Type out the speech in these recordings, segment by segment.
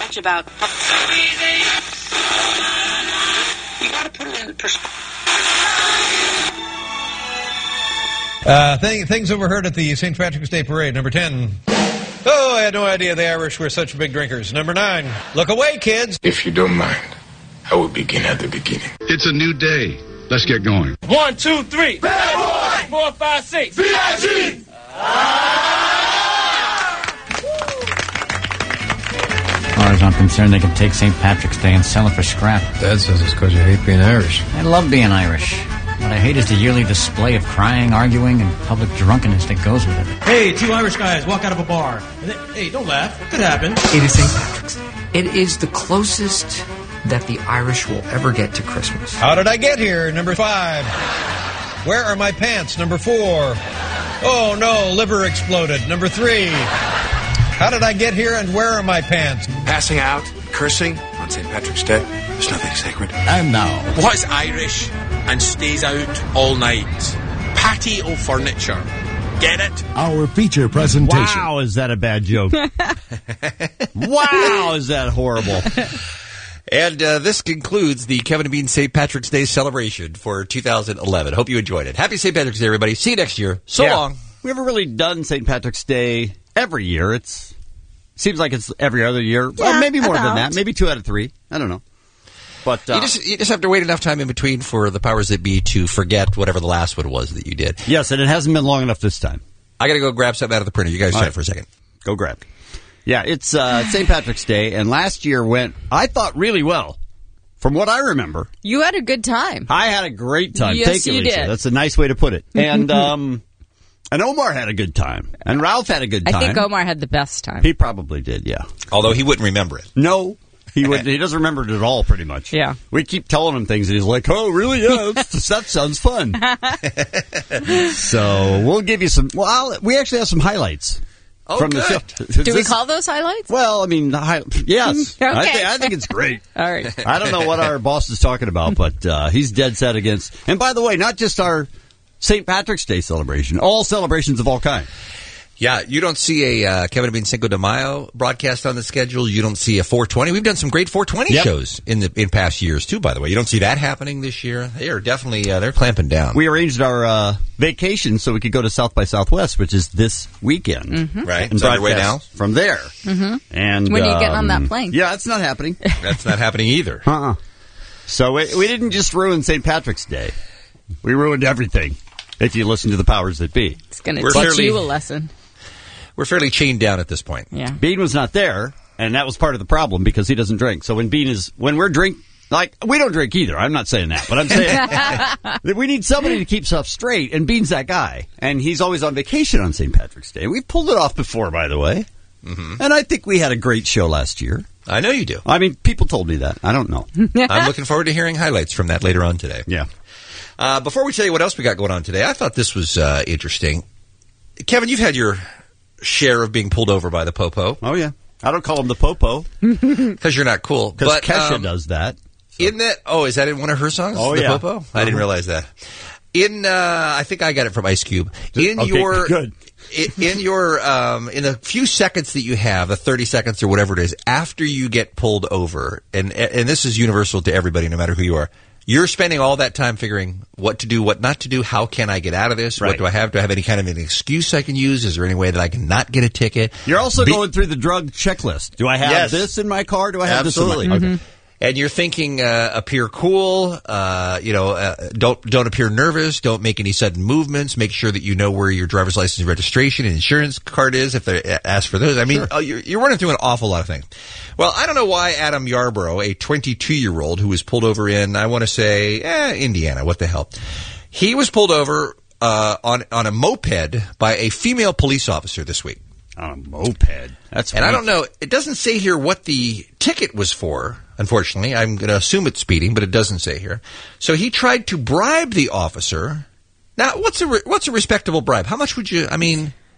much about. You got to put it in perspective. Things overheard at the St. Patrick's Day Parade. Number 10. Oh, I had no idea the Irish were such big drinkers. Number 9. Look away, kids. If you don't mind, I will begin at the beginning. It's a new day. Let's get going. 1, 2, 3. Bad boy! 4, 5, 6. B.I.G. As far as I'm concerned, they can take St. Patrick's Day and sell it for scrap. Dad says it's because you hate being Irish. I love being Irish. What I hate is the yearly display of crying, arguing, and public drunkenness that goes with it. Hey, 2 Irish guys walk out of a bar. And then, hey, don't laugh. What could happen? It is St. Patrick's Day. It is the closest that the Irish will ever get to Christmas. How did I get here? Number 5. Where are my pants? Number 4. Oh, no, liver exploded. Number 3. How did I get here and where are my pants? Passing out, cursing on St. Patrick's Day. There's nothing sacred. And now, what's Irish and stays out all night? Patio furniture. Get it? Our feature presentation. Wow, is that a bad joke? Wow, is that horrible? And this concludes the Kevin and Bean St. Patrick's Day celebration for 2011. Hope you enjoyed it. Happy St. Patrick's Day, everybody. See you next year. So long. We haven't really done St. Patrick's Day every year. Seems like it's every other year. Yeah, well, maybe more than that. Maybe 2 out of 3. I don't know. But you just have to wait enough time in between for the powers that be to forget whatever the last one was that you did. Yes, and it hasn't been long enough this time. I got to go grab something out of the printer. You guys chat for a second. Go grab. Yeah, it's St. Patrick's Day, and last year went, I thought, really well. From what I remember. You had a good time. I had a great time. Yes, Thank you, Lisa. did. That's a nice way to put it. And and Omar had a good time. And Ralph had a good time. I think Omar had the best time. He probably did, yeah. Although he wouldn't remember it. No. He doesn't remember it at all, pretty much. Yeah. We keep telling him things, and he's like, oh, really? Yeah, that sounds fun. So we'll give you some... Well, we actually have some highlights. Oh, from good. The show. Do we call those highlights? Well, I mean, yes. Okay. I think it's great. All right. I don't know what our boss is talking about, but he's dead set against... And by the way, not just our St. Patrick's Day celebration, all celebrations of all kinds. Yeah, you don't see a Kevin and Bean Cinco de Mayo broadcast on the schedule. You don't see a 420. We've done some great 420 shows in past years, too, by the way. You don't see that happening this year. They are definitely, they're clamping down. We arranged our vacation so we could go to South by Southwest, which is this weekend. Mm-hmm. Right. It's underway now? From there. Mm-hmm. And when are you getting on that plane? Yeah, it's not happening. That's not happening either. So we didn't just ruin St. Patrick's Day. We ruined everything, if you listen to the powers that be. It's going to teach you a lesson. We're fairly chained down at this point. Yeah. Bean was not there, and that was part of the problem because he doesn't drink. So when we're we don't drink either. I'm not saying that, but I'm saying that we need somebody to keep stuff straight, and Bean's that guy. And he's always on vacation on St. Patrick's Day. We've pulled it off before, by the way. Mm-hmm. And I think we had a great show last year. I know you do. I mean, people told me that. I don't know. I'm looking forward to hearing highlights from that later on today. Yeah. Before we tell you what else we got going on today, I thought this was interesting. Kevin, you've had your share of being pulled over by the popo. Oh, yeah. I don't call him the popo. Because you're not cool. Because Kesha does that. So. Is that in one of her songs? Oh, the yeah. Popo? I didn't realize that. I think I got it from Ice Cube. In the few seconds that you have, the 30 seconds or whatever it is, after you get pulled over, and this is universal to everybody, no matter who you are, you're spending all that time figuring what to do, what not to do, how can I get out of this, right. What do I have? Do I have any kind of an excuse I can use? Is there any way that I can not get a ticket? You're also going through the drug checklist. Do I have this in my car? Do I have this in my car? Okay. And you're thinking, appear cool, don't appear nervous, don't make any sudden movements, make sure that you know where your driver's license, registration, and insurance card is if they ask for those. I mean, you're running through an awful lot of things. Well, I don't know why Adam Yarborough, a 22-year-old who was pulled over in, I want to say, Indiana, what the hell. He was pulled over on a moped by a female police officer this week. On a moped? That's and I don't know, it doesn't say here what the ticket was for, unfortunately. I'm going to assume it's speeding, but it doesn't say here. So he tried to bribe the officer. Now, what's a respectable bribe? How much would you, I mean...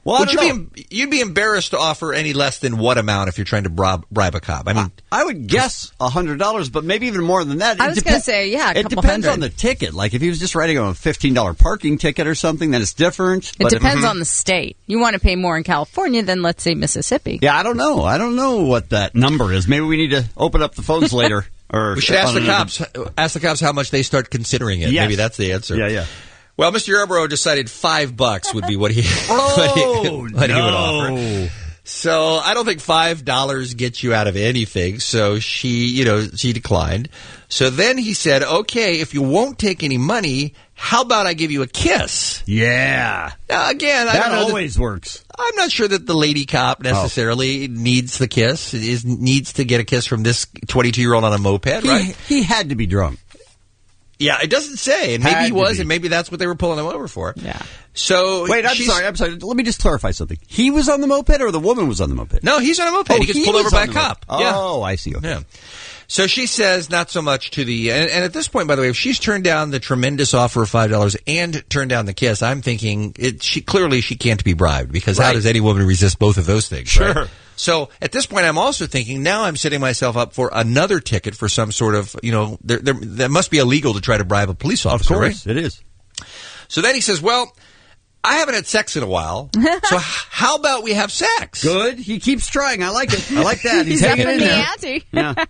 Well, you'd be embarrassed to offer any less than what amount if you're trying to bribe a cop? I mean, I would guess $100, but maybe even more than that. I was going to say, yeah, it depends on the ticket. Like if he was just writing on a $15 parking ticket or something, then it's different. It depends on the state. You want to pay more in California than, let's say, Mississippi. Yeah, I don't know. I don't know what that number is. Maybe we need to open up the phones later. Or we should ask the cops. Ask the cops how much they start considering it. Yes. Maybe that's the answer. Yeah. Well, Mr. Yarborough decided $5 would be what he would offer. So I don't think $5 gets you out of anything. So she declined. So then he said, "Okay, if you won't take any money, how about I give you a kiss?" Yeah. Now, again, I that don't know always works. I'm not sure that the lady cop necessarily needs the kiss. Needs to get a kiss from this 22-year-old on a moped, right? He had to be drunk. Yeah, it doesn't say, and maybe he was, and maybe that's what they were pulling him over for. Yeah. So wait, I'm sorry. Let me just clarify something. He was on the moped, or the woman was on the moped? No, he's on a moped. He gets pulled over by a cop. Oh, I see. Okay. Yeah. So she says not so much to the, and at this point, by the way, if she's turned down the tremendous offer of $5 and turned down the kiss, I'm thinking she can't be bribed, because how does any woman resist both of those things? Sure. Right? So at this point, I'm also thinking now I'm setting myself up for another ticket for some sort of, that must be illegal to try to bribe a police officer. Of course, right? It is. So then he says, well, I haven't had sex in a while, so how about we have sex? Good. He keeps trying. I like it. I like that. He's hanging in there. Ante.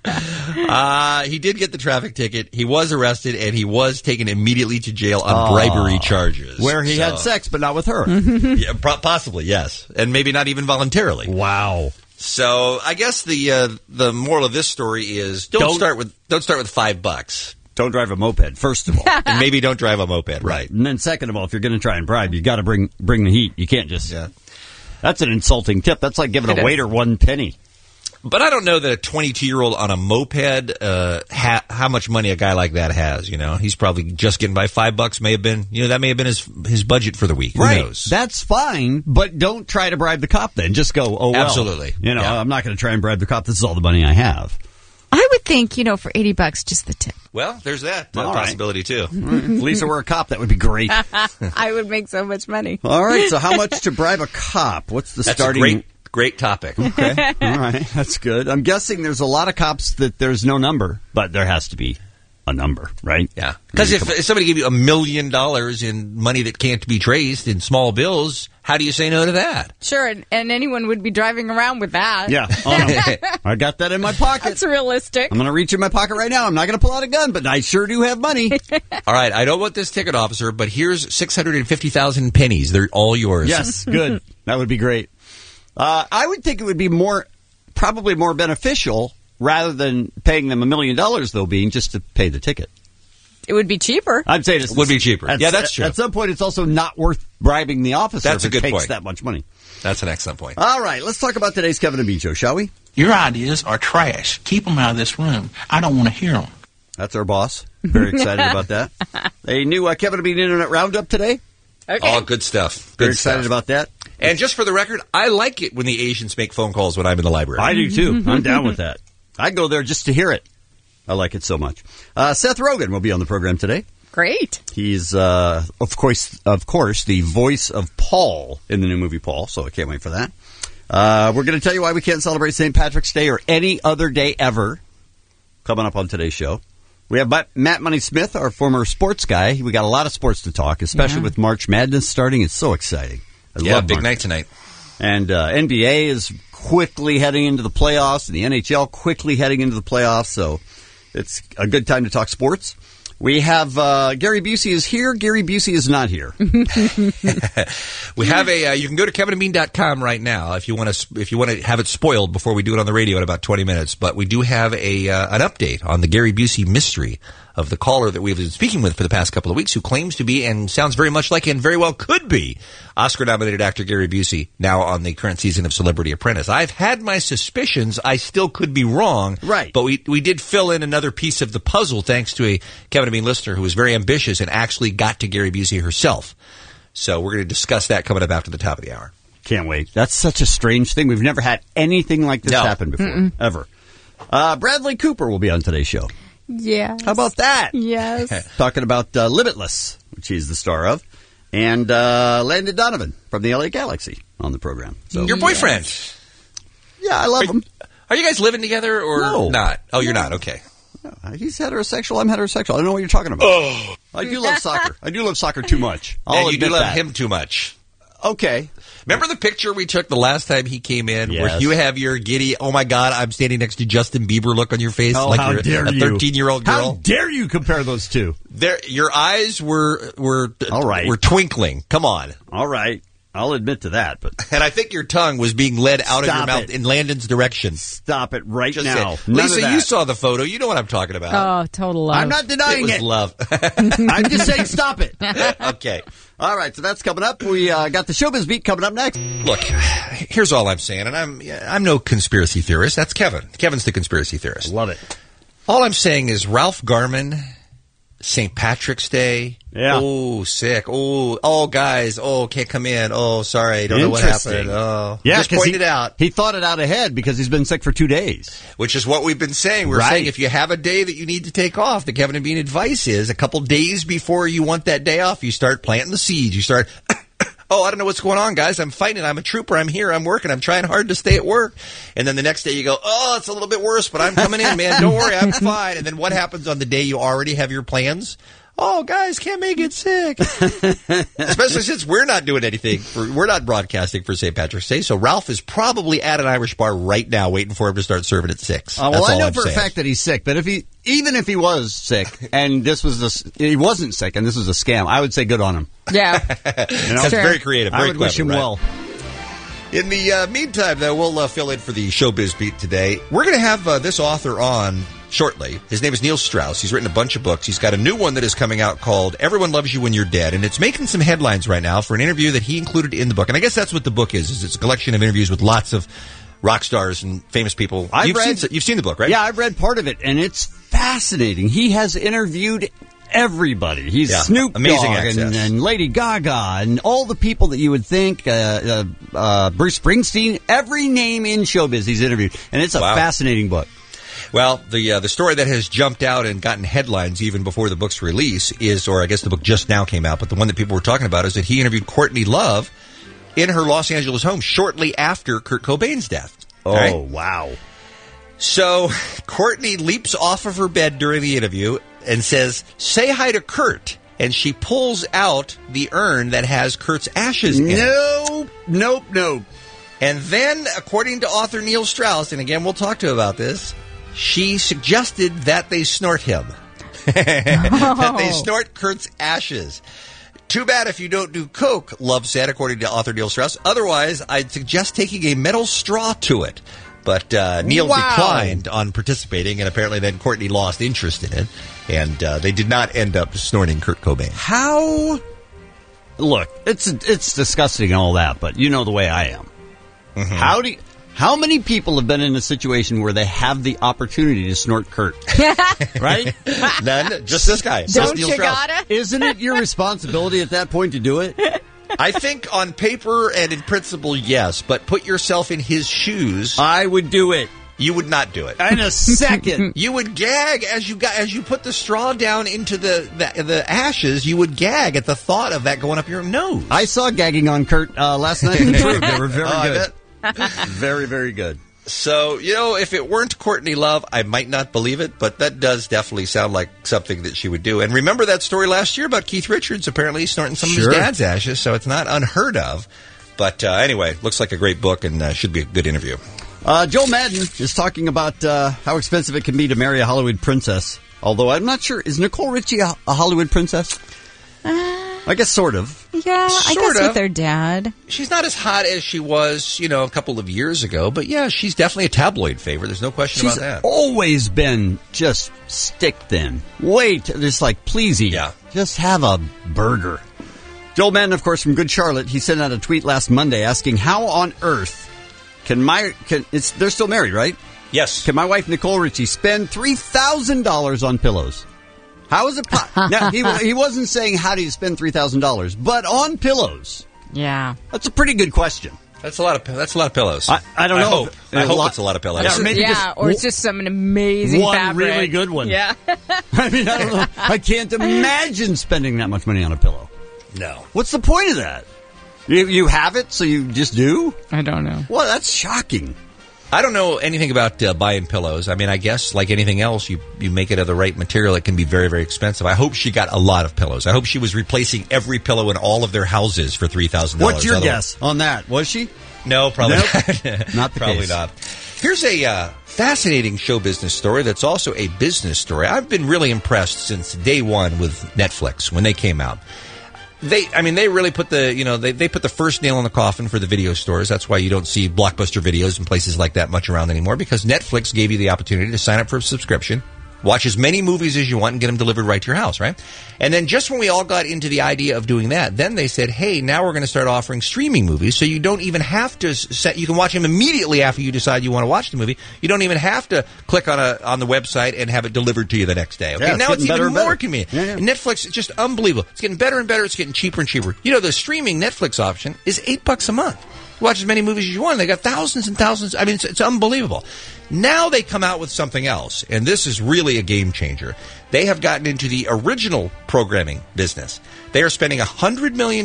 Yeah. He did get the traffic ticket. He was arrested, and he was taken immediately to jail on bribery charges. Where he had sex, but not with her. Yeah, possibly, yes. And maybe not even voluntarily. Wow. So I guess the moral of this story is don't start with $5. Don't drive a moped, first of all. And maybe don't drive a moped, right. And then second of all, if you're going to try and bribe, you got to bring the heat. You can't just... Yeah. That's an insulting tip. That's like giving a waiter 1 penny. But I don't know that a 22-year-old on a moped, how much money a guy like that has, He's probably just getting by. $5 may have been, that may have been his budget for the week. Right. Who knows? That's fine, but don't try to bribe the cop then. Just go, oh, well. Absolutely. I'm not going to try and bribe the cop. This is all the money I have. I would think, for $80, just the tip. Well, there's that possibility, too. If Lisa were a cop, that would be great. I would make so much money. All right, so how much to bribe a cop? What's the starting... Great topic. Okay. All right. That's good. I'm guessing there's a lot of cops that there's no number, but there has to be a number, right? Yeah. Because if somebody gave you $1 million in money that can't be traced in small bills, how do you say no to that? Sure, and anyone would be driving around with that. Yeah. Oh, no. I got that in my pocket. That's realistic. I'm going to reach in my pocket right now. I'm not going to pull out a gun, but I sure do have money. All right. I don't want this ticket, officer, but here's 650,000 pennies. They're all yours. Yes. Good. That would be great. I would think it would be probably more beneficial rather than paying them $1 million, though, being just to pay the ticket. It would be cheaper. I'd say it would be cheaper. Yeah, that's true. At some point, it's also not worth bribing the officer if it takes that much money. That's an excellent point. All right, let's talk about today's Kevin and Bean Show, shall we? Your ideas are trash. Keep them out of this room. I don't want to hear them. That's our boss. Very excited about that. A new Kevin and Bean Internet Roundup today. Okay. Oh, good stuff. Very excited about that. And just for the record, I like it when the Asians make phone calls when I'm in the library. I do, too. I'm down with that. I go there just to hear it. I like it so much. Seth Rogen will be on the program today. Great. He's, of course, the voice of Paul in the new movie Paul, so I can't wait for that. We're going to tell you why we can't celebrate St. Patrick's Day or any other day ever coming up on today's show. We have Matt Money Smith, our former sports guy. We got a lot of sports to talk, especially with March Madness starting. It's so exciting. I love big March. night tonight. And NBA is quickly heading into the playoffs, and the NHL quickly heading into the playoffs, so it's a good time to talk sports. We have Gary Busey is here. Gary Busey is not here. We have you can go to kevinandbean.com right now if you want to have it spoiled before we do it on the radio in about 20 minutes. But we do have an update on the Gary Busey mystery of the caller that we've been speaking with for the past couple of weeks, who claims to be and sounds very much like and very well could be Oscar-nominated actor Gary Busey, now on the current season of Celebrity Apprentice. I've had my suspicions. I still could be wrong. Right. But we did fill in another piece of the puzzle thanks to a Kevin and Bean listener who was very ambitious and actually got to Gary Busey herself. So we're going to discuss that coming up after the top of the hour. Can't wait. That's such a strange thing. We've never had anything like this happen before, ever. Bradley Cooper will be on today's show. Yes. How about that? Yes. Talking about Limitless, which he's the star of, and Landon Donovan from the LA Galaxy on the program. So Your boyfriend. Yeah, I love him. Are you guys living together or not? Oh, you're not. Okay. He's heterosexual. I'm heterosexual. I don't know what you're talking about. Oh. I do love soccer. I do love soccer too much. And you do love that. him too much. Okay. Remember the picture we took the last time he came in Yes. where you have your giddy, oh my God, I'm standing next to Justin Bieber look on your face Oh, like how you're dare a you. 13-year-old girl? How dare you compare those two? Your eyes were All right. were twinkling. Come on. All right. I'll admit to that, but And I think your tongue was being led out of your Stop mouth it. in Landon's direction. stop it right Just now. say, Lisa, you saw the photo. You know what I'm talking about. Oh, total love. I'm not It denying was it. love. I'm just saying stop it. Okay. All right, so that's coming up. We got the Showbiz Beat coming up next. Look, here's all I'm saying, and I'm no conspiracy theorist. That's Kevin. Kevin's the conspiracy theorist. Love it. All I'm saying is Ralph Garman, St. Patrick's Day. Yeah. Oh, sick. Oh, guys. Oh, can't come in. Oh, sorry. Don't know what happened. Oh, Yeah, just 'cause pointed it out. He thought it out ahead because he's been sick for 2 days. Which is what we've been saying. We're Right. saying if you have a day that you need to take off, the Kevin and Bean advice is a couple days before you want that day off, you start planting the seeds. You start, oh, I don't know what's going on, guys. I'm fighting. I'm a trooper. I'm here. I'm working. I'm trying hard to stay at work. And then the next day you go, oh, it's a little bit worse, but I'm coming in, man. Don't worry. I'm fine. And then what happens on the day you already have your plans? Oh, guys, can't make it sick. Especially since we're not doing anything. We're not broadcasting for St. Patrick's Day. So Ralph is probably at an Irish bar right now waiting for him to start serving at 6. Well, That's I all know I'm for saying. a fact that he's sick, but even if he was sick and he wasn't sick and this was a scam, I would say good on him. Yeah. That's very creative. Very I would wish clever, him right? well. In the meantime, though, we'll fill in for the Showbiz Beat today. We're going to have this author on shortly. His name is Neil Strauss. He's written a bunch of books. He's got a new one that is coming out called Everyone Loves You When You're Dead, and it's making some headlines right now for an interview that he included in the book. And I guess that's what the book is it's a collection of interviews with lots of rock stars and famous people. You've seen the book, right? Yeah, I've read part of it, and it's fascinating. He has interviewed everybody. He's Snoop amazing Dogg access. and Lady Gaga and all the people that you would think, Bruce Springsteen, every name in showbiz he's interviewed. And it's a fascinating book. Well, the story that has jumped out and gotten headlines even before the book's release is, or I guess the book just now came out, but the one that people were talking about is that he interviewed Courtney Love in her Los Angeles home shortly after Kurt Cobain's death. Oh, right? wow. So Courtney leaps off of her bed during the interview and says, "Say hi to Kurt." And she pulls out the urn that has Kurt's ashes in it. Nope. And then, according to author Neil Strauss, and again, we'll talk to him about this, she suggested that they snort him. That they snort Kurt's ashes. Too bad if you don't do coke, Love said, according to author Neil Strauss. Otherwise, I'd suggest taking a metal straw to it. But Neil declined on participating, and apparently then Courtney lost interest in it, and they did not end up snorting Kurt Cobain. How? Look, it's disgusting and all that, but you know the way I am. Mm-hmm. How many people have been in a situation where they have the opportunity to snort Kurt? Right? None. Just this guy. Don't Neil you Strauss. gotta? Isn't it your responsibility at that point to do it? I think on paper and in principle, yes, but put yourself in his shoes. I would do it. You would not do it. In a second. You would gag as you put the straw down into the ashes. You would gag at the thought of that going up your nose. I saw gagging on Kurt last night. They were very good. I Very, very good. So, if it weren't Courtney Love, I might not believe it, but that does definitely sound like something that she would do. And remember that story last year about Keith Richards apparently snorting some of his dad's ashes, so it's not unheard of. But anyway, looks like a great book and should be a good interview. Joel Madden is talking about how expensive it can be to marry a Hollywood princess. Although I'm not sure, is Nicole Richie a Hollywood princess? I guess sort of. Yeah, I guess with their dad. She's not as hot as she was, a couple of years ago, but yeah, she's definitely a tabloid favorite. There's no question about that. She's always been just stick thin. Wait, just like, please eat. Yeah. Just have a burger. Joel Madden, of course, from Good Charlotte, he sent out a tweet last Monday asking, how on earth they're still married, right? Yes. Can my wife, Nicole Richie, spend $3,000 on pillows? How is it Now, he wasn't saying how do you spend $3,000, but on pillows. Yeah. That's a pretty good question. That's a lot of pillows. I don't know. I hope it's a lot of pillows. Or it's just some amazing one fabric. really good one. Yeah. I mean, I don't know. I can't imagine spending that much money on a pillow. No. What's the point of that? You have it, so you just do? I don't know. Well, that's shocking. I don't know anything about buying pillows. I mean, I guess like anything else, you make it of the right material. It can be very, very expensive. I hope she got a lot of pillows. I hope she was replacing every pillow in all of their houses for $3,000. What's your guess on that? Was she? No, probably not. Not the probably case. not. Here's a fascinating show business story that's also a business story. I've been really impressed since day one with Netflix when they came out. They really put they put the first nail in the coffin for the video stores. That's why you don't see Blockbuster Videos and places like that much around anymore, because Netflix gave you the opportunity to sign up for a subscription, watch as many movies as you want, and get them delivered right to your house, right? And then just when we all got into the idea of doing that, then they said, hey, now we're going to start offering streaming movies, so you don't even have to you can watch them immediately after you decide you want to watch the movie. You don't even have to click on the website and have it delivered to you the next day. Okay, yeah, now it's even more better. convenient. Yeah. Netflix is just unbelievable. It's getting better and better. It's getting cheaper and cheaper. You know, the streaming Netflix option is $8 a month. Watch as many movies as you want. They got thousands and thousands. I mean, it's unbelievable. Now they come out with something else, and this is really a game changer. They have gotten into the original programming business. They are spending $100 million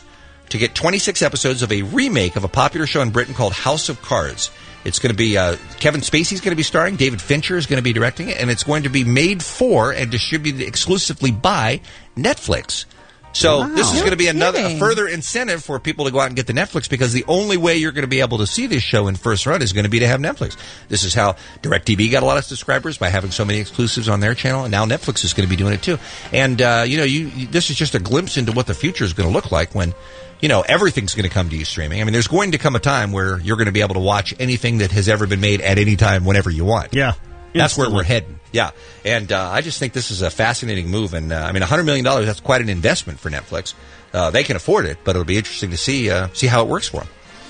to get 26 episodes of a remake of a popular show in Britain called House of Cards. It's going to be Kevin Spacey's going to be starring, David Fincher is going to be directing it, and it's going to be made for and distributed exclusively by Netflix. So this is going to be a further incentive for people to go out and get the Netflix, because the only way you're going to be able to see this show in first run is going to be to have Netflix. This is how DirecTV got a lot of subscribers, by having so many exclusives on their channel, and now Netflix is going to be doing it too. And this is just a glimpse into what the future is going to look like when everything's going to come to you streaming. I mean, there's going to come a time where you're going to be able to watch anything that has ever been made at any time, whenever you want. Yeah. That's where we're heading. Yeah. And I just think this is a fascinating move. And, $100 million, that's quite an investment for Netflix. They can afford it, but it'll be interesting to see how it works for them.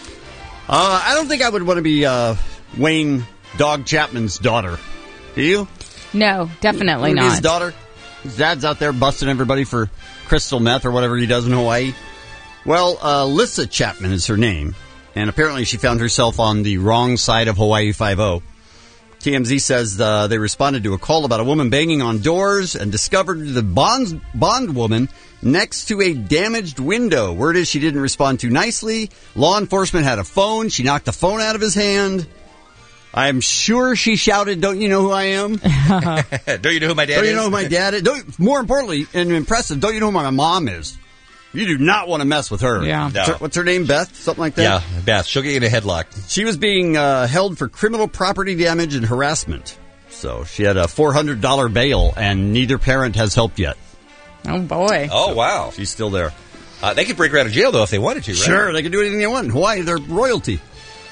I don't think I would want to be Wayne Dog Chapman's daughter. Do you? No, definitely not. His daughter? His dad's out there busting everybody for crystal meth or whatever he does in Hawaii. Well, Lissa Chapman is her name, and apparently she found herself on the wrong side of Hawaii Five-0. TMZ says they responded to a call about a woman banging on doors and discovered the bondwoman next to a damaged window. Word is she didn't respond too nicely. Law enforcement had a phone. She knocked the phone out of his hand. I'm sure she shouted, "Don't you know who I am? Don't you know who my dad is? Don't you know who my dad is? More importantly and impressive, don't you know who my mom is? You do not want to mess with her." Yeah. No. What's her name? Beth? Something like that? Yeah, Beth. She'll get you in a headlock. She was being held for criminal property damage and harassment. So she had a $400 bail, and neither parent has helped yet. Oh, boy. Oh, wow. She's still there. They could break her out of jail, though, if they wanted to, right? Sure, they can do anything they want. In Hawaii, they're royalty.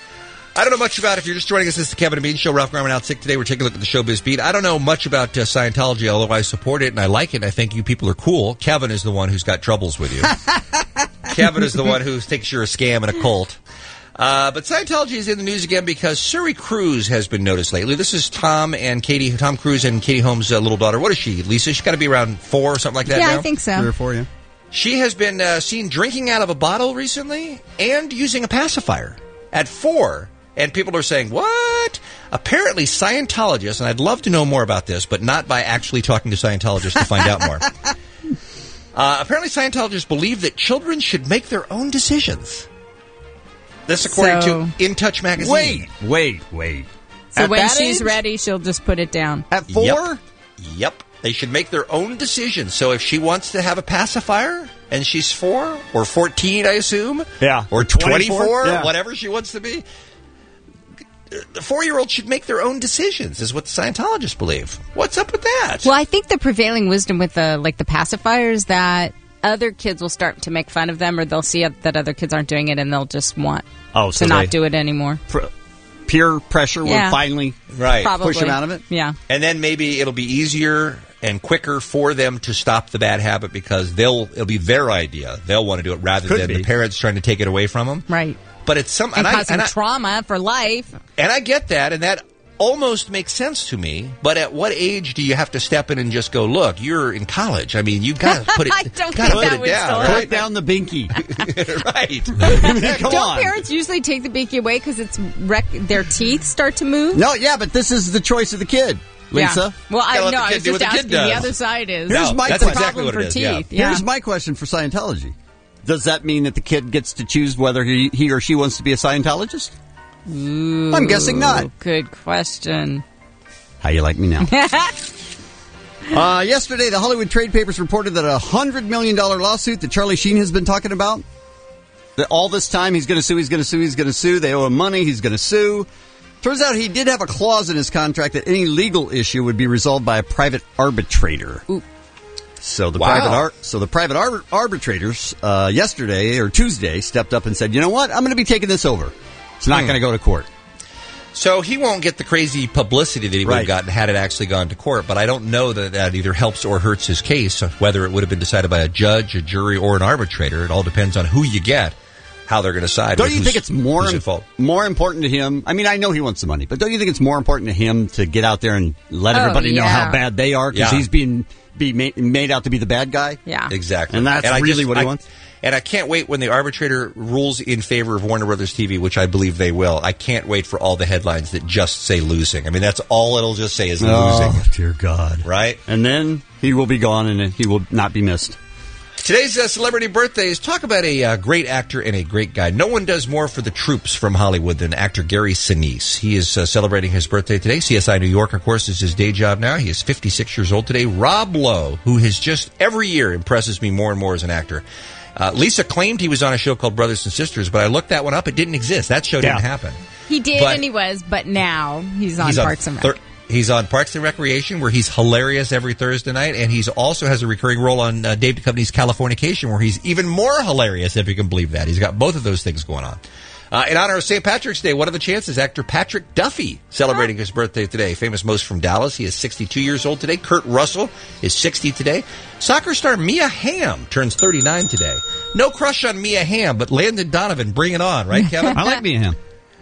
I don't know much about it. If you're just joining us, this is the Kevin and Bean Show. Ralph Garman out sick today. We're taking a look at the Showbiz Beat. I don't know much about Scientology, although I support it and I like it. And I think you people are cool. Kevin is the one who's got troubles with you. Kevin is the one who thinks you're a scam and a cult. But Scientology is in the news again because Suri Cruise has been noticed lately. This is Tom Cruise and Katie Holmes' little daughter. What is she, Lisa? She's got to be around 4 or something like that now? Yeah, I think so. 3 or 4, yeah. She has been seen drinking out of a bottle recently and using a pacifier at 4. And people are saying, what? Apparently Scientologists, and I'd love to know more about this, but not by actually talking to Scientologists to find out more. Apparently Scientologists believe that children should make their own decisions. This according to In Touch magazine. Wait. So At when that she's age? ready, she'll just put it down. At 4? Yep. They should make their own decisions. So if she wants to have a pacifier and she's 4 or 14, I assume. Yeah. Or 24, Yeah. whatever she wants to be. The 4-year-old should make their own decisions, is what the Scientologists believe. What's up with that? Well, I think the prevailing wisdom with the pacifiers that other kids will start to make fun of them, or they'll see that other kids aren't doing it, and they'll just want to not do it anymore. Peer pressure will finally push them out of it? Yeah. And then maybe it'll be easier and quicker for them to stop the bad habit because it'll be their idea. They'll want to do it rather than the parents trying to take it away from them. Right. But it's causing trauma for life. And I get that, and that almost makes sense to me. But at what age do you have to step in and just go, look, you're in college. I mean, you've got to put it, I don't think that would down. still Put down the binky. Right. Don't parents usually take the binky away because their teeth start to move? No, yeah, but this is the choice of the kid, Lisa. Yeah. Well, I was do just what the kid asking. does. The other side is Here's my that's question. exactly what it is. Teeth. Yeah. Here's my question for Scientology. Does that mean that the kid gets to choose whether he or she wants to be a Scientologist? Ooh, I'm guessing not. Good question. How you like me now? Yesterday, the Hollywood trade papers reported that a $100 million lawsuit that Charlie Sheen has been talking about, that all this time he's going to sue. They owe him money. He's going to sue. Turns out he did have a clause in his contract that any legal issue would be resolved by a private arbitrator. Ooh. So the private arbitrators yesterday or Tuesday stepped up and said, "You know what? I'm going to be taking this over. It's not going to go to court." So he won't get the crazy publicity that he would have gotten had it actually gone to court. But I don't know that either helps or hurts his case, whether it would have been decided by a judge, a jury, or an arbitrator. It all depends on who you get, how they're going to decide. Don't you think it's more important to him? I mean, I know he wants the money, but don't you think it's more important to him to get out there and let everybody know how bad they are because he's being made out to be the bad guy? Yeah. Exactly. And that's really what he wants? And I can't wait when the arbitrator rules in favor of Warner Brothers TV, which I believe they will. I can't wait for all the headlines that just say losing. I mean, that's all it'll just say is losing. Oh, dear God. Right? And then he will be gone and he will not be missed. Today's celebrity birthdays. Talk about a great actor and a great guy. No one does more for the troops from Hollywood than actor Gary Sinise. He is celebrating his birthday today. CSI New York, of course, is his day job now. He is 56 years old today. Rob Lowe, who has just every year impresses me more and more as an actor. Lisa claimed he was on a show called Brothers and Sisters, but I looked that one up. It didn't exist. That show didn't happen. He did, and he was, but now he's on Parks and Rec. He's on Parks and Recreation, where he's hilarious every Thursday night, and he's also has a recurring role on Dave Duchovny's Californication, where he's even more hilarious, if you can believe that. He's got both of those things going on. In honor of St. Patrick's Day, what are the chances? Actor Patrick Duffy celebrating his birthday today. Famous most from Dallas. He is 62 years old today. Kurt Russell is 60 today. Soccer star Mia Hamm turns 39 today. No crush on Mia Hamm, but Landon Donovan, bring it on, right, Kevin? I like Mia Hamm.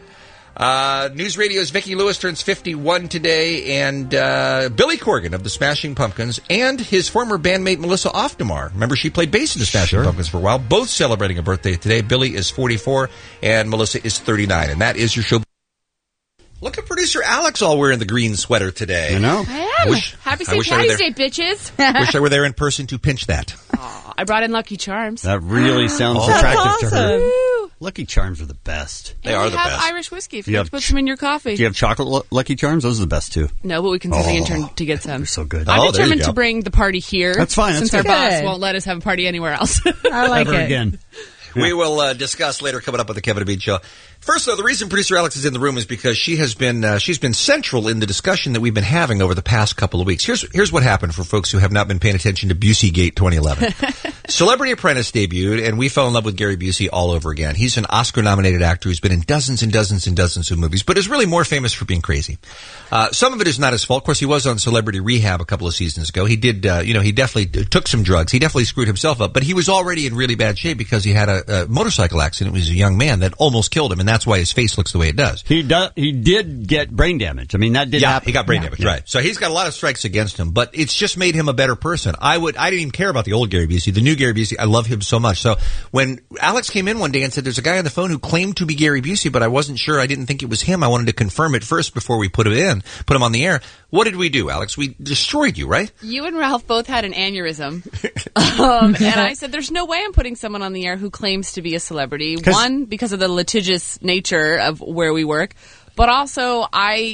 News Radio's Vicki Lewis turns 51 today, and Billy Corgan of the Smashing Pumpkins and his former bandmate Melissa Oftemar. Remember, she played bass in the Smashing Pumpkins for a while. Both celebrating a birthday today. Billy is 44, and Melissa is 39. And that is your show. Look at producer Alex all wearing the green sweater today. I know. I am. Happy St. Patty's Day, bitches. Wish I were there in person to pinch that. Oh, I brought in Lucky Charms. That really sounds attractive to her. Lucky Charms are the best. They are the best. We have Irish whiskey if you like to put some in your coffee. Do you have chocolate Lucky Charms? Those are the best, too. No, but we can certainly intern to get some. They're so good. I'm determined to bring the party here. That's fine. Since our boss won't let us have a party anywhere else. I like Never it. again. We will discuss later coming up on the Kevin and Bean Show. First, though, the reason producer Alex is in the room is because she's been central in the discussion that we've been having over the past couple of weeks. Here's what happened for folks who have not been paying attention to Busey-gate 2011. Celebrity Apprentice debuted, and we fell in love with Gary Busey all over again. He's an Oscar-nominated actor who's been in dozens and dozens and dozens of movies, but is really more famous for being crazy. Some of it is not his fault. Of course, he was on Celebrity Rehab a couple of seasons ago. He did, he definitely took some drugs. He definitely screwed himself up, but he was already in really bad shape because he had a motorcycle accident. He was a young man that almost killed him, and that's why his face looks the way it does. He did get brain damage. I mean, that did happen. He got brain damage, right. So he's got a lot of strikes against him, but it's just made him a better person. I didn't even care about the old Gary Busey. The new Gary Busey, I love him so much. So when Alex came in one day and said, there's a guy on the phone who claimed to be Gary Busey, but I wasn't sure. I didn't think it was him. I wanted to confirm it first before we put him on the air. What did we do, Alex? We destroyed you, right? You and Ralph both had an aneurysm. And I said, there's no way I'm putting someone on the air who claims to be a celebrity. One, because of the litigious nature of where we work. But also,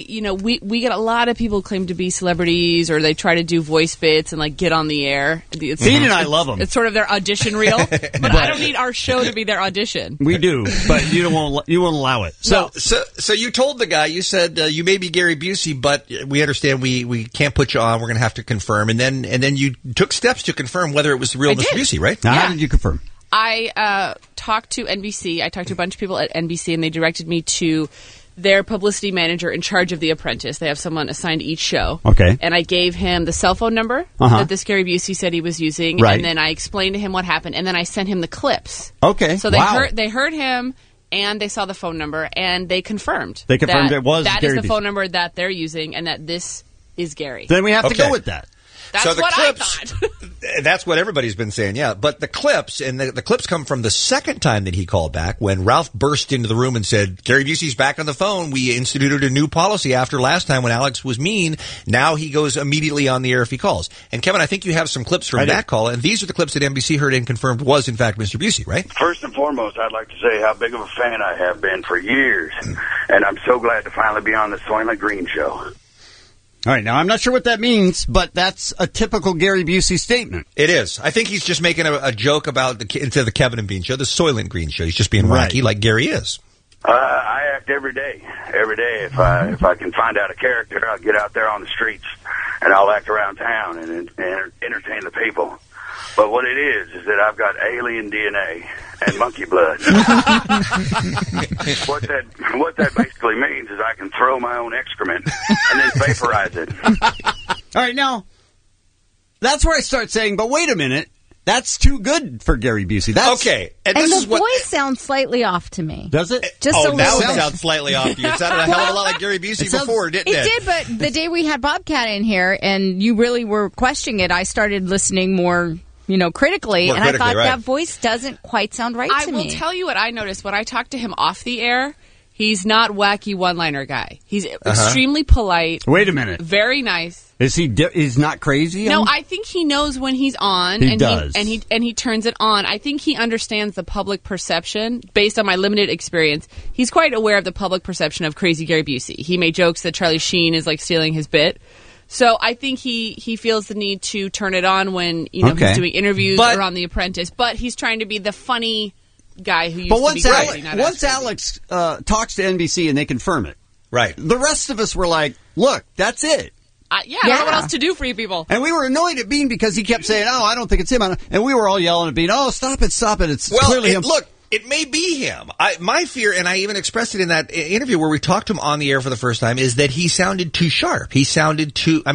we get a lot of people who claim to be celebrities, or they try to do voice bits and like get on the air. Dean and I love them. It's sort of their audition reel. But I don't need our show to be their audition. We do, but you won't allow it. So you told the guy, you said you may be Gary Busey, but we understand we can't put you on. We're going to have to confirm, and then you took steps to confirm whether it was the real Mr. Busey, right? Now, how did you confirm? I talked to NBC. I talked to a bunch of people at NBC, and they directed me to their publicity manager in charge of The Apprentice. They have someone assigned to each show. Okay. And I gave him the cell phone number that this Gary Busey said he was using, right. And then I explained to him what happened, and then I sent him the clips. Okay. So they heard him, and they saw the phone number, and they confirmed. They confirmed that it was that Gary is the Busey. phone number that they're using, and that this is Gary. Then we have to go with that. That's So the what clips, I thought. That's what everybody's been saying, yeah. But the clips, and the clips come from the second time that he called back when Ralph burst into the room and said, Gary Busey's back on the phone. We instituted a new policy after last time when Alex was mean. Now he goes immediately on the air if he calls. And Kevin, I think you have some clips from that call, and these are the clips that NBC heard and confirmed was in fact Mr. Busey, right? First and foremost, I'd like to say how big of a fan I have been for years. And I'm so glad to finally be on the Soylent Green Show. All right, now I'm not sure what that means, but that's a typical Gary Busey statement. It is. I think he's just making a joke about instead of the Kevin and Bean Show, the Soylent Green Show. He's just being wacky like Gary is. I act every day. Every day. If I can find out a character, I'll get out there on the streets and I'll act around town and entertain the people. But what it is that I've got alien DNA and monkey blood. What that basically means is I can throw my own excrement and then vaporize it. All right, now, that's where I start saying, but wait a minute. That's too good for Gary Busey. That's okay. And the voice sounds slightly off to me. Does it? Just a now little it bit. sounds slightly off to you. It sounded a hell of a lot like Gary Busey before, didn't it? It did, but the day we had Bobcat in here and you really were questioning it, I started listening more, critically, and I thought that voice doesn't quite sound right to me. I will tell you what I noticed. When I talked to him off the air, he's not wacky one-liner guy. He's extremely polite. Wait a minute. Very nice. Is he? He's not crazy? No, I think he knows when he's on. He does. He turns it on. I think he understands the public perception. Based on my limited experience, he's quite aware of the public perception of crazy Gary Busey. He made jokes that Charlie Sheen is like stealing his bit. So I think he feels the need to turn it on when he's doing interviews or on The Apprentice. But he's trying to be the funny guy who used to be crazy. Once Alex talks to NBC and they confirm it, right? The rest of us were like, "Look, that's it." I don't know what else to do for you people. And we were annoyed at Bean because he kept saying, "Oh, I don't think it's him," and we were all yelling at Bean, "Oh, stop it! It's clearly him." Look. It may be him. My fear, and I even expressed it in that interview where we talked to him on the air for the first time, is that he sounded too sharp. He sounded too,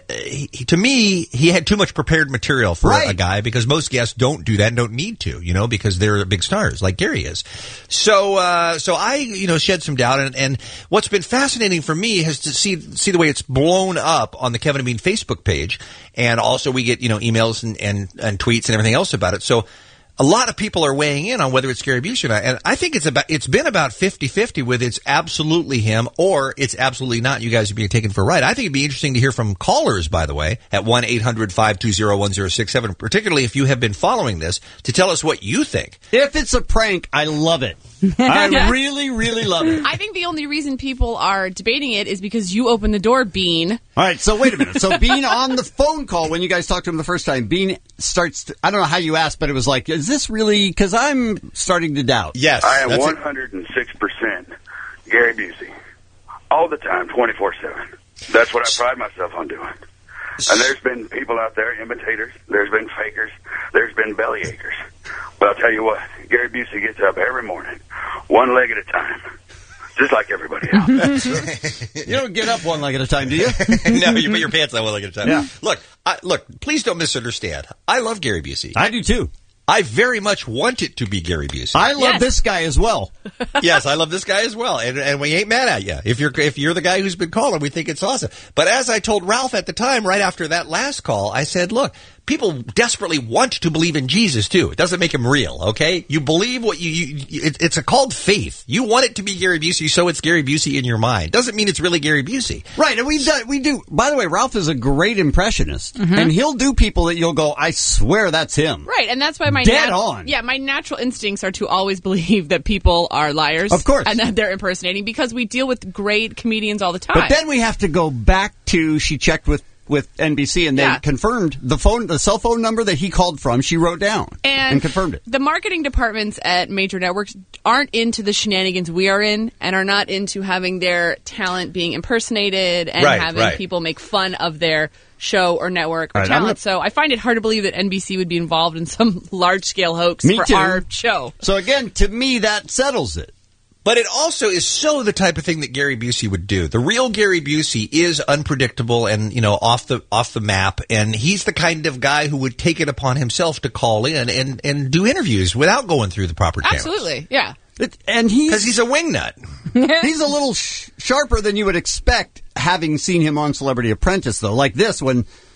to me, he had too much prepared material for a guy because most guests don't do that and don't need to, because they're big stars like Gary is. So I, shed some doubt. And what's been fascinating for me is to see the way it's blown up on the Kevin and Bean Facebook page. And also we get, emails and tweets and everything else about it. So, a lot of people are weighing in on whether it's Gary Busey or not, and I think it's been about 50-50 with it's absolutely him or it's absolutely not. You guys are being taken for a ride. I think it'd be interesting to hear from callers, by the way, at 1-800-520-1067, particularly if you have been following this, to tell us what you think. If it's a prank, I love it. I really, really love it. I think the only reason people are debating it is because you opened the door, Bean. All right, so wait a minute. So Bean on the phone call, when you guys talked to him the first time, Bean starts to, I don't know how you asked, but it was like, is this really, because I'm starting to doubt. Yes. I am 106% Gary Busey. All the time, 24/7. That's what I pride myself on doing. And there's been people out there, imitators. There's been fakers. There's been bellyachers. But I'll tell you what, Gary Busey gets up every morning, one leg at a time, just like everybody else. You don't get up one leg at a time, do you? No, you put your pants on one leg at a time. Yeah. Look, please don't misunderstand. I love Gary Busey. I do too. I very much want it to be Gary Busey. I love this guy as well. Yes, I love this guy as well, and we ain't mad at you. If you're the guy who's been calling, we think it's awesome. But as I told Ralph at the time, right after that last call, I said, look, people desperately want to believe in Jesus too. It doesn't make him real, okay? You believe what it's called faith. You want it to be Gary Busey, so it's Gary Busey in your mind. Doesn't mean it's really Gary Busey. Right, and we do. By the way, Ralph is a great impressionist, and he'll do people that you'll go, I swear that's him. Right, and that's why my my natural instincts are to always believe that people are liars. Of course. And that they're impersonating because we deal with great comedians all the time. But then we have to go back to, she checked with NBC and they confirmed the cell phone number that he called from, she wrote down and confirmed it. The marketing departments at major networks aren't into the shenanigans we are in and are not into having their talent being impersonated and having people make fun of their show or network or talent. So I find it hard to believe that NBC would be involved in some large-scale hoax for our show. So again, to me, that settles it. But it also is so the type of thing that Gary Busey would do. The real Gary Busey is unpredictable and, off the map. And he's the kind of guy who would take it upon himself to call in and do interviews without going through the proper channels. Absolutely, yeah. And because he's a wingnut. He's a little sharper than you would expect, having seen him on Celebrity Apprentice, though. Like this, when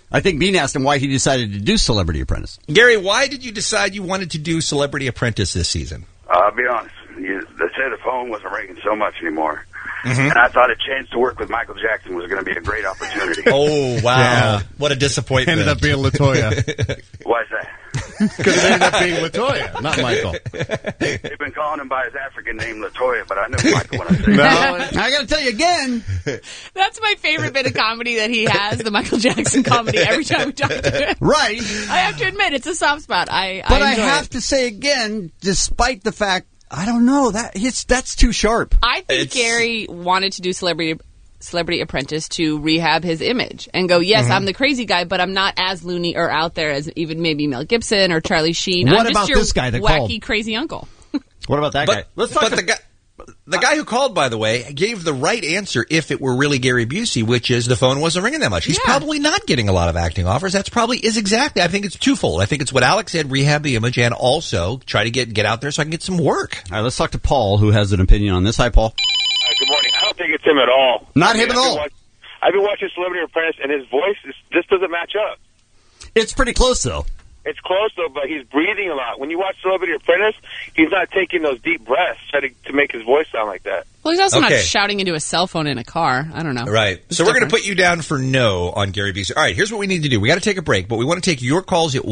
I think Bean asked him why he decided to do Celebrity Apprentice. Gary, why did you decide you wanted to do Celebrity Apprentice this season? I'll be honest. They said the phone wasn't ringing so much anymore. And I thought a chance to work with Michael Jackson was going to be a great opportunity. Oh, wow. Yeah. What a disappointment. Ended up being LaToya. Why is that? Because it ended up being LaToya, not Michael. They've been calling him by his African name, LaToya, but I knew Michael when I said No, I got to tell you again. That's my favorite bit of comedy that he has, the Michael Jackson comedy, every time we talk to him. Right. I have to admit, it's a soft spot. I have to say again, despite the fact, I don't know, that's too sharp. I think Gary wanted to do Celebrity Apprentice to rehab his image and go, yes, I'm the crazy guy, but I'm not as loony or out there as even maybe Mel Gibson or Charlie Sheen. What I'm about just your this guy that wacky, called? crazy uncle. What about that guy? Let's talk the guy who called, by the way, gave the right answer if it were really Gary Busey, which is the phone wasn't ringing that much. He's probably not getting a lot of acting offers. That's probably exactly. I think it's twofold. I think it's what Alex said, rehab the image, and also try to get out there so I can get some work. All right, let's talk to Paul, who has an opinion on this. Hi, Paul. Good morning. I don't think it's him at all. Not him at all. I've been watching Celebrity Apprentice, and his voice just doesn't match up. It's pretty close, though. It's close, though, but he's breathing a lot. When you watch Celebrity Apprentice, he's not taking those deep breaths to make his voice sound like that. Well, he's also not shouting into a cell phone in a car. I don't know. Right. So we're going to put you down for no on Gary Busey. All right, here's what we need to do. We got to take a break, but we want to take your calls at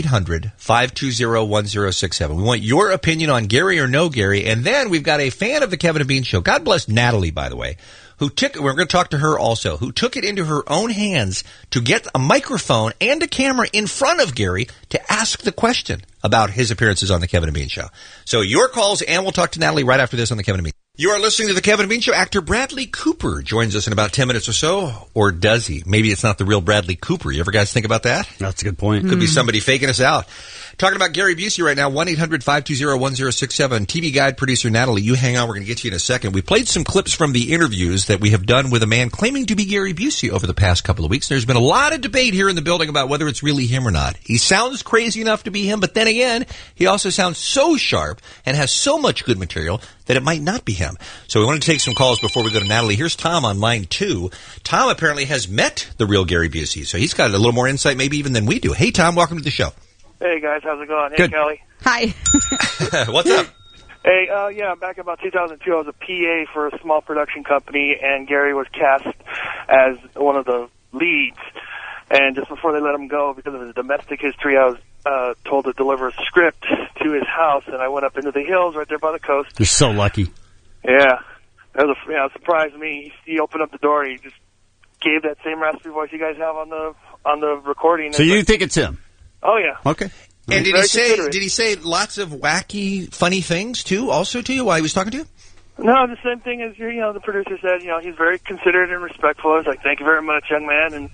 1-800-520-1067. We want your opinion on Gary or no Gary, and then we've got a fan of the Kevin and Bean Show. God bless Natalie, by the way. We're going to talk to her also, who took it into her own hands to get a microphone and a camera in front of Gary to ask the question about his appearances on the Kevin and Bean Show. So your calls, and we'll talk to Natalie right after this on the Kevin and Bean. You are listening to the Kevin and Bean Show. Actor Bradley Cooper joins us in about 10 minutes or so, or does he? Maybe it's not the real Bradley Cooper. You ever guys think about that? That's a good point. Could be somebody faking us out. Talking about Gary Busey right now, 1-800-520-1067. TV Guide producer Natalie, you hang on. We're going to get to you in a second. We played some clips from the interviews that we have done with a man claiming to be Gary Busey over the past couple of weeks. There's been a lot of debate here in the building about whether it's really him or not. He sounds crazy enough to be him, but then again, he also sounds so sharp and has so much good material that it might not be him. So we wanted to take some calls before we go to Natalie. Here's Tom on line 2. Tom apparently has met the real Gary Busey, so he's got a little more insight maybe even than we do. Hey, Tom, welcome to the show. Hey, guys. How's it going? Hey, Good. Kelly. Hi. What's up? Hey, back in about 2002, I was a PA for a small production company, and Gary was cast as one of the leads. And just before they let him go, because of his domestic history, I was told to deliver a script to his house, and I went up into the hills right there by the coast. You're so lucky. Yeah. That was it surprised me. He opened up the door, and he just gave that same raspy voice you guys have on the recording. So you think it's him? Oh, yeah. Okay. And did he say lots of wacky, funny things, too, also to you while he was talking to you? No, the same thing as, the producer said, he's very considerate and respectful. I was like, thank you very much, young man. And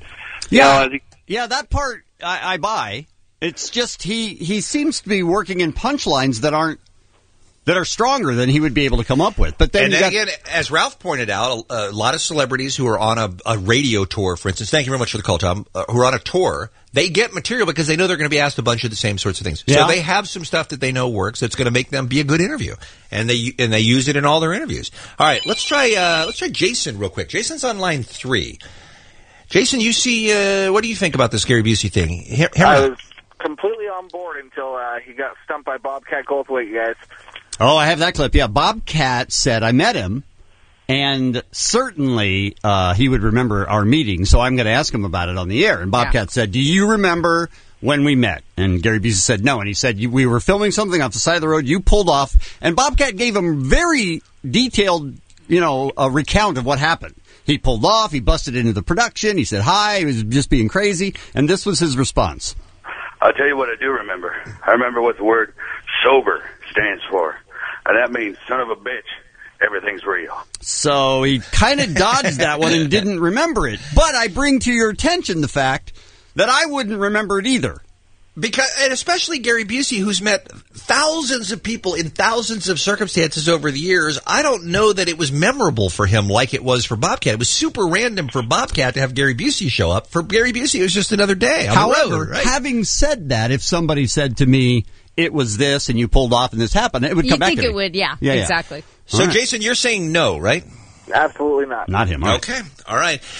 Yeah, that part I buy. It's just he seems to be working in punchlines that are stronger than he would be able to come up with. But then again, as Ralph pointed out, a lot of celebrities who are on a radio tour, for instance, thank you very much for the call, Tom, who are on a tour, they get material because they know they're going to be asked a bunch of the same sorts of things. Yeah. So they have some stuff that they know works that's going to make them be a good interview, and they use it in all their interviews. All right, let's try Jason real quick. Jason's on line 3. Jason, you see, what do you think about this Gary Busey thing? I was completely on board until he got stumped by Bobcat Goldthwait, you guys. Oh, I have that clip. Yeah, Bobcat said, I met him, and certainly he would remember our meeting, so I'm going to ask him about it on the air. And Bobcat said, do you remember when we met? And Gary Busey said no, and he said, we were filming something off the side of the road, you pulled off, and Bobcat gave him very detailed, a recount of what happened. He pulled off, he busted into the production, he said hi, he was just being crazy, and this was his response. I'll tell you what I do remember. I remember what the word sober stands for. And that means, son of a bitch, everything's real. So he kind of dodged that one and didn't remember it. But I bring to your attention the fact that I wouldn't remember it either. And especially Gary Busey, who's met thousands of people in thousands of circumstances over the years, I don't know that it was memorable for him like it was for Bobcat. It was super random for Bobcat to have Gary Busey show up. For Gary Busey, it was just another day on However, the road, right? Having said that, if somebody said to me, it was this, and you pulled off and this happened, it would come back to me. You think it would, yeah, exactly. So, right. Jason, you're saying no, right? Absolutely not. Not him. Okay. All right.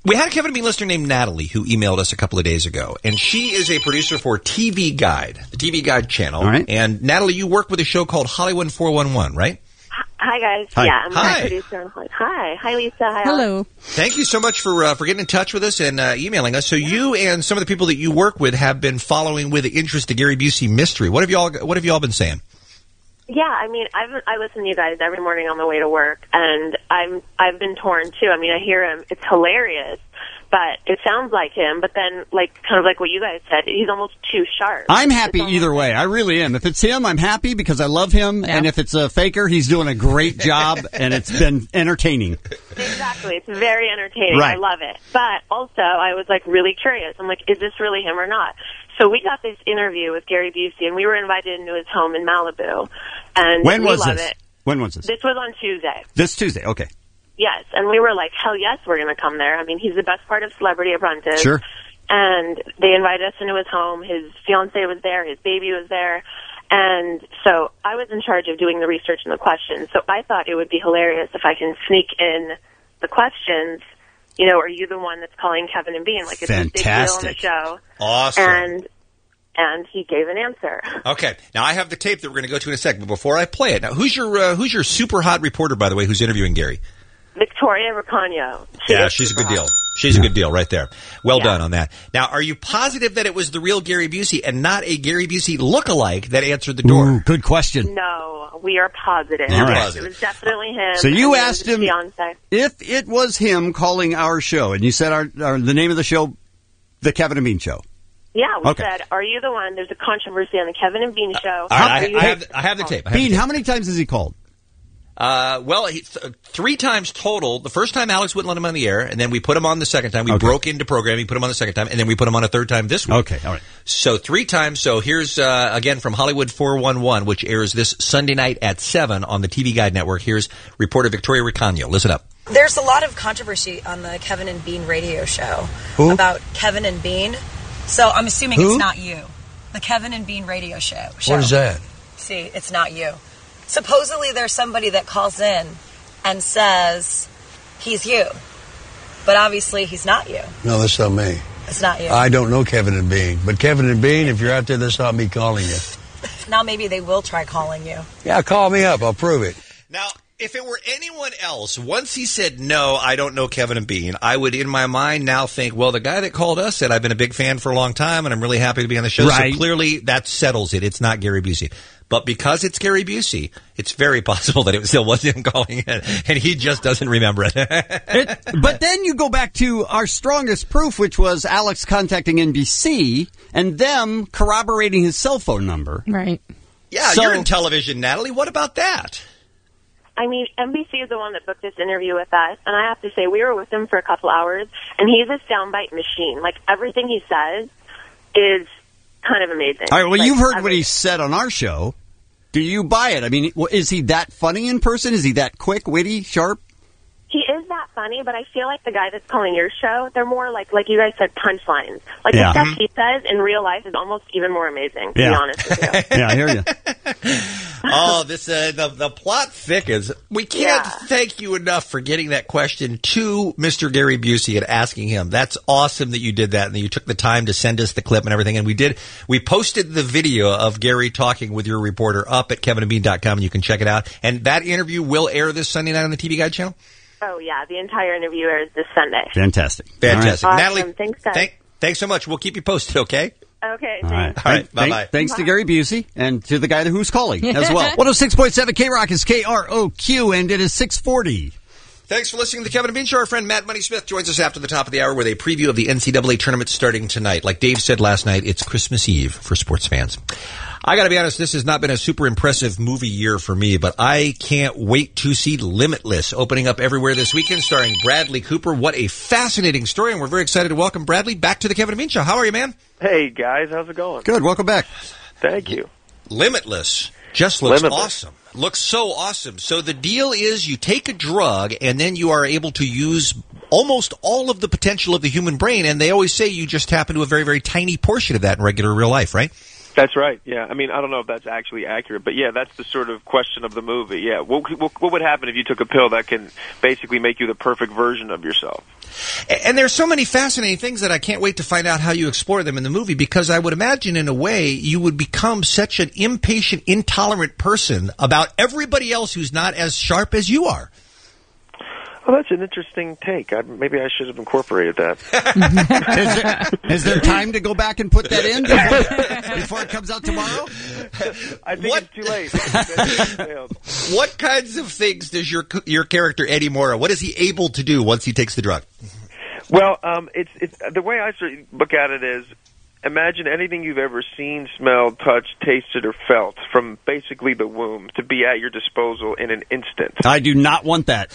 We had a Kevin and Bean listener named Natalie who emailed us a couple of days ago, and she is a producer for TV Guide, the TV Guide channel. All right. And Natalie, you work with a show called Hollywood 411, right? Hi, guys. Hi. Yeah, I'm Hi. a producer on Hollywood. Hi, Lisa. Hi, Hello. Alex. Thank you so much for getting in touch with us and emailing us. So you and some of the people that you work with have been following with interest the Gary Busey mystery. What have y'all been saying? Yeah, I mean, I listen to you guys every morning on the way to work, and I've been torn too. I mean, I hear him; it's hilarious, but it sounds like him. But then, kind of like what you guys said, he's almost too sharp. I'm happy either way. I really am. If it's him, I'm happy because I love him, and if it's a faker, he's doing a great job, and it's been entertaining. Exactly, it's very entertaining. Right. I love it. But also, I was really curious. I'm like, is this really him or not? So we got this interview with Gary Busey, and we were invited into his home in Malibu. And When we was love this? it. When was this? This was on Tuesday. This Tuesday. Okay. Yes, and we were like, hell yes, we're going to come there. I mean, he's the best part of Celebrity Apprentice. Sure. And they invited us into his home. His fiancée was there. His baby was there. And so I was in charge of doing the research and the questions. So I thought it would be hilarious if I can sneak in the questions. You know, are you the one that's calling Kevin and Bean? Like, it's a big deal on the show. Awesome. And he gave an answer. Okay. Now, I have the tape that we're going to go to in a second, but before I play it, now, who's your super hot reporter, by the way, who's interviewing Gary? Victoria Ricagno. She's a good deal. She's a good deal right there. Well done on that. Now, are you positive that it was the real Gary Busey and not a Gary Busey lookalike that answered the door? Ooh, good question. No, we are positive. All right. It was definitely him. So you and asked his him fiancé. if it was him calling our show, and you said the name of the show, The Kevin and Bean Show. Yeah, we Okay. said, are you the one? There's a controversy on the Kevin and Bean show. All right, I have the tape. Bean, how many times has he called? Well, 3 times total. The first time Alex wouldn't let him on the air, and then we put him on the second time. We broke into programming, put him on the second time, and then we put him on a third time this week. Okay, all right. So 3 times. So here's, again, from Hollywood 411, which airs this Sunday night at 7 on the TV Guide Network. Here's reporter Victoria Ricagno. Listen up. There's a lot of controversy on the Kevin and Bean radio show about Kevin and Bean. So I'm assuming it's not you. The Kevin and Bean radio show. What is that? See, it's not you. Supposedly there's somebody that calls in and says he's you. But obviously he's not you. No, that's not me. It's not you. I don't know Kevin and Bean. But Kevin and Bean, if you're out there, that's not me calling you. Now maybe they will try calling you. Yeah, call me up. I'll prove it. Now, if it were anyone else, once he said, no, I don't know Kevin and Bean, I would, in my mind, now think, well, the guy that called us said, I've been a big fan for a long time, and I'm really happy to be on the show. Right. So clearly, that settles it. It's not Gary Busey. But because it's Gary Busey, it's very possible that it still was him calling in, and he just doesn't remember it. But then you go back to our strongest proof, which was Alex contacting NBC and them corroborating his cell phone number. Right. Yeah, So- you're in television, Natalie. What about that? I mean, NBC is the one that booked this interview with us, and I have to say, we were with him for a couple hours, and he's a soundbite machine. Like, everything he says is kind of amazing. All right, well, Like, you've heard what he said on our show. Do you buy it? I mean, is he that funny in person? Is he that quick, witty, sharp? He is that funny, but I feel like the guy that's calling your show, they're more like you guys said, punchlines. Like, the stuff he says in real life is almost even more amazing, to be honest with you. Yeah, I hear you. Oh, this the plot thickens. We can't thank you enough for getting that question to Mr. Gary Busey and asking him. That's awesome that you did that and that you took the time to send us the clip and everything. And we posted the video of Gary talking with your reporter up at kevinandbean.com, and you can check it out. And that interview will air this Sunday night on the TV Guide channel? Oh, yeah, the entire interview airs this Sunday. Fantastic. Fantastic. Awesome. Natalie, Thanks, guys. thanks so much. We'll keep you posted, okay? Okay, All thanks. right. All right, bye-bye. Thanks to Gary Busey and to the guy who's calling as well. 106.7 K-Rock is KROQ, and it is 640. Thanks for listening to the Kevin and Bean Show. Our friend Matt Money Smith joins us after the top of the hour with a preview of the NCAA tournament starting tonight. Like Dave said last night, it's Christmas Eve for sports fans. I got to be honest, this has not been a super impressive movie year for me, but I can't wait to see Limitless opening up everywhere this weekend, starring Bradley Cooper. What a fascinating story, and we're very excited to welcome Bradley back to the Kevin and Bean Show. How are you, man? Hey, guys. How's it going? Good. Welcome back. Thank you. Limitless just looks Limitless. awesome. Looks so awesome. So the deal is you take a drug and then you are able to use almost all of the potential of the human brain, and they always say you just tap into a very, very tiny portion of that in regular real life, right? That's right. Yeah, I mean, I don't know if that's actually accurate, but yeah, that's the sort of question of the movie. Yeah, what would happen if you took a pill that can basically make you the perfect version of yourself? And there's so many fascinating things that I can't wait to find out how you explore them in the movie, because I would imagine in a way you would become such an impatient, intolerant person about everybody else who's not as sharp as you are. Well, that's an interesting take. Maybe I should have incorporated that. Is there time to go back and put that in before it comes out tomorrow? I think it's too late. What kinds of things does your character Eddie Mora, what is he able to do once he takes the drug? Well, it's the way I sort of look at it is, imagine anything you've ever seen, smelled, touched, tasted, or felt from basically the womb to be at your disposal in an instant. I do not want that.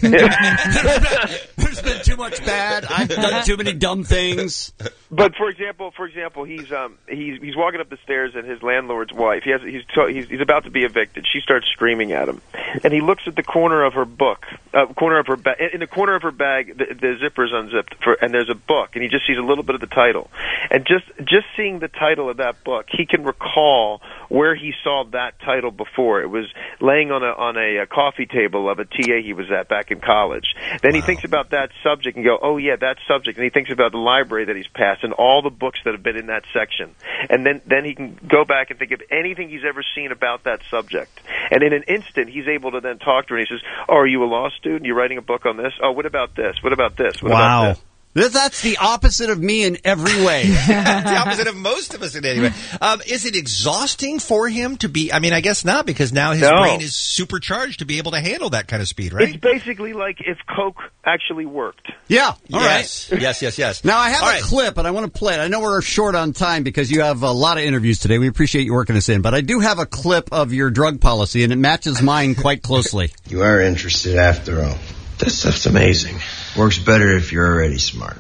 There's been too much bad. I've done too many dumb things. But for example, he's walking up the stairs and his landlord's wife. He's about to be evicted. She starts screaming at him, and he looks at the corner of her book, in the corner of her bag. The zipper's unzipped, and there's a book, and he just sees a little bit of the title, and just seeing the title of that book, he can recall where he saw that title before. It was laying on a coffee table of a TA he was at back in college. Then he thinks about that subject and go, oh yeah, that subject. And he thinks about the library that he's passed and all the books that have been in that section. And then he can go back and think of anything he's ever seen about that subject. And in an instant, he's able to then talk to her and he says, oh, are you a law student? You're writing a book on this? Oh, what about this? What about this? What about this? That's the opposite of me in every way. The opposite of most of us in any way. Is it exhausting for him to be... I mean, I guess not, because now his brain is supercharged to be able to handle that kind of speed, right? It's basically like if Coke actually worked. Yeah. All right. Yes. Now, I have a clip, and I want to play it. I know we're short on time because you have a lot of interviews today. We appreciate you working us in. But I do have a clip of your drug policy, and it matches mine quite closely. You are interested after all. This stuff's amazing. Works better if you're already smart.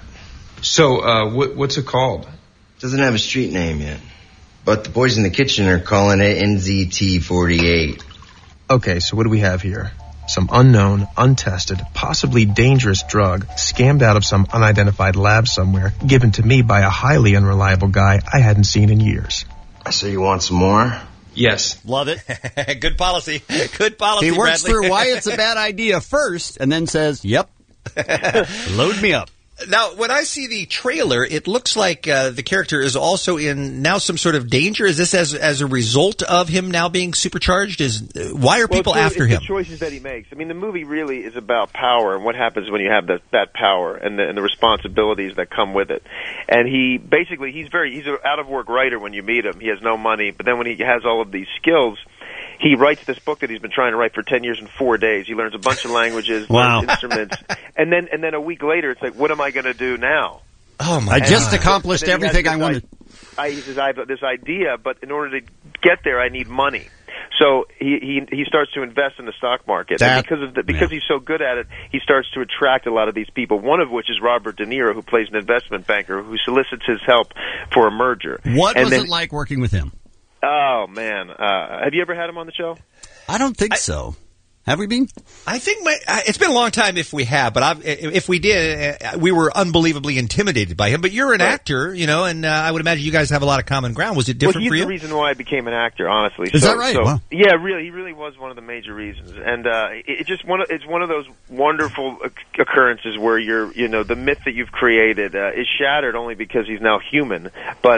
So, what's it called? Doesn't have a street name yet. But the boys in the kitchen are calling it NZT-48. Okay, so what do we have here? Some unknown, untested, possibly dangerous drug scammed out of some unidentified lab somewhere, given to me by a highly unreliable guy I hadn't seen in years. So you want some more? Yes. Love it. Good policy. Good policy, He works Bradley. through why it's a bad idea first and then says, yep, load me up. Now, when I see the trailer, it looks like the character is also in now some sort of danger. Is this as a result of him now being supercharged? Why are people after him? The choices that he makes. I mean, the movie really is about power and what happens when you have that power and the responsibilities that come with it. And he's an out of work writer when you meet him. He has no money, but then when he has all of these skills, he writes this book that he's been trying to write for 10 years in 4 days. He learns a bunch of languages, learns instruments, and then a week later, it's like, what am I going to do now? Oh my! I just accomplished everything I wanted. He says, I have this idea, but in order to get there, I need money. So he starts to invest in the stock market, and because he's so good at it, he starts to attract a lot of these people. One of which is Robert De Niro, who plays an investment banker who solicits his help for a merger. What was it like working with him? Oh, man. Have you ever had him on the show? I don't think so. Have we been? I think it's been a long time if we have, but if we did, we were unbelievably intimidated by him. But you're an actor, and I would imagine you guys have a lot of common ground. Was it different for you? He's the reason why I became an actor, honestly. Is that right? Wow. Yeah, really. He really was one of the major reasons. And it's one of those wonderful occurrences where the myth that you've created is shattered only because he's now human. But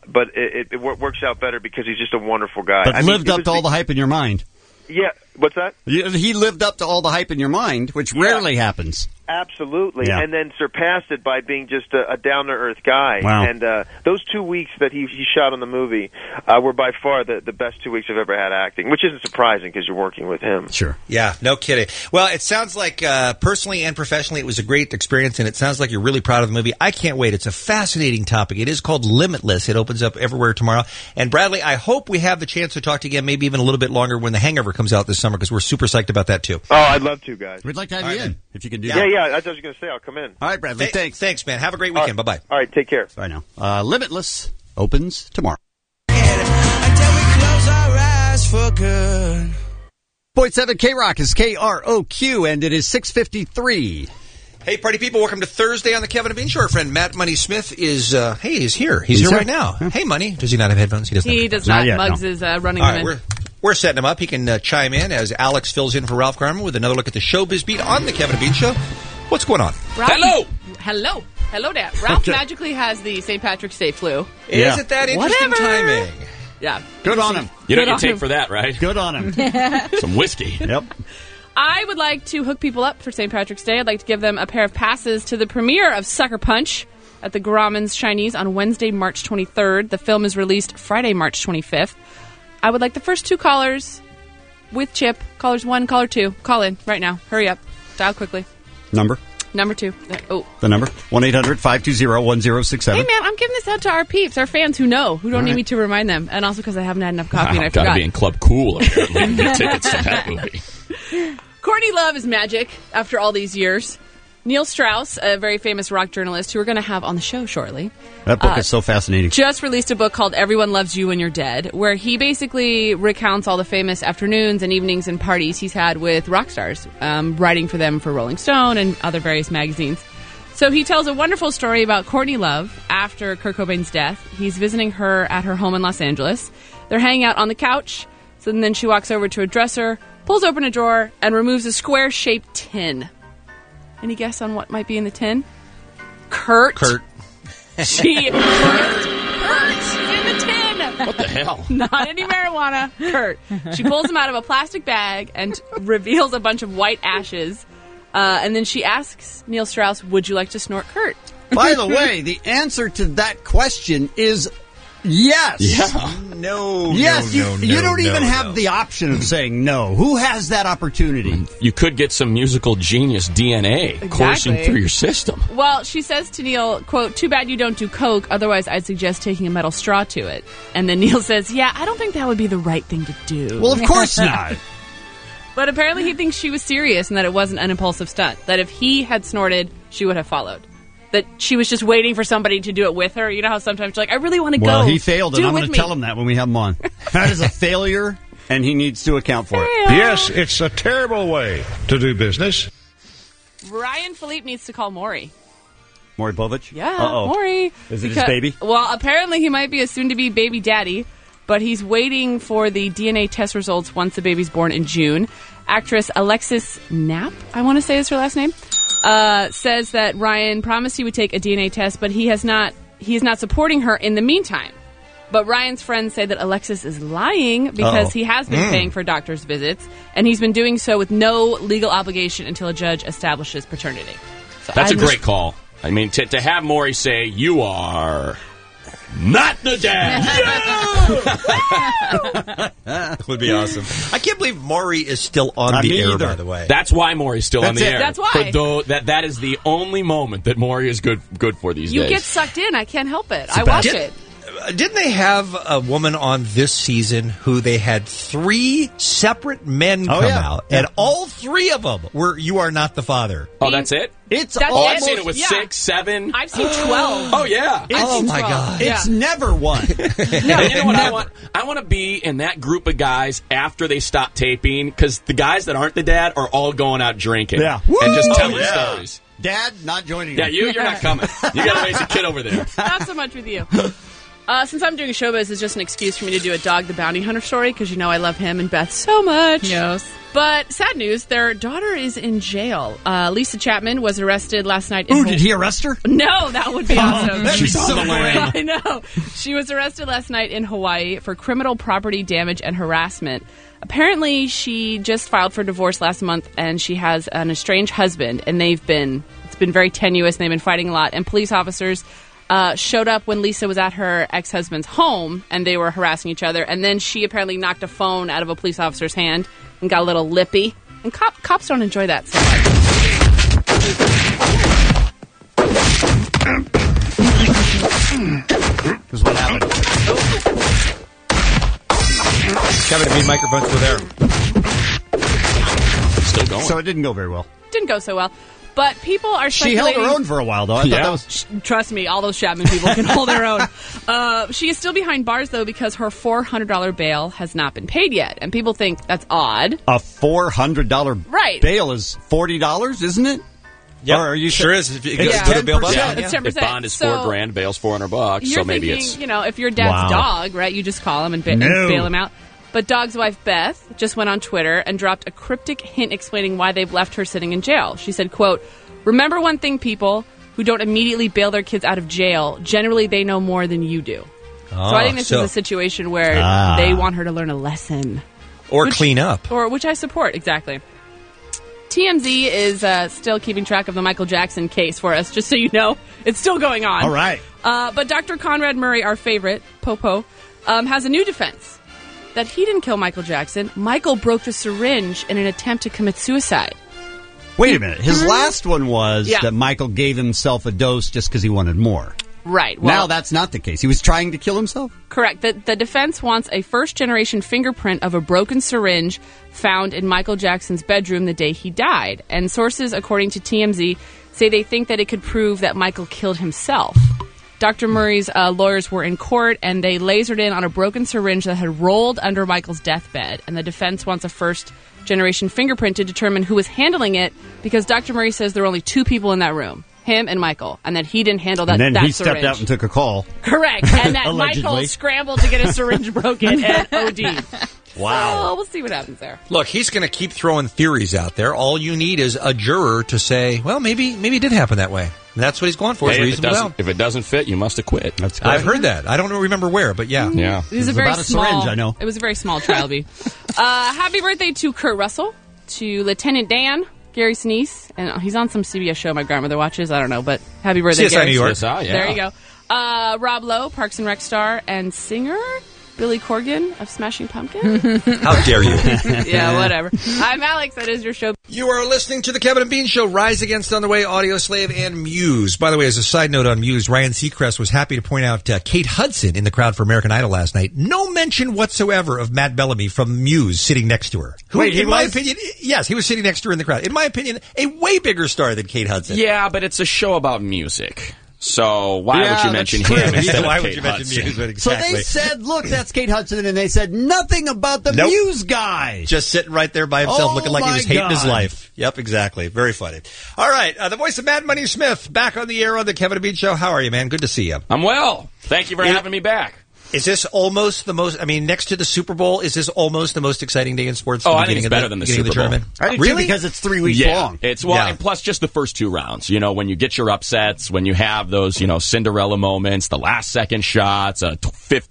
it works out better because he's just a wonderful guy. But lived up to all the hype in your mind. Yeah, what's that? He lived up to all the hype in your mind, which rarely happens. Absolutely, yeah. And then surpassed it by being just a down-to-earth guy. Wow. And those 2 weeks that he shot on the movie were by far the best 2 weeks I've ever had acting, which isn't surprising because you're working with him. Sure. Yeah, no kidding. Well, it sounds like personally and professionally it was a great experience, and it sounds like you're really proud of the movie. I can't wait. It's a fascinating topic. It is called Limitless. It opens up everywhere tomorrow. And Bradley, I hope we have the chance to talk to you again, maybe even a little bit longer when The Hangover comes out this summer, because we're super psyched about that too. Oh, I'd love to, guys. We'd like to have you in, if you can do that. that. Yeah, that's what I was going to say. I'll come in. All right, Bradley, thanks. Thanks, man. Have a great weekend. Bye-bye. All right, take care. Bye now. Limitless opens tomorrow. .7 K-Rock is KROQ, and it is 6:53. Hey, party people, welcome to Thursday on the Kevin and Bean Show. Our friend Matt Money Smith is here. He's here right now. Hey, Money. Does he not have headphones? He doesn't. He does not. Muggs is running All him right, in. we're setting him up. He can chime in as Alex fills in for Ralph Garman with another look at the showbiz beat on the Kevin and Bean Show. What's going on? Ralph, Hello, Dad. Ralph magically has the St. Patrick's Day flu. Is it that interesting timing? Yeah. Good on him. You know what you take for that, right? Good on him. Some whiskey. Yep. I would like to hook people up for St. Patrick's Day. I'd like to give them a pair of passes to the premiere of Sucker Punch at the Grauman's Chinese on Wednesday, March 23rd. The film is released Friday, March 25th. I would like the first two callers with Chip, callers 1, caller 2, call in right now. Hurry up. Dial quickly. Number 2. Oh. The number 1-800-520-1067. Hey, man, I'm giving this out to our peeps, our fans who don't need me to remind them. And also because I haven't had enough coffee and I forgot. Gotta be in Club Cool, apparently, to get tickets to that movie. Courtney Love is magic after all these years. Neil Strauss, a very famous rock journalist who we're going to have on the show shortly. That book is so fascinating. Just released a book called Everyone Loves You When You're Dead, where he basically recounts all the famous afternoons and evenings and parties he's had with rock stars, writing for them for Rolling Stone and other various magazines. So he tells a wonderful story about Courtney Love after Kurt Cobain's death. He's visiting her at her home in Los Angeles. They're hanging out on the couch. So then she walks over to a dresser, pulls open a drawer, and removes a square-shaped tin. Any guess on what might be in the tin? Kurt. She Kurt in the tin. What the hell? Not any marijuana. Kurt. She pulls him out of a plastic bag and reveals a bunch of white ashes. And then she asks Neil Strauss, "Would you like to snort Kurt?" By the way, the answer to that question is yes. Yeah. No. Yes. You don't even have the option of saying no. Who has that opportunity? You could get some musical genius DNA coursing through your system. Well, she says to Neil, quote, "Too bad you don't do coke, otherwise I'd suggest taking a metal straw to it." And then Neil says, "Yeah, I don't think that would be the right thing to do." Well, of course not. But apparently he thinks she was serious and that it wasn't an impulsive stunt. That if he had snorted, she would have followed. That she was just waiting for somebody to do it with her. You know how sometimes you're like, I really want to go. Well, he failed, and I'm going to me. tell him that when we have him on. That is a failure, and he needs to account for it. Yes, it's a terrible way to do business. Ryan Philippe needs to call Maury. Maury Povich? Yeah, Uh-oh. Maury. Is it his baby? Well, apparently he might be a soon-to-be baby daddy, but he's waiting for the DNA test results once the baby's born in June. Actress Alexis Knapp, I want to say is her last name, says that Ryan promised he would take a DNA test, but he is not supporting her in the meantime. But Ryan's friends say that Alexis is lying because he has been paying for doctor's visits, and he's been doing so with no legal obligation until a judge establishes paternity. So That's a great call. I mean, to have Maury say, "You are not the dad." That would be awesome. I can't believe Maury is still on the air, by the way. That's why Maury's still on the air. That's why. That is the only moment that Maury is good for these days. You get sucked in. I can't help it. I watch it. Didn't they have a woman on this season who they had 3 separate men come out, and all 3 of them were "You Are Not the Father"? Oh, that's it? I've seen it with 6, 7. I've seen 12. Oh, yeah. Oh, my God. It's never one. You know what I want to be in that group of guys after they stop taping, because the guys that aren't the dad are all going out drinking. Yeah. And just telling stories. Dad, not joining Yeah, you. you're not coming. You got to raise a kid over there. Not so much with you. Since I'm doing showbiz, it's just an excuse for me to do a Dog the Bounty Hunter story, because you know I love him and Beth so much. Yes. But sad news, their daughter is in jail. Lisa Chapman was arrested last night. Ooh, did he arrest her? No, that would be awesome. She's on the lam. I know. She was arrested last night in Hawaii for criminal property damage and harassment. Apparently, she just filed for divorce last month, and she has an estranged husband, and it's been very tenuous, and they've been fighting a lot. And police officers showed up when Lisa was at her ex-husband's home, and they were harassing each other. And then she apparently knocked a phone out of a police officer's hand and got a little lippy. And cops don't enjoy that so much. Because what happened? Kevin and me microphones were there. Still going. So it didn't go very well. Didn't go so well. But people are She speculating... held her own for a while, though. I thought that was... Trust me, all those Chapman people can hold their own. She is still behind bars, though, because her $400 bail has not been paid yet. And people think that's odd. A $400 Right. bail is $40, isn't it? Yeah, Or are you sure is. If you go It's to a bail bond. 10%. It's 10%. If bond is So- $4,000, bail's $400. You're So maybe thinking, it's if your dad's Wow. dog, right, you just call him and, and No. bail him out. But Dog's wife, Beth, just went on Twitter and dropped a cryptic hint explaining why they've left her sitting in jail. She said, quote, "Remember one thing, people who don't immediately bail their kids out of jail, generally they know more than you do." So I think this is a situation where they want her to learn a lesson. Or clean up. Or which I support, exactly. TMZ is still keeping track of the Michael Jackson case for us, just so you know. It's still going on. All right. But Dr. Conrad Murray, our favorite, Popo, has a new defense. That he didn't kill Michael Jackson. Michael broke the syringe in an attempt to commit suicide. Wait a minute. His Mhm. last one was Yeah. that Michael gave himself a dose just because he wanted more. Right. Now that's not the case. He was trying to kill himself? Correct. The defense wants a first-generation fingerprint of a broken syringe found in Michael Jackson's bedroom the day he died. And sources, according to TMZ, say they think that it could prove that Michael killed himself. Dr. Murray's lawyers were in court, and they lasered in on a broken syringe that had rolled under Michael's deathbed. And the defense wants a first-generation fingerprint to determine who was handling it, because Dr. Murray says there were only two people in that room, him and Michael, and that he didn't handle that, And then that he syringe. stepped out and took a call. Correct. And that Allegedly. Michael scrambled to get his syringe broken and OD. Wow. So we'll see what happens there. Look, he's going to keep throwing theories out there. All you need is a juror to say, well, maybe it did happen that way. And that's what he's going for. Hey, is reasonable doubt. if it doesn't fit, you must acquit. That's I've heard that. I don't remember where, but yeah. Yeah. It was a very about a small syringe, I know. It was a very small trial, B. Happy birthday to Kurt Russell, to Lieutenant Dan, Gary Sinise, and he's on some CBS show my grandmother watches. I don't know, but happy birthday, CSI Gary. New York. CSI, yeah. There you go. Rob Lowe, Parks and Rec star and singer. Billy Corgan of Smashing Pumpkins. How dare you? Yeah, whatever. I'm Alex. That is your show. You are listening to the Kevin and Bean Show, Rise Against on the Way, Audio Slave, and Muse. By the way, as a side note on Muse, Ryan Seacrest was happy to point out Kate Hudson in the crowd for American Idol last night. No mention whatsoever of Matt Bellamy from Muse sitting next to her. Who, Wait, he in my was? opinion, yes, he was sitting next to her in the crowd. In my opinion, a way bigger star than Kate Hudson. Yeah, but it's a show about music. So why would you mention him instead Why of would Kate you mention Hudson? Muse? So Exactly. they said, look, that's Kate Hudson, and they said nothing about the Nope. Muse guy. Just sitting right there by himself, Oh, looking like he my was hating his God. life. Yep, exactly. Very funny. All right, the voice of Mad Money Smith, back on the air on the Kevin and Bean Show. How are you, man? Good to see you. I'm well. Thank you for having me back. Is this almost the most, I mean, next to the Super Bowl, is this almost the most exciting day in sports? Oh, the I think beginning it's of better than the beginning of Super Bowl. tournament? I do too, Really? because it's 3 weeks Yeah, long. it's well, Yeah. and plus just the first two rounds. You know, when you get your upsets, when you have those, Cinderella moments, the last second shots, a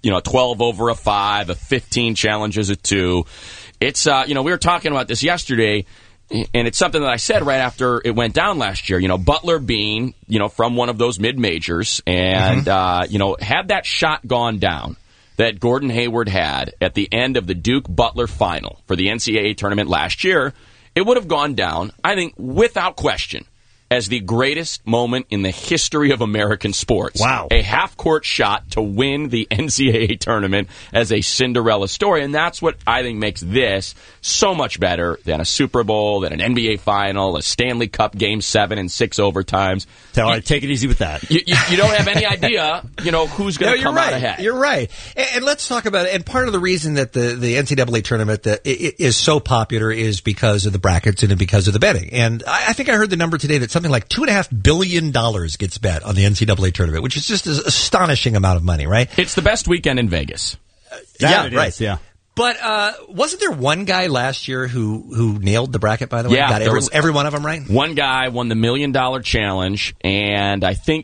12 over a 5, a 15 challenges a 2. It's we were talking about this yesterday. And it's something that I said right after it went down last year. Butler being, from one of those mid-majors and, had that shot gone down that Gordon Hayward had at the end of the Duke-Butler final for the NCAA tournament last year, it would have gone down, I think, without question, as the greatest moment in the history of American sports. Wow. A half-court shot to win the NCAA tournament as a Cinderella story. And that's what I think makes this so much better than a Super Bowl, than an NBA final, a Stanley Cup Game 7 and 6 overtimes. All right, take it easy with that. You don't have any idea, who's going to come out ahead. You're right. And let's talk about it. And part of the reason that the NCAA tournament that is so popular is because of the brackets and because of the betting. And I think I heard the number today that something like $2.5 billion gets bet on the NCAA tournament, which is just an astonishing amount of money, right? It's the best weekend in Vegas. Yeah, it right. is, yeah. But wasn't there one guy last year who nailed the bracket, by the way? Yeah, Got there was- every one of them right? One guy won the $1 million challenge, and I think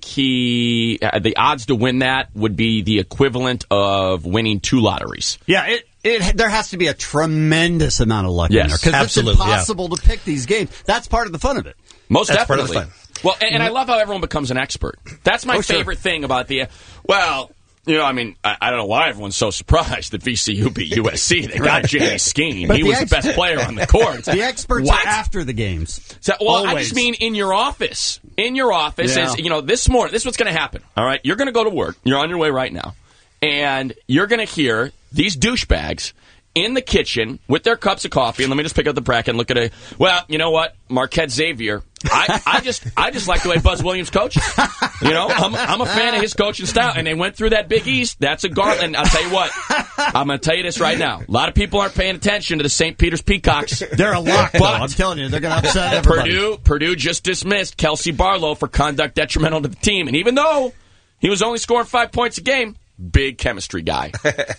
the odds to win that would be the equivalent of winning 2 lotteries. Yeah, there has to be a tremendous amount of luck in Yes, there, because it's absolutely, yeah. impossible to pick these games. That's part of the fun of it. Most That's part of definitely. the fun. Well, and I love how everyone becomes an expert. That's my favorite thing about the. Well, I don't know why everyone's so surprised that VCU beat USC. They got Jamie Skeen. But He the was the best player on the court. The experts What? are after the games. So, well, I Always. just mean in your office. In your office, Yeah. is, this morning, this is what's going to happen. All right, you're going to go to work. You're on your way right now, and you're going to hear these douchebags in the kitchen with their cups of coffee, and let me just pick up the bracket and look at it. Well, you know what? Marquette Xavier. I just like the way Buzz Williams coaches. You know, I'm a fan of his coaching style, and they went through that Big East. That's a Garland. I'll tell you what. I'm going to tell you this right now. A lot of people aren't paying attention to the St. Peter's Peacocks. They're a lock, though. I'm telling you, they're going to upset everybody. Purdue just dismissed Kelsey Barlow for conduct detrimental to the team, and even though he was only scoring 5 points a game, big chemistry guy.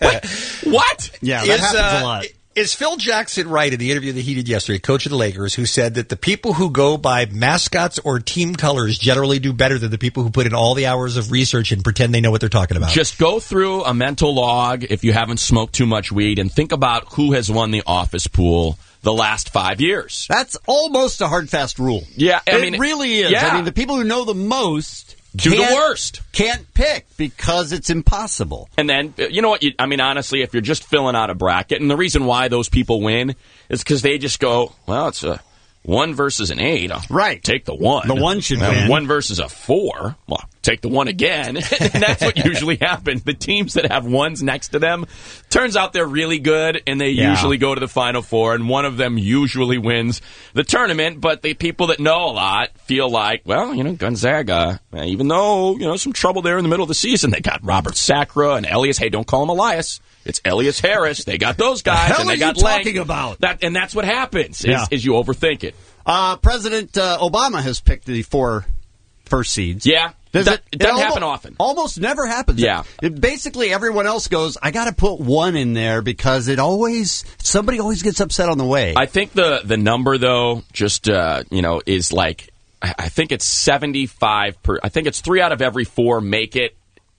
What? Yeah, that happens a lot. Is Phil Jackson right in the interview that he did yesterday, coach of the Lakers, who said that the people who go by mascots or team colors generally do better than the people who put in all the hours of research and pretend they know what they're talking about? Just go through a mental log if you haven't smoked too much weed and think about who has won the office pool the last 5 years. That's almost a hard, fast rule. Yeah, I mean, it really is. Yeah. I mean, the people who know the most do the worst. Can't pick because it's impossible. And then, you know what? I mean, honestly, if you're just filling out a bracket, and the reason why those people win is because they just go, well, it's a 1 versus an 8. Right. Take the 1. The 1 should win. 1 versus a 4. Well, take the 1 again. And that's what usually happens. The teams that have 1s next to them, turns out they're really good, and they usually go to the Final Four, and one of them usually wins the tournament. But the people that know a lot feel like, well, you know, Gonzaga, even though, you know, some trouble there in the middle of the season, they got Robert Sacra and Elias. Hey, don't call him Elias. It's Elias Harris. They got those guys, the and they got you talking about? And that's what happens, is you overthink it. President Obama has picked the 4 first seeds. Yeah. It doesn't happen often. Almost never happens. Yeah. Basically, everyone else goes, I got to put 1 in there because somebody always gets upset on the way. I think the number, though, just, is like, I think it's 75 I think it's 3 out of every 4 make it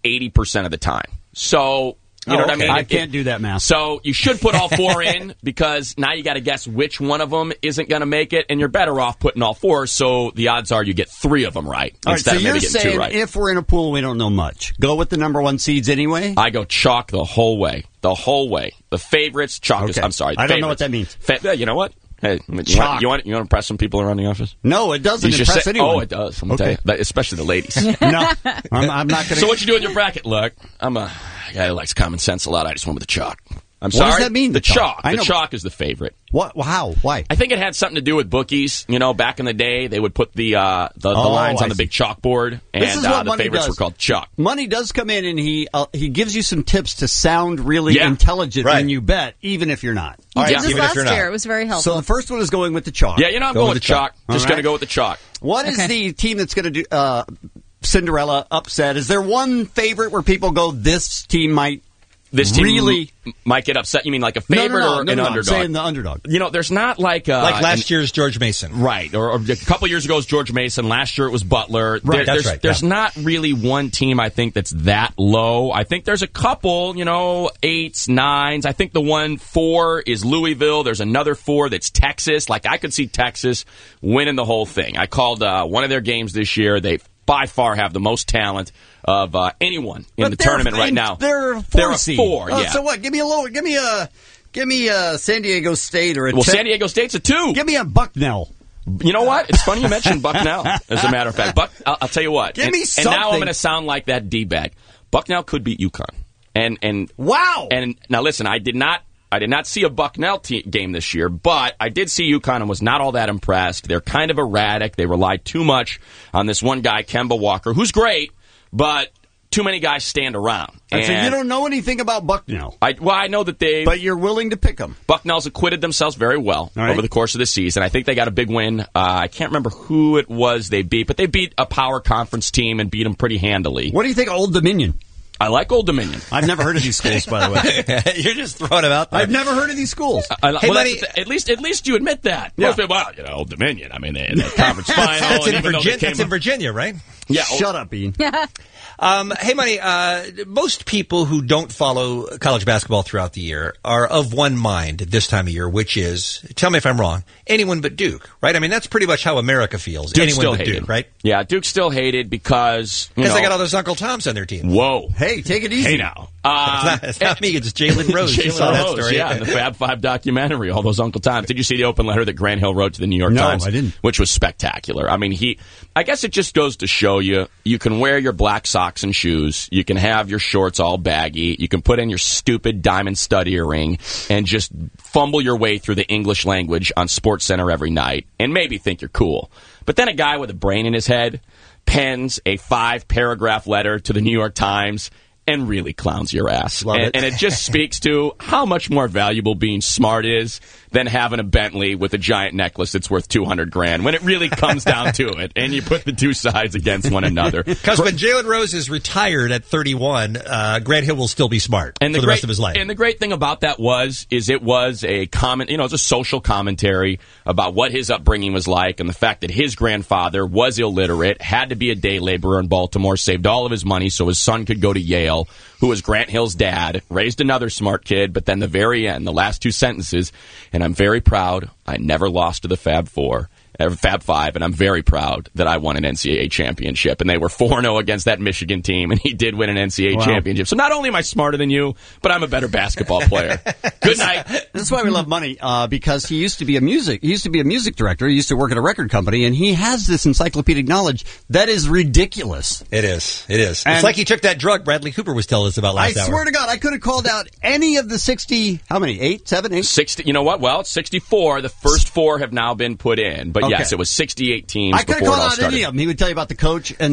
80% of the time. So, you know what I mean? I can't do that math. So you should put all 4 in because now you got to guess which one of them isn't going to make it, and you're better off putting all 4. So the odds are you get 3 of them right instead of maybe getting 2 right. If we're in a pool, we don't know much. Go with the number 1 seeds anyway. I go chalk the whole way. The whole way. The favorites chalk. I'm sorry. I don't know what that means. You know what? Hey, you want to impress some people around the office? No, it doesn't impress anyone. Oh, it does. I'm gonna tell you, especially the ladies. No, I'm not going to. So what you do in your bracket? Look, I'm a guy who likes common sense a lot. I just went with the chalk. What does that mean? The chalk. The chalk is the favorite. What? How? Why? I think it had something to do with bookies. You know, back in the day, they would put the lines on the big chalkboard, and the favorites were called chalk. Money does come in, and he gives you some tips to sound really intelligent when you bet, even if you're not. He did this last year. It was very helpful. So the first one is going with the chalk. Yeah, I'm going with the chalk. Just going to go with the chalk. What is the team that's going to do Cinderella upset? Is there one favorite where people go, this team might? This team really might get upset. You mean like a favorite or an underdog? I'm saying the underdog. You know, there's not like last year's George Mason, right? Or a couple years ago was George Mason. Last year it was Butler. Right, that's right. There's not really one team I think that's that low. I think there's a couple, 8s, 9s. I think the 4 is Louisville. There's another 4 that's Texas. Like I could see Texas winning the whole thing. I called one of their games this year. They by far have the most talent of anyone in the tournament right now. They're a 4 seed. 4, yeah. So what? Give me a San Diego State or a San Diego State's a 2. Give me a Bucknell. You know what? It's funny you mentioned Bucknell, as a matter of fact. I'll tell you what. Give me something. And now I'm going to sound like that D-bag. Bucknell could beat UConn. And wow. And now listen, I did not see a Bucknell game this year, but I did see UConn and was not all that impressed. They're kind of erratic. They relied too much on this one guy, Kemba Walker, who's great, but too many guys stand around. And so you don't know anything about Bucknell. I know that but you're willing to pick them. Bucknell's acquitted themselves very well over the course of the season. I think they got a big win. I can't remember who it was they beat, but they beat a power conference team and beat them pretty handily. What do you think of Old Dominion? I like Old Dominion. I've never heard of these schools, by the way. You're just throwing them out there. I've never heard of these schools. At least you admit that. Yeah. Most people, Old Dominion. I mean, they had that conference final. That's in Virginia, right? Yeah. Shut up, Ian. Hey, Money, most people who don't follow college basketball throughout the year are of one mind at this time of year, which is, tell me if I'm wrong, anyone but Duke, right? I mean, that's pretty much how America feels. Duke's anyone but Duke, right? Yeah, Duke's still hated because they got all those Uncle Toms on their team. Whoa. Hey, take it easy. Hey, now. It's not me, it's Jalen Rose. Jalen Rose, yeah, in the Fab Five documentary, all those Uncle Toms. Did you see the open letter that Grant Hill wrote to the New York Times? No, I didn't. Which was spectacular. I mean, I guess it just goes to show show you. You can wear your black socks and shoes. You can have your shorts all baggy. You can put in your stupid diamond stud earring and just fumble your way through the English language on SportsCenter every night and maybe think you're cool. But then a guy with a brain in his head pens a 5-paragraph letter to the New York Times and really clowns your ass. And it just speaks to how much more valuable being smart is than having a Bentley with a giant necklace that's worth $200,000 when it really comes down to it. And you put the two sides against one another. Because when Jalen Rose is retired at 31, Grant Hill will still be smart for the rest of his life. And the great thing about that it was a comment, it's a social commentary about what his upbringing was like and the fact that his grandfather was illiterate, had to be a day laborer in Baltimore, saved all of his money so his son could go to Yale, who was Grant Hill's dad, raised another smart kid, but then the very end, the last two sentences, and I'm very proud I never lost to the Fab Five, and I'm very proud that I won an NCAA championship. And they were 4-0 against that Michigan team, and he did win an NCAA championship. So not only am I smarter than you, but I'm a better basketball player. Good night. This is why we love Money, because he used to be a music director. He used to work at a record company, and he has this encyclopedic knowledge that is ridiculous. It is. It's like he took that drug Bradley Cooper was telling us about last hour. I swear to God, I could have called out any of the 60, how many, 8, 7, 8? 60, you know what? Well, it's 64. The first 4 have now been put in. But yes, it was 68 teams I could have called out any of them. He would tell you about the coach and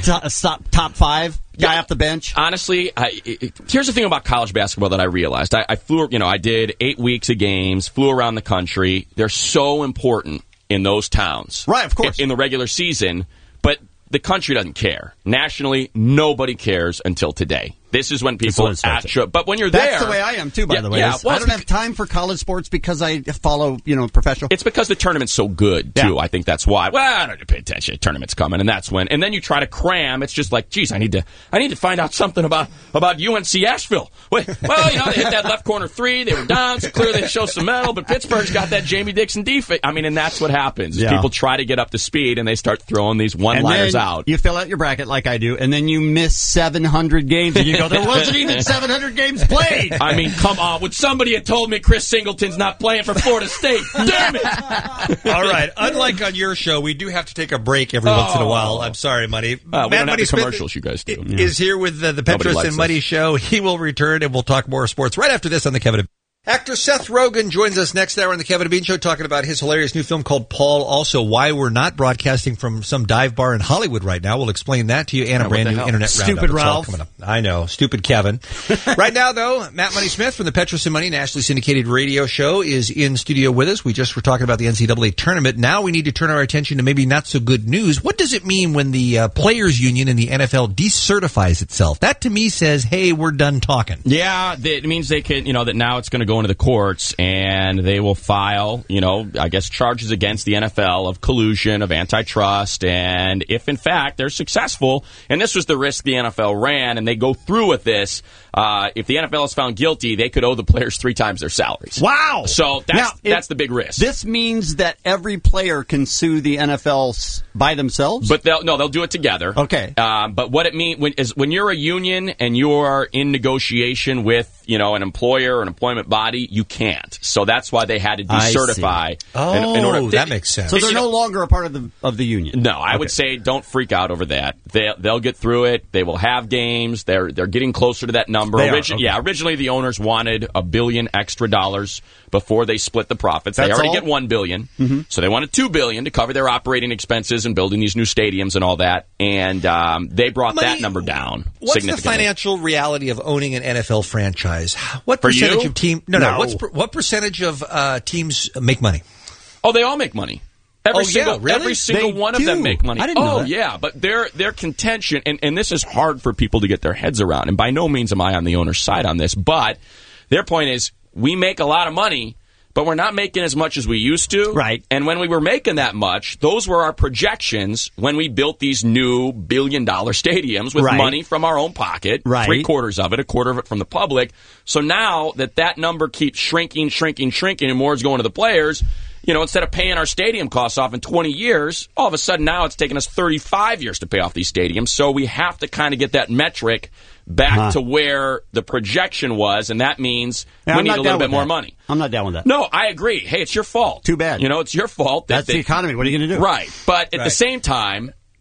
the top 5 guy off the bench. Honestly, here's the thing about college basketball that I realized. I flew, I did 8 weeks of games, flew around the country. They're so important in those towns. Right, of course. In the regular season, but the country doesn't care. Nationally, nobody cares until today. This is when people but when you're there... That's the way I am, too, by the way. I don't have time for college sports because I follow, professional. It's because the tournament's so good, too. Yeah. I think that's why. Well, I don't pay attention. The tournament's coming, and that's when... And then you try to cram. It's just like, geez, I need to find out something about UNC Asheville. Well, they hit that left corner 3. They were down, so clearly they show some metal, but Pittsburgh's got that Jamie Dixon defense. And that's what happens. Yeah. People try to get up to speed, and they start throwing these one-liners out. You fill out your bracket like I do, and then you miss 700 games, and you go, there wasn't even 700 games played. Come on. Would somebody have told me Chris Singleton's not playing for Florida State? Damn it! All right. Unlike on your show, we do have to take a break every once in a while. I'm sorry, Money. We don't have the commercials you guys do. Is here with the Petros and Money show. He will return, and we'll talk more sports right after this on the Kevin. Actor Seth Rogen joins us next hour on the Kevin and Bean Show talking about his hilarious new film called Paul. Also, why we're not broadcasting from some dive bar in Hollywood right now. We'll explain that to you and a brand new internet Stupid roundup. Ralph. I know. Stupid Kevin. Right now, though, Matt Money Smith from the Petros and Money nationally syndicated radio show is in studio with us. We just were talking about the NCAA tournament. Now we need to turn our attention to maybe not so good news. What does it mean when the Players Union in the NFL decertifies itself? That to me says, hey, we're done talking. Yeah, it means they can, that now it's going to go into the courts and they will file, I guess charges against the NFL of collusion, of antitrust, and if in fact they're successful, and this was the risk the NFL ran, and they go through with this, if the NFL is found guilty, they could owe the players 3 times their salaries. Wow! So that's the big risk. This means that every player can sue the NFL by themselves? But they'll do it together. Okay. But what it means when you're a union and you're in negotiation with, an employer or an employment body, you can't. So that's why they had to decertify. In order, that makes sense. So they're no longer a part of the union. No, I would say don't freak out over that. They'll get through it. They will have games. They're getting closer to that number. Originally the owners wanted $1 billion extra before they split the profits. They already get $1 billion, so they wanted $2 billion to cover their operating expenses and building these new stadiums and all that. And they brought that number down. What's the financial reality of owning an NFL franchise? What percentage of team? No. What percentage of teams make money? Oh, they all make money. Every single one of them make money. I didn't know that. Yeah, but their contention, and this is hard for people to get their heads around, and by no means am I on the owner's side on this, but their point is, we make a lot of money, but we're not making as much as we used to. Right. And when we were making that much, those were our projections when we built these new billion-dollar stadiums with money from our own pocket, 3/4 of it, 1/4 of it from the public. So now that number keeps shrinking, and more is going to the players, instead of paying our stadium costs off in 20 years, all of a sudden now it's taking us 35 years to pay off these stadiums. So we have to kind of get that metric back to where the projection was, and that means we need a little bit more money. I'm not down with that. No, I agree. Hey, it's your fault. Too bad. It's your fault. That's the economy. What are you going to do? Right. But at the same time,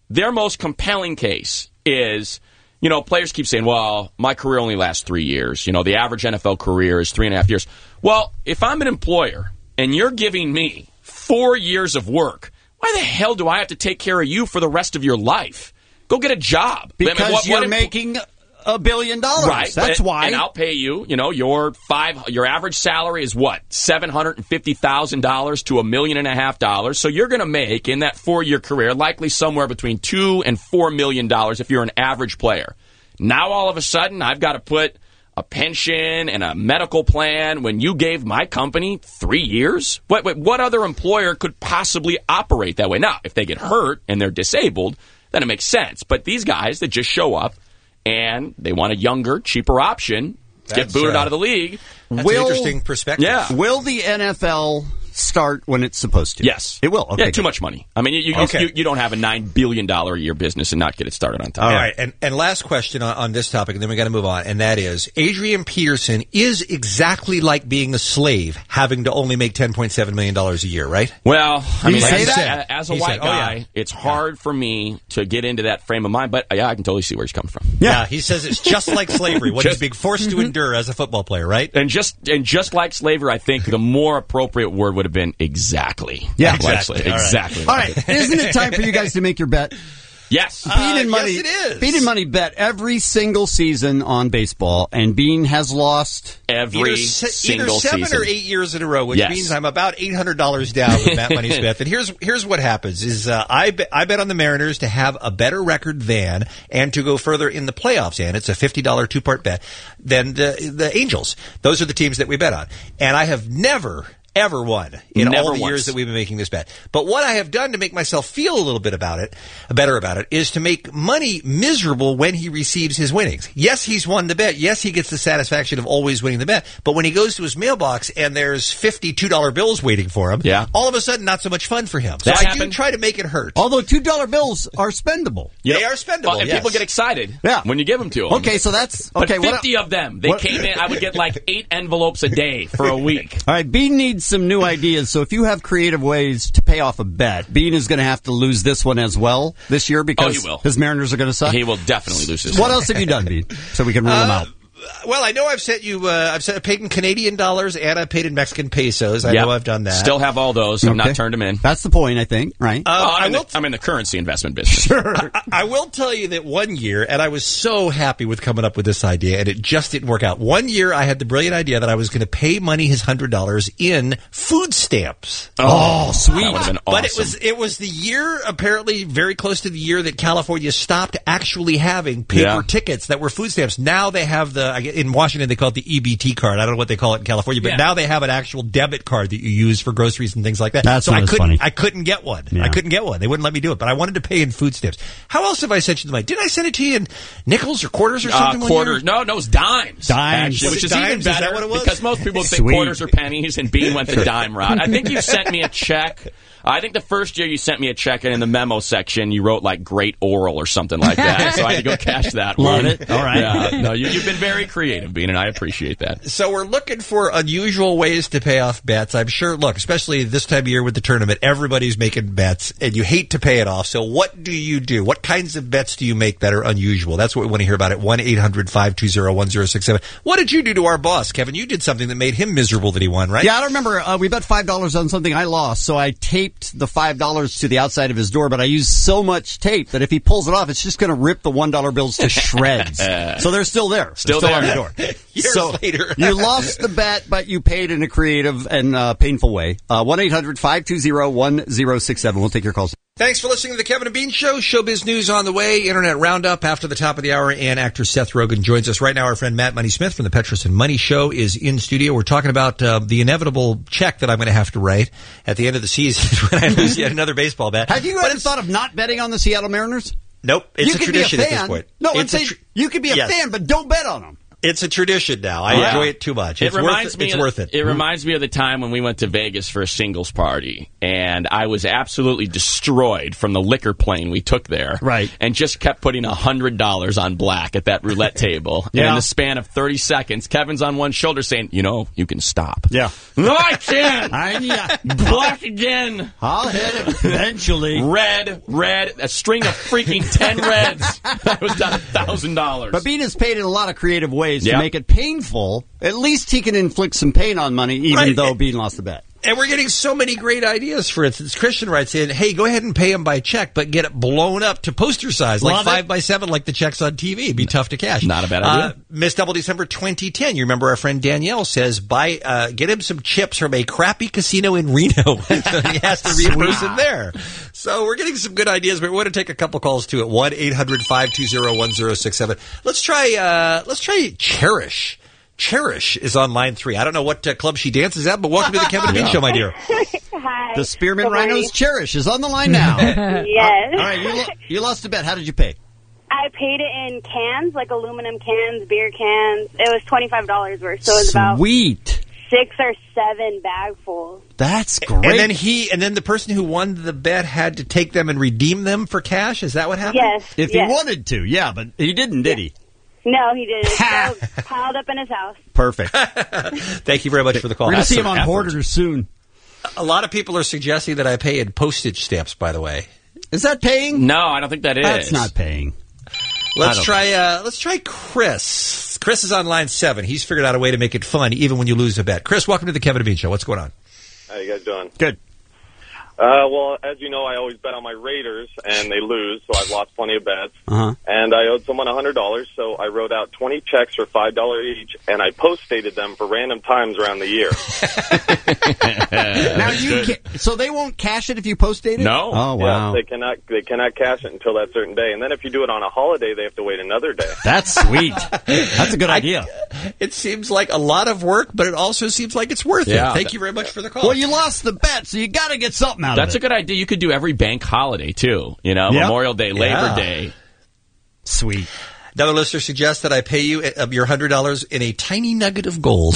their most compelling case is, players keep saying, well, my career only lasts 3 years. The average NFL career is 3.5 years. Well, if I'm an employer and you're giving me 4 years of work, why the hell do I have to take care of you for the rest of your life? Go get a job. Because you're making $1 billion. Right. That's why. And I'll pay you, your average salary is what? $750,000 to $1.5 million. So you're going to make, in that 4-year career, likely somewhere between $2 and $4 million if you're an average player. Now, all of a sudden, I've got to put a pension and a medical plan when you gave my company 3 years? What other employer could possibly operate that way? Now, if they get hurt and they're disabled, then it makes sense. But these guys that just show up and they want a younger, cheaper option, get booted out of the league. That's an interesting perspective. Yeah. Will the NFL start when it's supposed to? Yes. It will. Okay, yeah, too much money. I mean, you don't have a $9 billion a year business and not get it started on time. All right. And last question on this topic, and then we got to move on, and that is, Adrian Peterson is exactly like being a slave, having to only make $10.7 million a year, right? Well, I mean, as a white guy, it's hard for me to get into that frame of mind, but yeah, I can totally see where he's coming from. Yeah, he says it's just like slavery, what he's being forced to endure as a football player, right? And just like slavery, I think the more appropriate word would have been exactly. Yeah, exactly. Exactly. All right. Isn't it time for you guys to make your bet? Yes. Bean and Money, yes, it is. Bean and Money bet every single season on baseball, and Bean has lost either season. 7 or 8 years in a row, which yes. means I'm about $800 down with Matt Money's bet. And here's what happens: is I bet on the Mariners to have a better record than and to go further in the playoffs. And it's a $50 2-part bet than the Angels. Those are the teams that we bet on, and I have never won in all the years that we've been making this bet. But what I have done to make myself feel a little bit better about it, is to make Money miserable when he receives his winnings. Yes, he's won the bet. Yes, he gets the satisfaction of always winning the bet. But when he goes to his mailbox and there's $52 bills waiting for him, all of a sudden not so much fun for him. So I do try to make it hurt. Although $2 bills are spendable. They are spendable, well, and people get excited when you give them to them. Okay, so that's... But 50 of them. They came in, I would get like 8 envelopes a day for a week. All right, Bean needs some new ideas, so if you have creative ways to pay off a bet, Bean is going to have to lose this one as well this year because his Mariners are going to suck. He will definitely lose this What else have you done, Bean, so we can rule them out? Well, I know I've sent you. I've paid in Canadian dollars and I've paid in Mexican pesos. I know I've done that. Still have all those. I've not turned them in. That's the point, I think. Right? I'm in the currency investment business. Sure. I will tell you that one year, and I was so happy with coming up with this idea, and it just didn't work out. One year, I had the brilliant idea that I was going to pay Money his $100 in food stamps. Oh, sweet! That would have been awesome. But it was the year, apparently very close to the year, that California stopped actually having paper tickets that were food stamps. Now they have in Washington, they call it the EBT card. I don't know what they call it in California, but now they have an actual debit card that you use for groceries and things like that. That's funny. I couldn't get one. Yeah. I couldn't get one. They wouldn't let me do it, but I wanted to pay in food stamps. How else have I sent you the money? Didn't I send it to you in nickels or quarters or something? Quarters. No, it was dimes. Actually, which is dimes? even better. Is that what it was? Because most people think quarters or pennies, and Bean went the dime route. I think you sent me a check. I think the first year you sent me a check, and in the memo section you wrote like "Great Oral" or something like that. So I had to go cash that one. Love it. All right. Yeah. No, you've been very creative, Bean, and I appreciate that. So we're looking for unusual ways to pay off bets. I'm sure, look, especially this time of year with the tournament, everybody's making bets, and you hate to pay it off. So what do you do? What kinds of bets do you make that are unusual? That's what we want to hear about at 1-800-520-1067. What did you do to our boss, Kevin? You did something that made him miserable that he won, right? Yeah, I don't remember. We bet $5 on something I lost, so I taped the $5 to the outside of his door, but I used so much tape that if he pulls it off, it's just going to rip the $1 bills to shreds. So they're still there. Still there on the door. Years later. You lost the bet, but you paid in a creative and painful way. 1-800-520-1067. We'll take your calls. Thanks for listening to the Kevin and Bean Show. Showbiz news on the way. Internet roundup after the top of the hour. And actor Seth Rogen joins us right now. Our friend Matt Money Smith from the Petros and Money Show is in studio. We're talking about the inevitable check that I'm going to have to write at the end of the season when I lose yet another baseball bet. Have you ever thought of not betting on the Seattle Mariners? Nope. It's a tradition at this point. No, I'm saying you could be a fan, but don't bet on them. It's a tradition now. I enjoy it too much. It's worth it. It reminds me of the time when we went to Vegas for a singles party, and I was absolutely destroyed from the liquor plane we took there. Right. And just kept putting $100 on black at that roulette table. Yeah. And in the span of 30 seconds, Kevin's on one shoulder saying, you can stop. Yeah. No, I can't. Black again. I'll hit it eventually. Red, a string of freaking 10 reds. That was down $1,000. But Bean has paid in a lot of creative ways to Yep. make it painful. At least he can inflict some pain on money, even though Bean lost the bet. And we're getting so many great ideas. For instance, Christian writes in, hey, go ahead and pay him by check, but get it blown up to poster size, like 5x7, like the checks on TV. It'd be tough to cash. Not a bad idea. Miss Double December 2010. You remember our friend Danielle says, get him some chips from a crappy casino in Reno. He has to reimburse him there. So we're getting some good ideas, but we want to take a couple calls too at 1-800-520-1067. Let's try Cherish. Cherish is on line 3. I don't know what club she dances at, but welcome to the Kevin and Bean Show, my dear. Hi. The Spearman Rhinos Cherish is on the line now. Yes. All right, you lost a bet. How did you pay? I paid it in cans, like aluminum cans, beer cans. It was $25 worth, so it was about Sweet. 6 or 7 bagfuls. That's great. And then the person who won the bet had to take them and redeem them for cash. Is that what happened? Yes. If he wanted to, yeah, but he didn't, did he? No, he didn't. So piled up in his house. Perfect. Thank you very much for the call. We're going to see him on Hoarders soon. A lot of people are suggesting that I pay in postage stamps, by the way. Is that paying? No, I don't think that is. That's not paying. Let's try Chris. Chris is on line 7. He's figured out a way to make it fun, even when you lose a bet. Chris, welcome to the Kevin and Bean Show. What's going on? How you guys doing? Good. Well, as you know, I always bet on my Raiders, and they lose, so I've lost plenty of bets. Uh-huh. And I owed someone $100, so I wrote out 20 checks for $5 each, and I post-dated them for random times around the year. Now so they won't cash it if you post-date it? No. Oh, wow. Yeah, they cannot cash it until that certain day. And then if you do it on a holiday, they have to wait another day. That's sweet. That's a good idea. It seems like a lot of work, but it also seems like it's worth it. Thank you very much for the call. Well, you lost the bet, so you got to get something out of it. That's a good idea. You could do every bank holiday, too. Memorial Day, Labor Day. Sweet. Another listener suggests that I pay you your $100 in a tiny nugget of gold.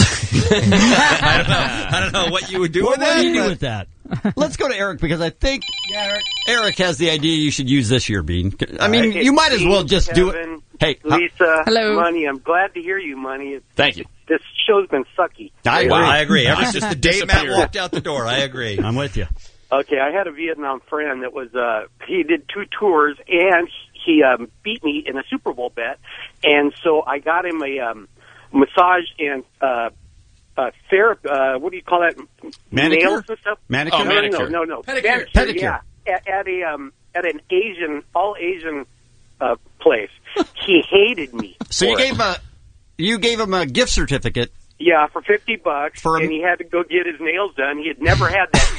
I don't know what you would do with that. What do you do with that? Let's go to Eric, because I think Eric has the idea you should use this year, Bean. I mean, you might as well just do it. Hey, Lisa, hello. Money. I'm glad to hear you, Money. Thank you. This show's been sucky. I agree. Ever since the day Matt walked out the door, I agree. I'm with you. Okay, I had a Vietnam friend that was, he did 2 tours, and he beat me in a Super Bowl bet, and so I got him a massage and therapy, what do you call that? Manicure? Nails and stuff? Manicure? Oh, manicure. No. Pedicure. Yeah, at an Asian, all Asian place. He hated me. So you gave him a gift certificate. Yeah, for $50, and he had to go get his nails done. He had never had that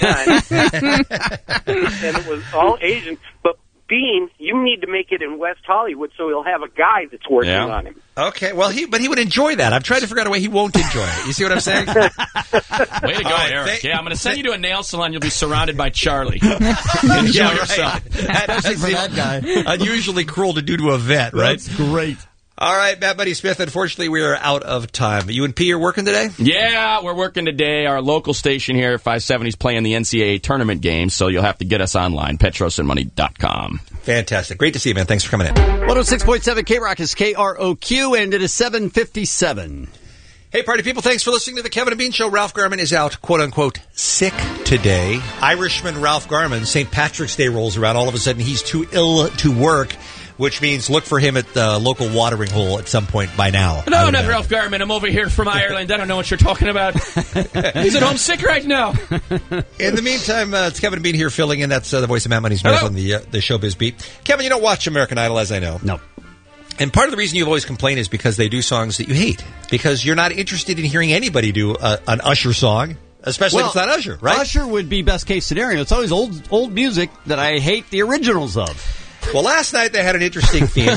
done, and it was all Asian. But Bean, you need to make it in West Hollywood, so he'll have a guy that's working on him. Okay, well, he would enjoy that. I've tried to figure out a way he won't enjoy it. You see what I'm saying? Way to go, Eric. I'm going to send you to a nail salon. You'll be surrounded by Charlie. Enjoy yourself. Especially for that guy. Unusually cruel to do to a vet, right? That's great. All right, Matt Buddy Smith, unfortunately, we are out of time. You and P are working today? Yeah, we're working today. Our local station here, 570, is playing the NCAA tournament game, so you'll have to get us online, petrosandmoney.com. Fantastic. Great to see you, man. Thanks for coming in. 106.7 K-Rock is KROQ, and it is 7:57. Hey, party people, thanks for listening to the Kevin and Bean Show. Ralph Garman is out, quote-unquote, sick today. Irishman Ralph Garman, St. Patrick's Day rolls around. All of a sudden, he's too ill to work, which means look for him at the local watering hole at some point by now. No, not Ralph Garman. I'm over here from Ireland. I don't know what you're talking about. He's at home sick right now. In the meantime, it's Kevin and Bean here filling in. That's the voice of Matt Money's News on the Showbiz Beat. Kevin, you don't watch American Idol, as I know. No. And part of the reason you've always complained is because they do songs that you hate. Because you're not interested in hearing anybody do an Usher song. Especially if it's not Usher, right? Usher would be best case scenario. It's always old music that I hate the originals of. Well, last night they had an interesting theme.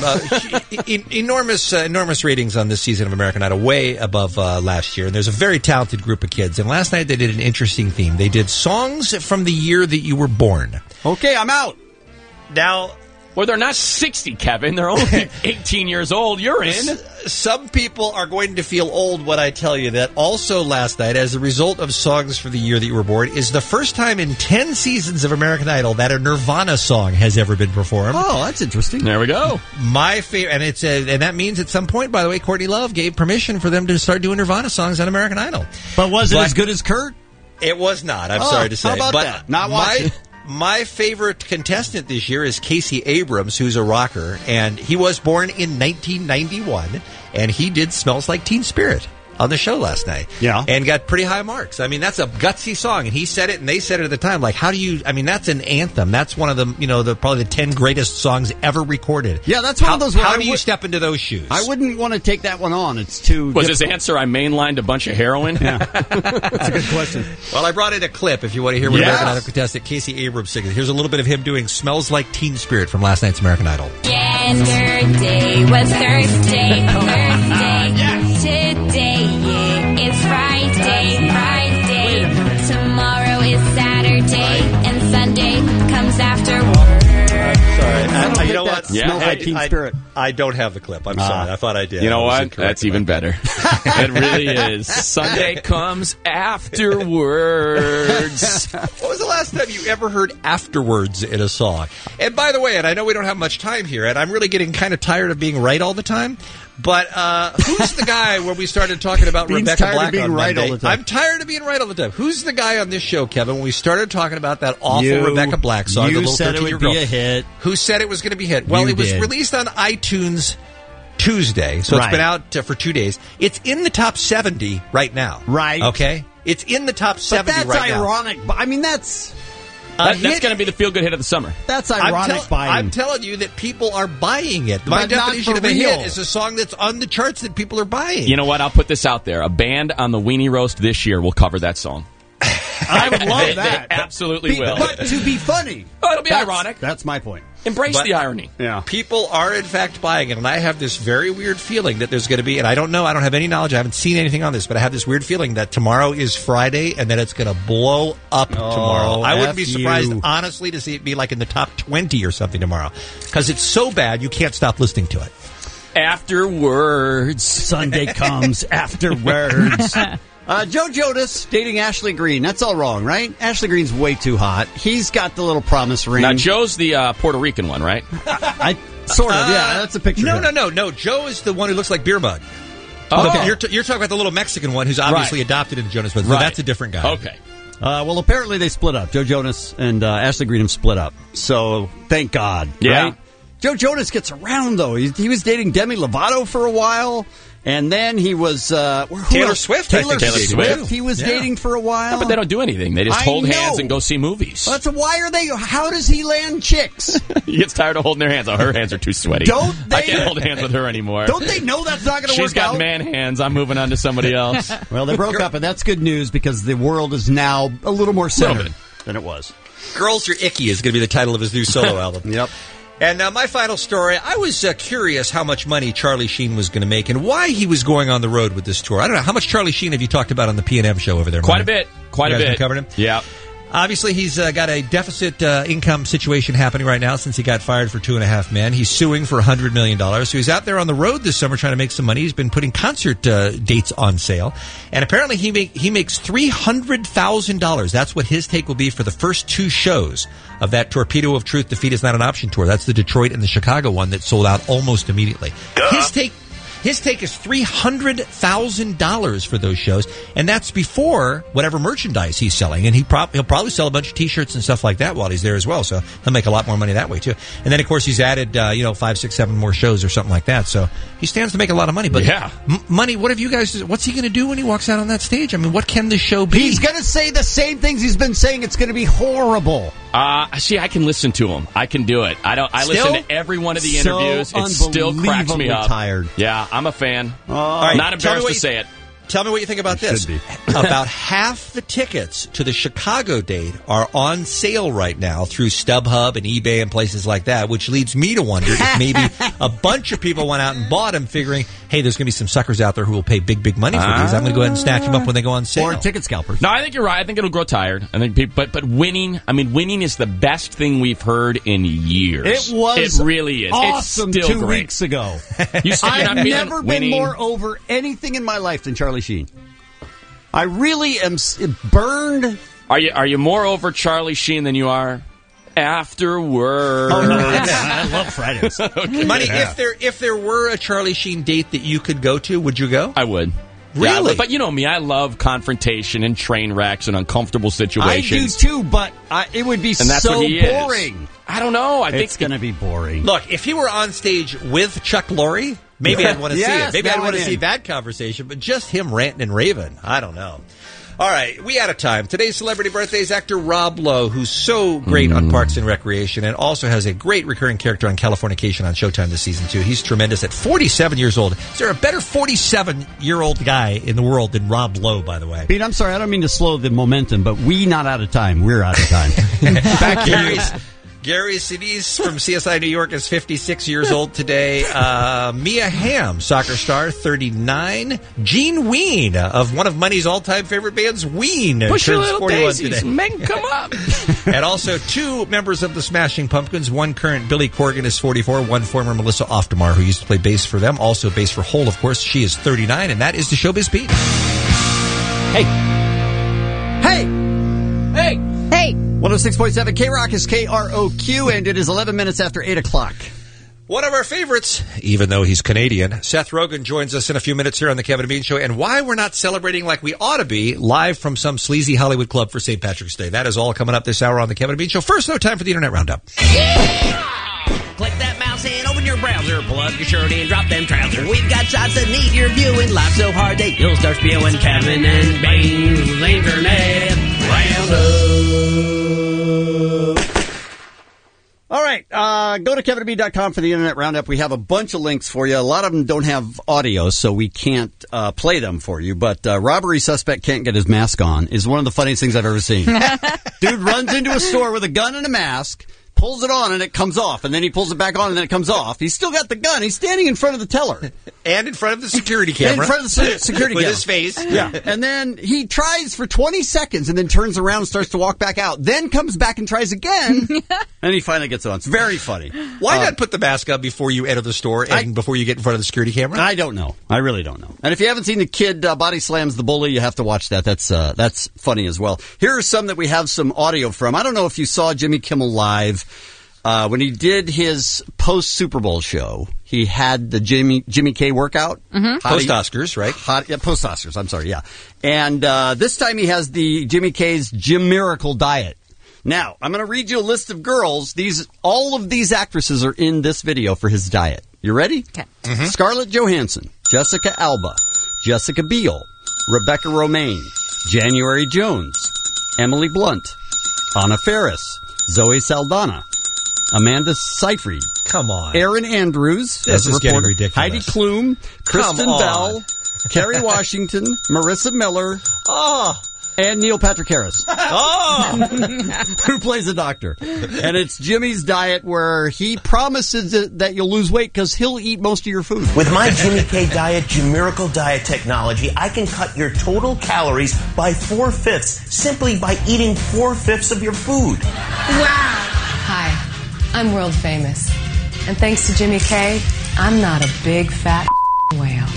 Enormous ratings on this season of American Idol, way above last year. And there's a very talented group of kids. And last night they did an interesting theme. They did songs from the year that you were born. Okay, I'm out. Now, Well, they're not 60, Kevin. They're only 18 years old. You're in. Some people are going to feel old when I tell you that also last night, as a result of Songs for the Year That You Were Born, is the first time in 10 seasons of American Idol that a Nirvana song has ever been performed. Oh, that's interesting. There we go. My favorite, and that means at some point, by the way, Courtney Love gave permission for them to start doing Nirvana songs on American Idol. But was it as good as Kurt? It was not. I'm sorry to say. How about but that? Not watching. My favorite contestant this year is Casey Abrams, who's a rocker, and he was born in 1991, and he did Smells Like Teen Spirit on the show last night. Yeah. And got pretty high marks. I mean, that's a gutsy song, and he said it, and they said it at the time. Like, how do you, I mean, that's an anthem. That's one of the, probably the 10 greatest songs ever recorded. Yeah, that's one of those where How do you step into those shoes? I wouldn't want to take that one on. It's too Was difficult. his answer, I mainlined a bunch of heroin? Yeah. That's a good question. Well, I brought in a clip if you want to hear what American Idol contestant Casey Abrams sings. Here's a little bit of him doing Smells Like Teen Spirit from last night's American Idol. Yesterday was Thursday. Today it's Friday. Tomorrow is Saturday, and Sunday comes afterward. Sorry. You know what? Smells Like Teen Spirit. I don't have the clip. I'm sorry. I thought I did. You know I was what? incorrect That's even better. It really is. Sunday comes afterwards. What was the last time you ever heard afterwards in a song? And by the way, and I know we don't have much time here, and I'm really getting kind of tired of being right all the time, but who's the guy when we started talking about Bean's Rebecca tired of Black being on right Monday? all the time. I'm tired of being right all the time. Who's the guy on this show, Kevin, when we started talking about that awful Rebecca Black song? You the said it would be a hit. Who said it was going to be a hit? Well, You it was did. released on iTunes Tuesday, so it's been out for 2 days. It's in the top 70 right now. Right. Okay? It's in the top 70 But that's right now. ironic. I mean, that's That's going to be the feel-good hit of the summer. That's ironic buying. I'm telling you that people are buying it. My But not definition for of a real. hit is a song that's on the charts that people are buying. You know what? I'll put this out there. A band on the Weenie Roast this year will cover that song. I would love that. They absolutely will. But to be funny. Oh, it'll be ironic. That's my point. Embrace But- the irony. Yeah. People are, in fact, buying it, and I have this very weird feeling that there's going to be, and I don't know, I don't have any knowledge, I haven't seen anything on this, but I have this weird feeling that tomorrow is Friday, and that it's going to blow up tomorrow. I wouldn't be F surprised, you. honestly, to see it be like in the top 20 or something tomorrow, because it's so bad you can't stop listening to it. Afterwards. Sunday comes afterwards. Joe Jonas dating Ashley Green. That's all wrong, right? Ashley Green's way too hot. He's got the little promise ring. Now, Joe's the Puerto Rican one, right? I sort of, yeah. That's a picture. No, of him. no. Joe is the one who looks like Beer Mug. Okay. You're talking about the little Mexican one who's obviously adopted into Jonas Brothers. Right. That's a different guy. Okay. Well, apparently they split up. Joe Jonas and Ashley Green have split up. So, thank God. Yeah. Right? Joe Jonas gets around, though. He was dating Demi Lovato for a while. And then he was Taylor Swift. Taylor Taylor Swift. He was dating for a while. No, but they don't do anything. They just I hold know. hands and go see movies. Well, why are they? How does he land chicks? He gets tired of holding their hands. Oh, her hands are too sweaty. Don't I they- can't hold hands with her anymore. Don't they know that's not going to work She's got out? man hands. I'm moving on to somebody else. Well, they broke up, and that's good news because the world is now a little more centered than it was. Girls Are Icky is going to be the title of his new solo album. Yep. And my final story, I was curious how much money Charlie Sheen was going to make and why he was going on the road with this tour. I don't know. How much Charlie Sheen have you talked about on the P&M show over there, Quite Mike? a bit. Quite You a guys bit. been covering him? Yeah. Obviously, he's got a deficit income situation happening right now since he got fired for 2.5 Men. He's suing for $100 million. So he's out there on the road this summer trying to make some money. He's been putting concert dates on sale. And apparently he makes $300,000. That's what his take will be for the first 2 shows of that Torpedo of Truth, Defeat is Not an Option tour. That's the Detroit and the Chicago one that sold out almost immediately. His take is $300,000 for those shows, and that's before whatever merchandise he's selling. And he'll probably sell a bunch of T-shirts and stuff like that while he's there as well. So he'll make a lot more money that way too. And then of course he's added 5, 6, 7 more shows or something like that. So he stands to make a lot of money. But yeah, money. What have you guys? What's he going to do when he walks out on that stage? I mean, what can the show be? He's going to say the same things he's been saying. It's going to be horrible. See, I can listen to him. I can do it. I listen to every one of the interviews. It still cracks me up. Tired. Yeah, I'm a fan. All right, Not embarrassed to say it. Tell me what you think about It this. should be. About half the tickets to the Chicago date are on sale right now through StubHub and eBay and places like that, which leads me to wonder if maybe a bunch of people went out and bought them figuring, hey, there's going to be some suckers out there who will pay big, big money for these. I'm going to go ahead and snatch them up when they go on sale. Or ticket scalpers. No, I think you're right. I think it'll grow tired. I think, but winning. I mean, winning is the best thing we've heard in years. It was It really is. awesome it's still 2 great. weeks ago. I've never been more over anything in my life than Charlie Sheen. I really am burned. Are you more over Charlie Sheen than you are afterwards? Oh no, I love Fridays. Okay. Money, if there were a Charlie Sheen date that you could go to, would you go? I would. Really? Yeah, but you know me, I love confrontation and train wrecks and uncomfortable I situations. do too, but it would be And that's so what he is. boring. I don't know. I think It's going to be boring. Look, if he were on stage with Chuck Lorre, maybe I'd want to see Yes, it. Maybe that I'd want to went see in. that conversation, but just him ranting and raving, I don't know. All right, we out of time. Today's celebrity birthday is actor Rob Lowe, who's so great on Parks and Recreation and also has a great recurring character on Californication on Showtime this season, too. He's tremendous at 47 years old. Is there a better 47-year-old guy in the world than Rob Lowe, by the way? Pete, I'm sorry, I don't mean to slow the momentum, but we not out of time. We're out of time. Back to you. Gary Sinise from CSI New York is 56 years old today. Mia Hamm, soccer star, 39. Gene Ween of one of Money's all-time favorite bands, Ween, Push your turns little 41 daisies. today. Make 'em come up. And also 2 members of the Smashing Pumpkins. One current Billy Corgan is 44. One former Melissa Oftemar, who used to play bass for them. Also bass for Hole, of course. She is 39, and that is the Showbiz Pete. Hey. Hey! 106.7 K-Rock is KROQ, and it is 11 minutes after 8 o'clock. One of our favorites, even though he's Canadian, Seth Rogen joins us in a few minutes here on the Kevin and Bean Show, and why we're not celebrating like we ought to be live from some sleazy Hollywood club for St. Patrick's Day. That is all coming up this hour on the Kevin and Bean Show. First, though, time for the Internet Roundup. Click that mouse and open your browser. Pull up your shirt and drop them trousers. We've got shots that need your viewing. Laugh so hard that you'll start spewing. Kevin and Bean's Internet Roundup. All right, go to kevinandbean.com for the Internet Roundup. We have a bunch of links for you. A lot of them don't have audio, so we can't play them for you. But robbery suspect can't get his mask on is one of the funniest things I've ever seen. Dude runs into a store with a gun and a mask, pulls it on, and it comes off. And then he pulls it back on, and then it comes off. He's still got the gun. He's standing in front of the teller. And in front of the security camera. And in front of the security With camera. his face. Yeah. And then he tries for 20 seconds and then turns around and starts to walk back out. Then comes back and tries again. And he finally gets it on. It's very funny. Why not put the mask up before you enter the store and before you get in front of the security camera? I don't know. I really don't know. And if you haven't seen the kid body slams the bully, you have to watch that. That's funny as well. Here are some that we have some audio from. I don't know if you saw Jimmy Kimmel Live. When he did his post-Super Bowl show, he had the Jimmy K workout. Mm-hmm. Post-Oscars, right? Post-Oscars, I'm sorry, yeah. And this time he has the Jimmy K's Jim Miracle diet. Now, I'm going to read you a list of girls. All of these actresses are in this video for his diet. You ready? Okay. Mm-hmm. Scarlett Johansson, Jessica Alba, Jessica Biel, Rebecca Romaine, January Jones, Emily Blunt, Anna Faris, Zoe Saldana, Amanda Seyfried. Come on. Aaron Andrews. This is getting ridiculous. Heidi Klum. Kristen on. Bell. Kerry Washington. Marissa Miller. And Neil Patrick Harris. Who plays a doctor. And it's Jimmy's diet where he promises that you'll lose weight because he'll eat most of your food. With my Jimmy K Diet, Jim Miracle Diet technology, I can cut your total calories by 4/5 simply by eating 4/5 of your food. Wow. Hi, I'm world famous. And thanks to Jimmy K, I'm not a big fat whale.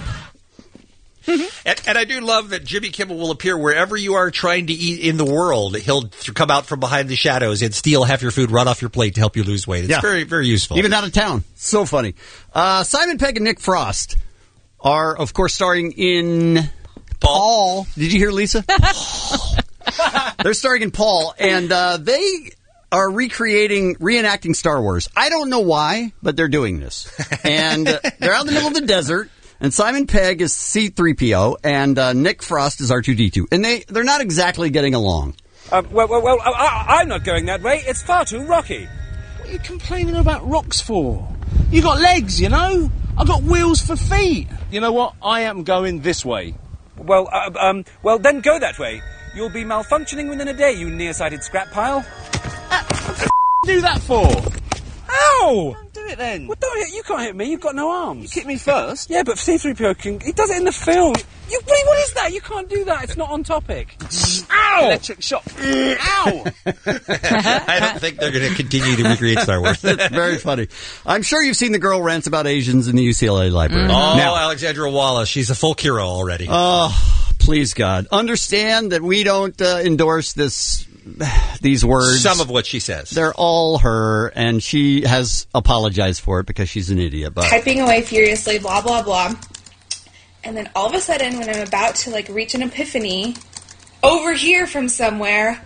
And I do love that Jimmy Kimmel will appear wherever you are trying to eat in the world. He'll come out from behind the shadows and steal half your food right off your plate to help you lose weight. It's very, very useful. Even out of town. So funny. Simon Pegg and Nick Frost are, of course, starring in Paul. Did you hear Lisa? They're starring in Paul, and they are reenacting Star Wars. I don't know why, but they're doing this. And they're out in the middle of the desert, and Simon Pegg is C-3PO, and Nick Frost is R2-D2. And they're not exactly getting along. I'm not going that way. It's far too rocky. What are you complaining about rocks for? You got legs, you know? I've got wheels for feet. You know what? I am going this way. Well, then go that way. You'll be malfunctioning within a day, you nearsighted scrap pile. What the do that for? Ow! Don't do it then. Well, don't hit. You can't hit me. You've got no arms. You kick me first. Yeah, but C-3PO can. He does it in the film. What is that? You can't do that. It's not on topic. Ow! Electric shock. Ow! I don't think they're going to continue to recreate Star Wars. That's very funny. I'm sure you've seen the girl rants about Asians in the UCLA library. Oh, Now, Alexandra Wallace. She's a folk hero already. Oh, please, God. Understand that we don't endorse these words. Some of what she says. They're all her, and she has apologized for it because she's an idiot. But typing away furiously, blah, blah, blah. And then all of a sudden, when I'm about to, reach an epiphany, overhear from somewhere,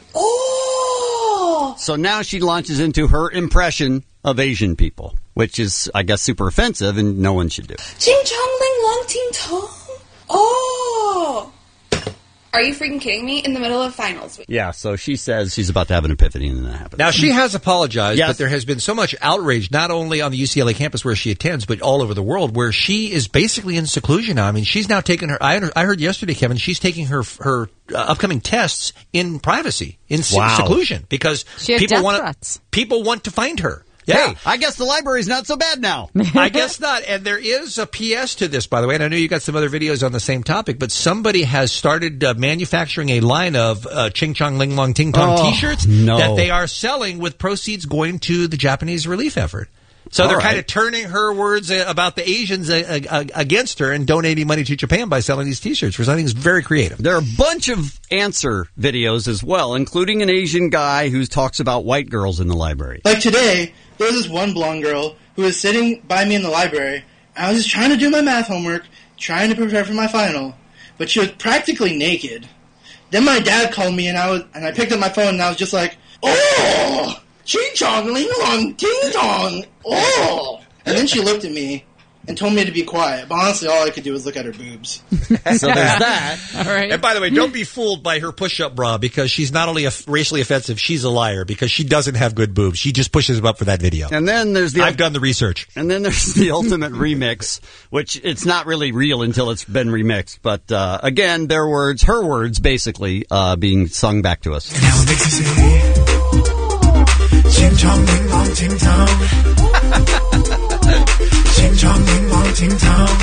oh! So now she launches into her impression of Asian people, which is, I guess, super offensive, and no one should do. Ching chong ling long ting tong. Oh! Are you freaking kidding me? In the middle of finals week. Yeah, so she says she's about to have an epiphany, and then that happens. Now, she has apologized, Yes. but there has been so much outrage, not only on the UCLA campus where she attends, but all over the world, where she is basically in seclusion now. I mean, she's now taking her... I heard yesterday, Kevin, she's taking her upcoming tests in privacy, in seclusion, because She has people death threats. people want to find her. Yeah. Hey, I guess the library's not so bad now. I guess not. And there is a PS to this, by the way. And I know you got some other videos on the same topic, but somebody has started manufacturing a line of Ching Chong Ling Long Ting Tong T-shirts that they are selling with proceeds going to the Japanese relief effort. So they're kind of turning her words about the Asians against her and donating money to Japan by selling these T-shirts, which I think is very creative. There are a bunch of answer videos as well, including an Asian guy who talks about white girls in the library. Like today, there was this one blonde girl who was sitting by me in the library. I was just trying to do my math homework, trying to prepare for my final, but she was practically naked. Then my dad called me, and I picked up my phone, and I was just like, "Oh, ching chong ling long ting tong, oh!" And then she looked at me and told me to be quiet. But honestly, all I could do was look at her boobs. So there's that. All right. And by the way, don't be fooled by her push-up bra, because she's not only racially offensive, she's a liar, because she doesn't have good boobs. She just pushes them up for that video. And then there's I've done the research. And then there's the ultimate remix, which it's not really real until it's been remixed. But again, her words, basically being sung back to us. Ching chong ding long ting tong. Ching chong ding long ting tong.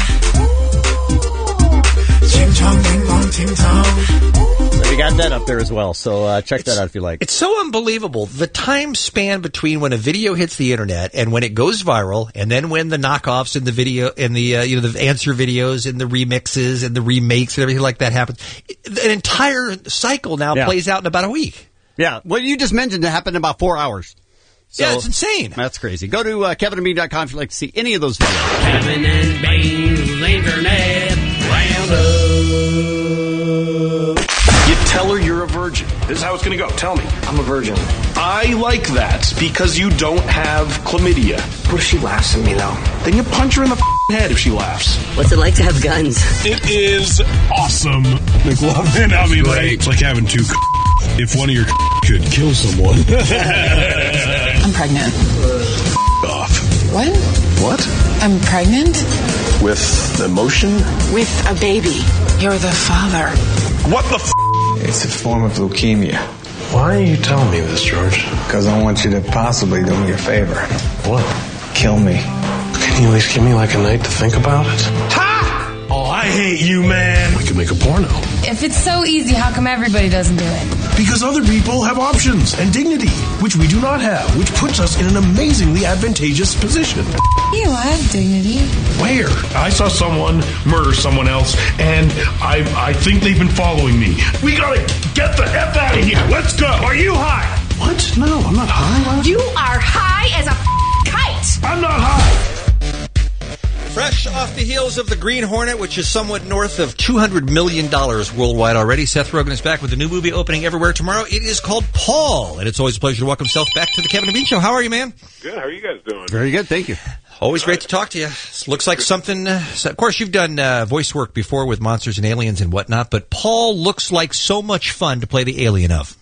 Ching chong ding long ting tong. So we got that up there as well. So check that out if you like. It's so unbelievable. The time span between when a video hits the internet and when it goes viral, and then when the knockoffs in the video and the the answer videos and the remixes and the remakes and everything like that happens, an entire cycle now plays out in about a week. Yeah, what you just mentioned happened in about 4 hours. So, yeah, it's insane. That's crazy. Go to kevinandbean.com if you'd like to see any of those videos. Kevin and Bean's Internet Roundup. You tell her you're a virgin. This is how it's going to go. Tell me. I'm a virgin. I like that because you don't have chlamydia. What if she laughs at me, though? Then you punch her in the head if she laughs. What's it like to have guns? It is awesome, McLovin. I mean, it's like having two if one of your could kill someone. I'm pregnant. Off. What? What? I'm pregnant? With emotion? With a baby. You're the father. What the It's a form of leukemia. Why are you telling me this, George? Because I want you to possibly do me a favor. What? Kill me. Can you at least give me like a night to think about it? Ha! Oh, I hate you, man. We could make a porno. If it's so easy, how come everybody doesn't do it? Because other people have options and dignity, which we do not have, which puts us in an amazingly advantageous position. You, I have dignity. Where? I saw someone murder someone else, and I think they've been following me. We gotta get the F out of here. Let's go. Are you high? What? No, I'm not high. You are high as a kite. I'm not high. Fresh off the heels of the Green Hornet, which is somewhat north of $200 million worldwide already. Seth Rogen is back with a new movie opening everywhere tomorrow. It is called Paul, and it's always a pleasure to welcome Seth back to the Kevin and Bean Show. How are you, man? Good. How are you guys doing? Very good, thank you. Always great to talk to you. Looks like something... of course, you've done voice work before with Monsters and Aliens and whatnot, but Paul looks like so much fun to play the alien of.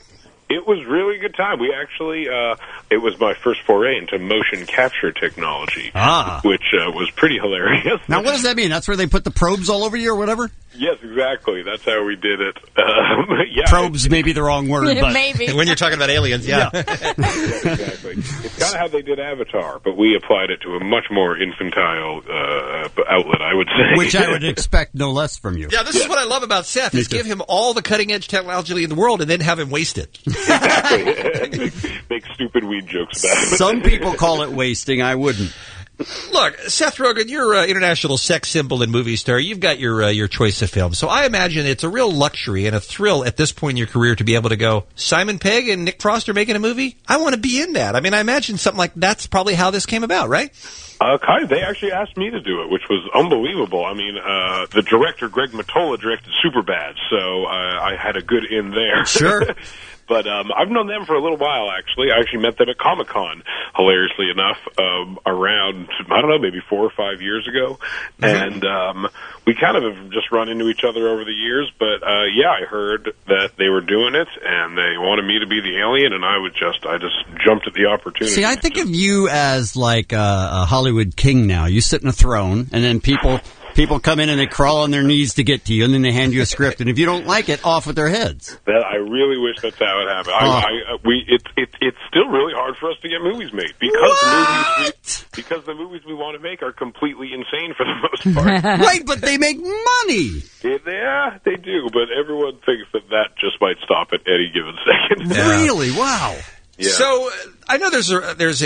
It was really a good time. We actually, it was my first foray into motion capture technology, which was pretty hilarious. Now, what does that mean? That's where they put the probes all over you or whatever? Yes, exactly. That's how we did it. Yeah, probes may be the wrong word, but maybe. When you're talking about aliens, yeah. Exactly. It's kind of how they did Avatar, but we applied it to a much more infantile outlet, I would say. Which I would expect no less from you. Yeah, this is what I love about Seth, is give him all the cutting-edge technology in the world and then have him waste it. Exactly. Make stupid weed jokes about it. Some people call it wasting. I wouldn't. Look, Seth Rogen, you're an international sex symbol and movie star. You've got your choice of films. So I imagine it's a real luxury and a thrill at this point in your career to be able to go, Simon Pegg and Nick Frost are making a movie? I want to be in that. I mean, I imagine something like that's probably how this came about, right? Kind of. They actually asked me to do it, which was unbelievable. I mean, the director, Greg Mottola, directed Superbad, so I had a good in there. Sure. But I've known them for a little while, actually. I actually met them at Comic-Con, hilariously enough, around, I don't know, maybe 4 or 5 years ago. And we kind of have just run into each other over the years. But, yeah, I heard that they were doing it, and they wanted me to be the alien, and I just jumped at the opportunity. See, I think of you as like a Hollywood king now. You sit in a throne, and then people come in and they crawl on their knees to get to you, and then they hand you a script. And if you don't like it, off with their heads. That I really wish that's how it happened. It's still really hard for us to get movies made because the movies we want to make are completely insane for the most part. Right, but they make money. Yeah, they do. But everyone thinks that just might stop at any given second. Really? Wow. Yeah. So I know there's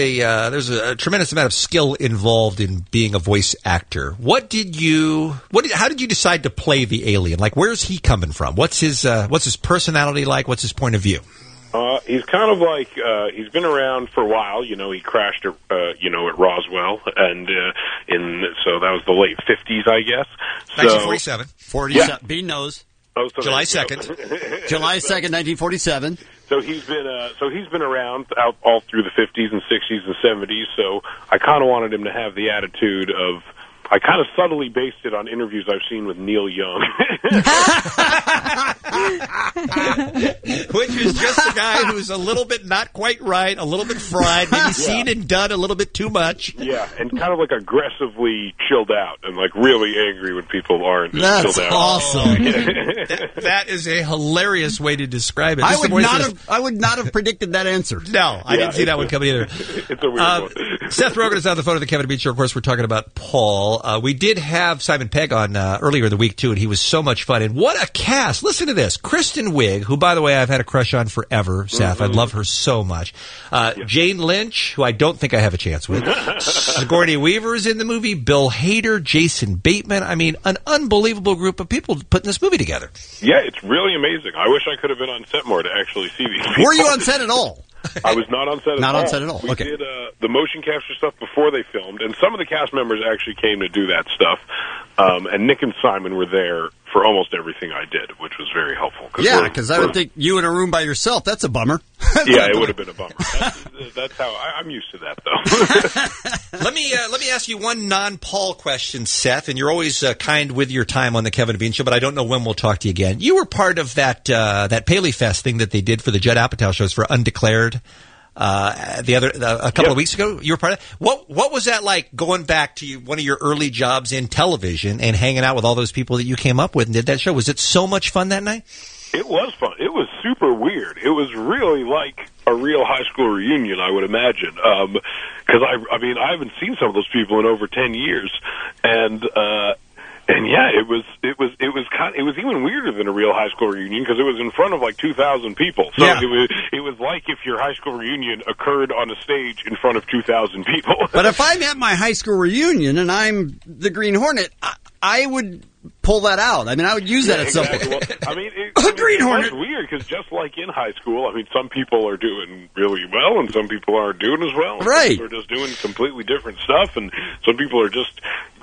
a tremendous amount of skill involved in being a voice actor. How did you decide to play the alien? Like, where's he coming from? What's his personality like? What's his point of view? He's kind of like he's been around for a while. You know, he crashed at Roswell, and so that was the late 50s, I guess. 1947. 47. Yeah. Bean knows. Oh, so July 2nd. July 2nd, 1947. So he's been around all through the 50s and 60s and 70s. So I kind of wanted him to have the attitude of. I kind of subtly based it on interviews I've seen with Neil Young. Which is just a guy who's a little bit not quite right, a little bit fried, maybe seen and done a little bit too much. Yeah, and kind of like aggressively chilled out and like really angry when people aren't chilled out. That's awesome. That is a hilarious way to describe it. I would not have predicted that answer. No, I didn't see that one coming either. It's a weird one. Seth Rogen is on the phone of the Kevin and Bean Show. Of course, we're talking about Paul. We did have Simon Pegg on earlier in the week, too, and he was so much fun. And what a cast. Listen to this. Kristen Wiig, who, by the way, I've had a crush on forever, Seth. I love her so much. Jane Lynch, who I don't think I have a chance with. Sigourney Weaver is in the movie. Bill Hader, Jason Bateman. I mean, an unbelievable group of people putting this movie together. Yeah, it's really amazing. I wish I could have been on set more to actually see these people. Were you on set at all? I was not on set at all. Not on set at all. We Okay. did the motion capture stuff before they filmed, and some of the cast members actually came to do that stuff. And Nick and Simon were there for almost everything I did, which was very helpful. Yeah, because I would think you in a room by yourself, that's a bummer. Yeah, it would have been a bummer. That's how I'm used to that, though. Let me ask you one non-Paul question, Seth, and you're always kind with your time on the Kevin and Bean Show, but I don't know when we'll talk to you again. You were part of that Paley Fest thing that they did for the Judd Apatow shows for Undeclared. A couple of weeks ago, you were part of that. What was that like, going back to one of your early jobs in television and hanging out with all those people that you came up with and did that show? Was it so much fun that night? It was fun. It was super weird. It was really like a real high school reunion, I would imagine. Because I haven't seen some of those people in over 10 years, and yeah, it was even weirder than a real high school reunion because it was in front of like 2,000 people. So it was like if your high school reunion occurred on a stage in front of 2,000 people. But if I'm at my high school reunion and I'm the Green Hornet, I would pull that out. I mean, I would use that at some point. Well, I mean, Green Hornet. It's weird because just like in high school, I mean, some people are doing really well and some people aren't doing as well. Right. Some people are just doing completely different stuff, and some people are just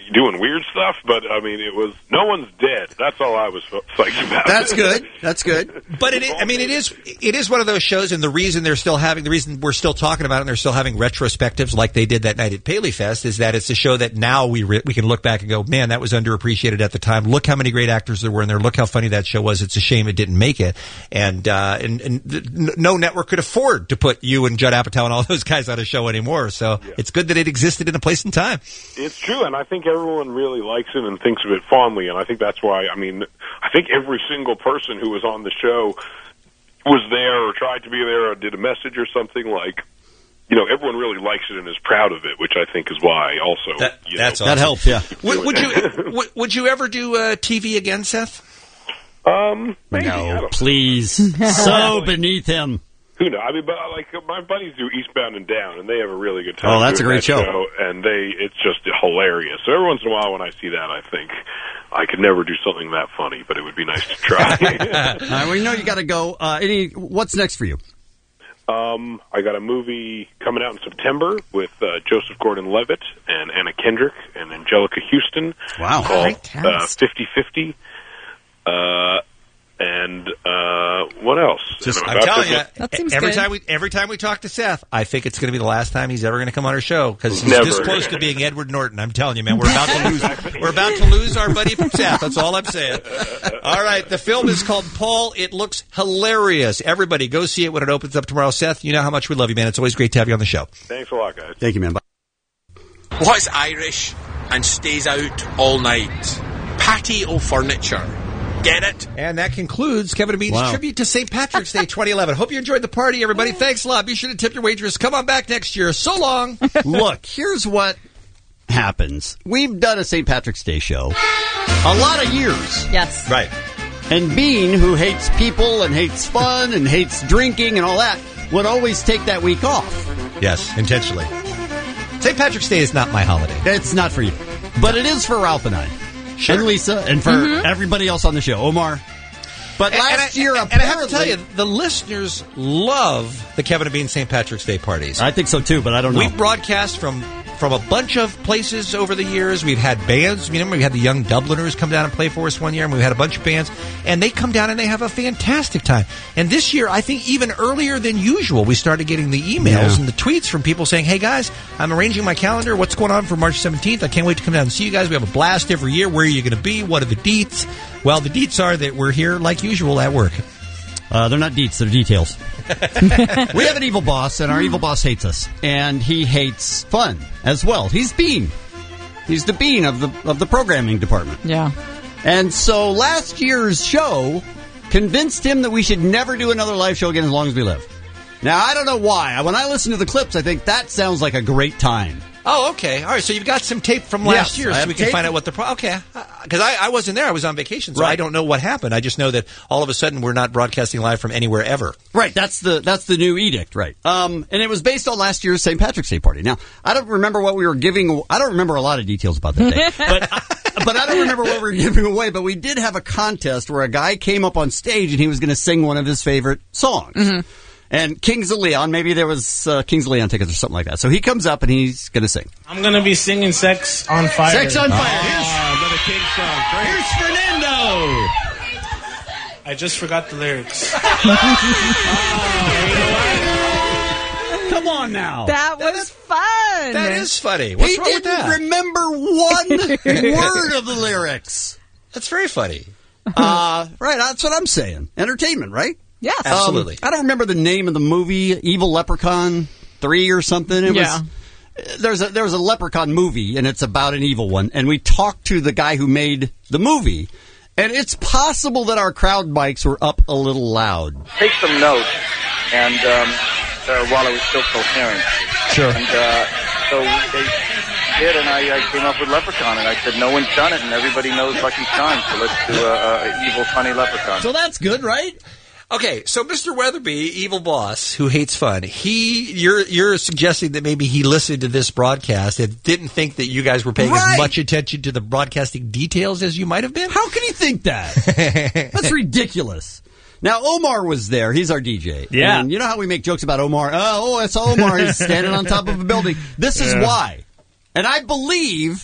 doing weird stuff, but I mean, no one's dead. That's all I was psyched about. That's good. That's good. But it is one of those shows, and the reason we're still talking about it, and they're still having retrospectives like they did that night at Paley Fest, is that it's a show that now we can look back and go, man, that was underappreciated at the time. Look how many great actors there were in there. Look how funny that show was. It's a shame it didn't make it, and no network could afford to put you and Judd Apatow and all those guys on a show anymore. So it's good that it existed in a place and time. It's true, and I think everyone really likes it and thinks of it fondly, and I think that's why, I think every single person who was on the show was there or tried to be there or did a message or something. Like, everyone really likes it and is proud of it, which I think is why also. That's awesome. That helps, yeah. Would you ever do TV again, Seth? Maybe, no, please. So beneath him. Who knows? But my buddies do Eastbound and Down, and they have a really good time. Oh, that's a great show. And it's just hilarious. So every once in a while when I see that, I think I could never do something that funny, but it would be nice to try. Well, you got to go. What's next for you? I got a movie coming out in September with Joseph Gordon-Levitt and Anna Kendrick and Angelica Houston. Wow. Called 50-50. And what else? I'm telling you, every time we talk to Seth, I think it's going to be the last time he's ever going to come on our show because he's this close to being Edward Norton. I'm telling you, man, we're about to lose. We're about to lose our buddy from Seth. That's all I'm saying. All right, the film is called Paul. It looks hilarious. Everybody, go see it when it opens up tomorrow. Seth, you know how much we love you, man. It's always great to have you on the show. Thanks a lot, guys. Thank you, man. Bye. What's Irish and stays out all night? Patio furniture. Get it? And that concludes Kevin and Bean's tribute to St. Patrick's Day 2011. Hope you enjoyed the party, everybody. Thanks a lot. Be sure to tip your waitress. Come on back next year. So long. Look, here's what happens. We've done a St. Patrick's Day show a lot of years. Yes. Right. And Bean, who hates people and hates fun and hates drinking and all that, would always take that week off. Yes, intentionally. St. Patrick's Day is not my holiday. It's not for you. But it is for Ralph and I. Sure. And Lisa, and for everybody else on the show, Omar. But last year, and I have to tell you, the listeners love the Kevin and Bean St. Patrick's Day parties. I think so too, but I don't know. We've broadcast from a bunch of places over the years. We've had bands. Remember, we had the Young Dubliners come down and play for us one year, and we had a bunch of bands, and they come down and they have a fantastic time. And this year, I think even earlier than usual, we started getting the emails and the tweets from people saying, hey guys, I'm arranging my calendar. What's going on for March 17th? I can't wait to come down and see you guys. We have a blast every year. Where are you going to be? What are the deets? Well, the deets are that we're here like usual at work. They're not deets, they're details. We have an evil boss, and our evil boss hates us. And he hates fun as well. He's Bean. He's the Bean of the programming department. Yeah. And so last year's show convinced him that we should never do another live show again as long as we live. Now, I don't know why. When I listen to the clips, I think that sounds like a great time. Oh, okay. All right, so you've got some tape from last year so we can find out what the... Okay. Because I wasn't there. I was on vacation, so I don't know what happened. I just know that all of a sudden we're not broadcasting live from anywhere ever. Right. That's the new edict, right. And it was based on last year's St. Patrick's Day party. Now, I don't remember what we were giving... I don't remember a lot of details about that day. But I don't remember what we were giving away. But we did have a contest where a guy came up on stage and he was going to sing one of his favorite songs. Mm-hmm. And Kings of Leon, maybe there was Kings of Leon tickets or something like that. So he comes up and he's going to sing. I'm going to be singing Sex on Fire. Sex on Fire. Another King song. Great. Here's Fernando. I just forgot the lyrics. Come on now. That was fun. That is funny. What's wrong with that? He didn't remember one word of the lyrics. That's very funny. Right, that's what I'm saying. Entertainment, right? Yes. Absolutely. I don't remember the name of the movie, Evil Leprechaun 3 or something. It was, there was a Leprechaun movie, and it's about an evil one. And we talked to the guy who made the movie, and it's possible that our crowd mics were up a little loud. Take some notes, and while I was still coherent. Sure. And so they did, and I came up with Leprechaun, and I said, no one's done it, and everybody knows Lucky Charms, so let's do a evil, funny Leprechaun. So that's good, right? Okay, so Mr. Weatherby, evil boss who hates fun, you're suggesting that maybe he listened to this broadcast and didn't think that you guys were paying as much attention to the broadcasting details as you might have been? How can he think that? That's ridiculous. Now, Omar was there. He's our DJ. Yeah. And you know how we make jokes about Omar? Oh, it's Omar. He's standing on top of a building. This is why. And I believe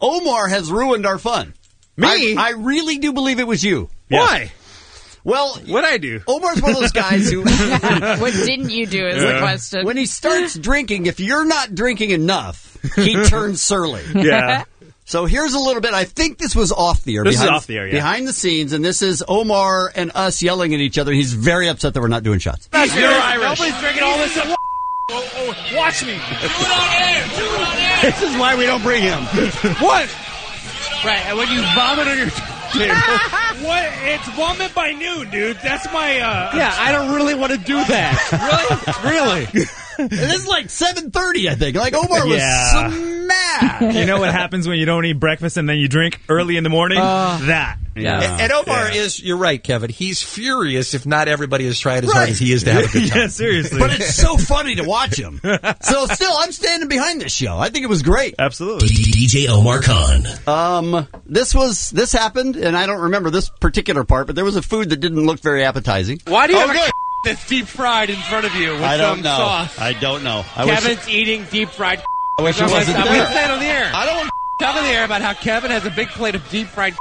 Omar has ruined our fun. Me? I really do believe it was you. Why? Well, what'd I do? Omar's one of those guys who... What didn't you do is the question. When he starts drinking, if you're not drinking enough, he turns surly. Yeah. So here's a little bit. I think this was off the air. This is off the air, yeah. Behind the scenes, and this is Omar and us yelling at each other. He's very upset that we're not doing shots. You're Irish. Nobody's drinking all this. Watch me. Do it on air. This is why we don't bring him. What? Right, and when you vomit on your table. What? It's vomit by noon, dude. That's my, Yeah, I don't really want to do that. Really? This is like 7:30, I think. Like, Omar was mad. You know what happens when you don't eat breakfast and then you drink early in the morning? That. Yeah. And Omar is, you're right, Kevin, he's furious if not everybody has tried as hard as he is to have a good time. Yeah, seriously. But it's so funny to watch him. So still, I'm standing behind this show. I think it was great. Absolutely. DJ Omar Khan. This happened, and I don't remember this particular part, but there was a food that didn't look very appetizing. Why do you have a that's deep fried in front of you with I don't some know. sauce? I don't know. Kevin's eating deep fried. I wish it wasn't I'm there. going to say it on the air. I don't want Talk on the air about how Kevin has a big plate of deep fried.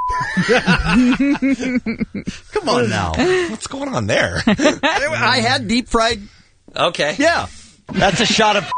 Come on now. What's going on there? I had deep fried. Okay. Yeah. That's a shot of.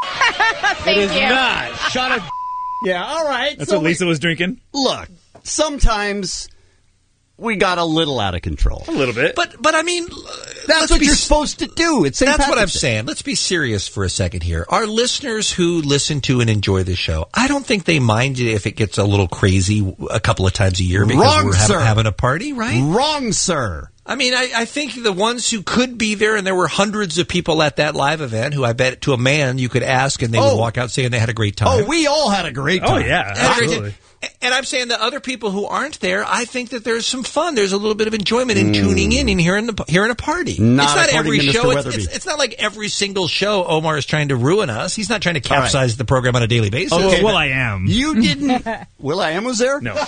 Thank It is you. not. Shot of. Yeah, all right. That's So what Lisa was drinking. Look, sometimes we got a little out of control. A little bit. But I mean, That's what you're supposed to do. It's St. That's what I'm Patrick's Day. saying. Let's be serious for a second here. Our listeners who listen to and enjoy this show, I don't think they mind it if it gets a little crazy a couple of times a year because Wrong, we're sir. having a party, right? Wrong, sir. I mean, I think the ones who could be there, and there were hundreds of people at that live event who I bet to a man you could ask and they would walk out saying they had a great time. Oh, we all had a great time. Oh, yeah. Absolutely. And I'm saying the other people who aren't there, I think that there's some fun. There's a little bit of enjoyment in tuning in and hearing a party. Not it's not according every to Mr. show. Weatherby. It's not like every single show Omar is trying to ruin us. He's not trying to capsize the program on a daily basis. Okay, well, I am. You didn't. Will I Am was there? No.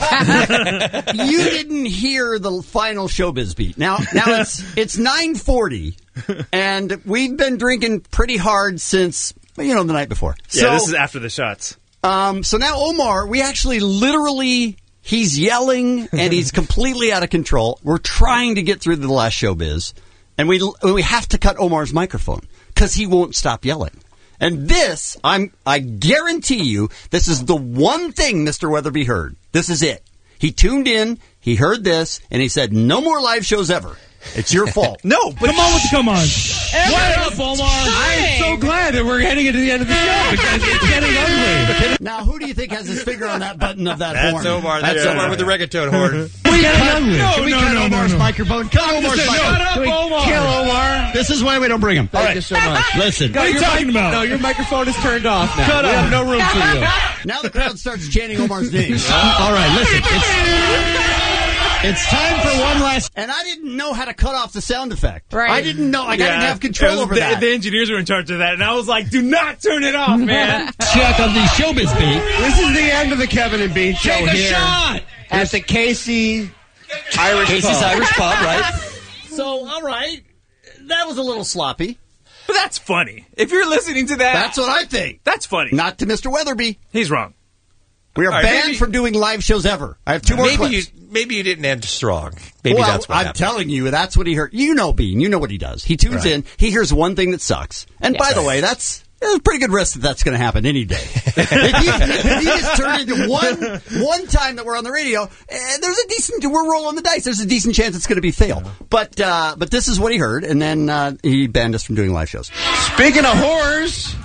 You didn't hear the final showbiz beat. Now it's 9:40, and we've been drinking pretty hard since the night before. Yeah, this is after the shots. So now Omar, we actually literally, he's yelling and he's completely out of control. We're trying to get through to the last showbiz, and we have to cut Omar's microphone because he won't stop yelling. And this, I guarantee you, this is the one thing Mr. Weatherby heard. This is it. He tuned in, he heard this, and he said, "No more live shows ever. It's your fault." No, but come on. What up, Omar? I'm so glad that we're heading into the end of the show because it's getting ugly. Now, who do you think has his finger on that button of that horn? That's Omar. That's Omar with the reggaeton horn. Can we cut Omar's microphone? Cut Omar's microphone. Shut up, Omar. Kill Omar. This is why we don't bring him. Thank you so much. Listen. What are you talking about? No, your microphone is turned off now. Shut we up. have no room for you. Now the crowd starts chanting Omar's name. All right, listen. It's time for one last. And I didn't know how to cut off the sound effect. Right. I didn't know. I didn't have control over that. The engineers were in charge of that, and I was like, "Do not turn it off, man." Check on the showbiz beat. This is the end of the Kevin and Bean show Take a here shot at the Casey's Irish Pub, right? So, all right, that was a little sloppy. But that's funny. If you're listening to that, That's what I think. that's funny. Not to Mr. Weatherby. He's wrong. We are All right, banned maybe- from doing live shows ever. I have two more clips. Maybe you didn't end strong. Maybe Well, that's what I'm happened. telling you, that's what he heard. You know Bean. You know what he does. He tunes in. He hears one thing that sucks. And by the way, that's a pretty good risk that's going to happen any day. if you just turn into one time that we're on the radio, we're rolling the dice. There's a decent chance it's going to be fail. But this is what he heard, and then he banned us from doing live shows. Speaking of whores,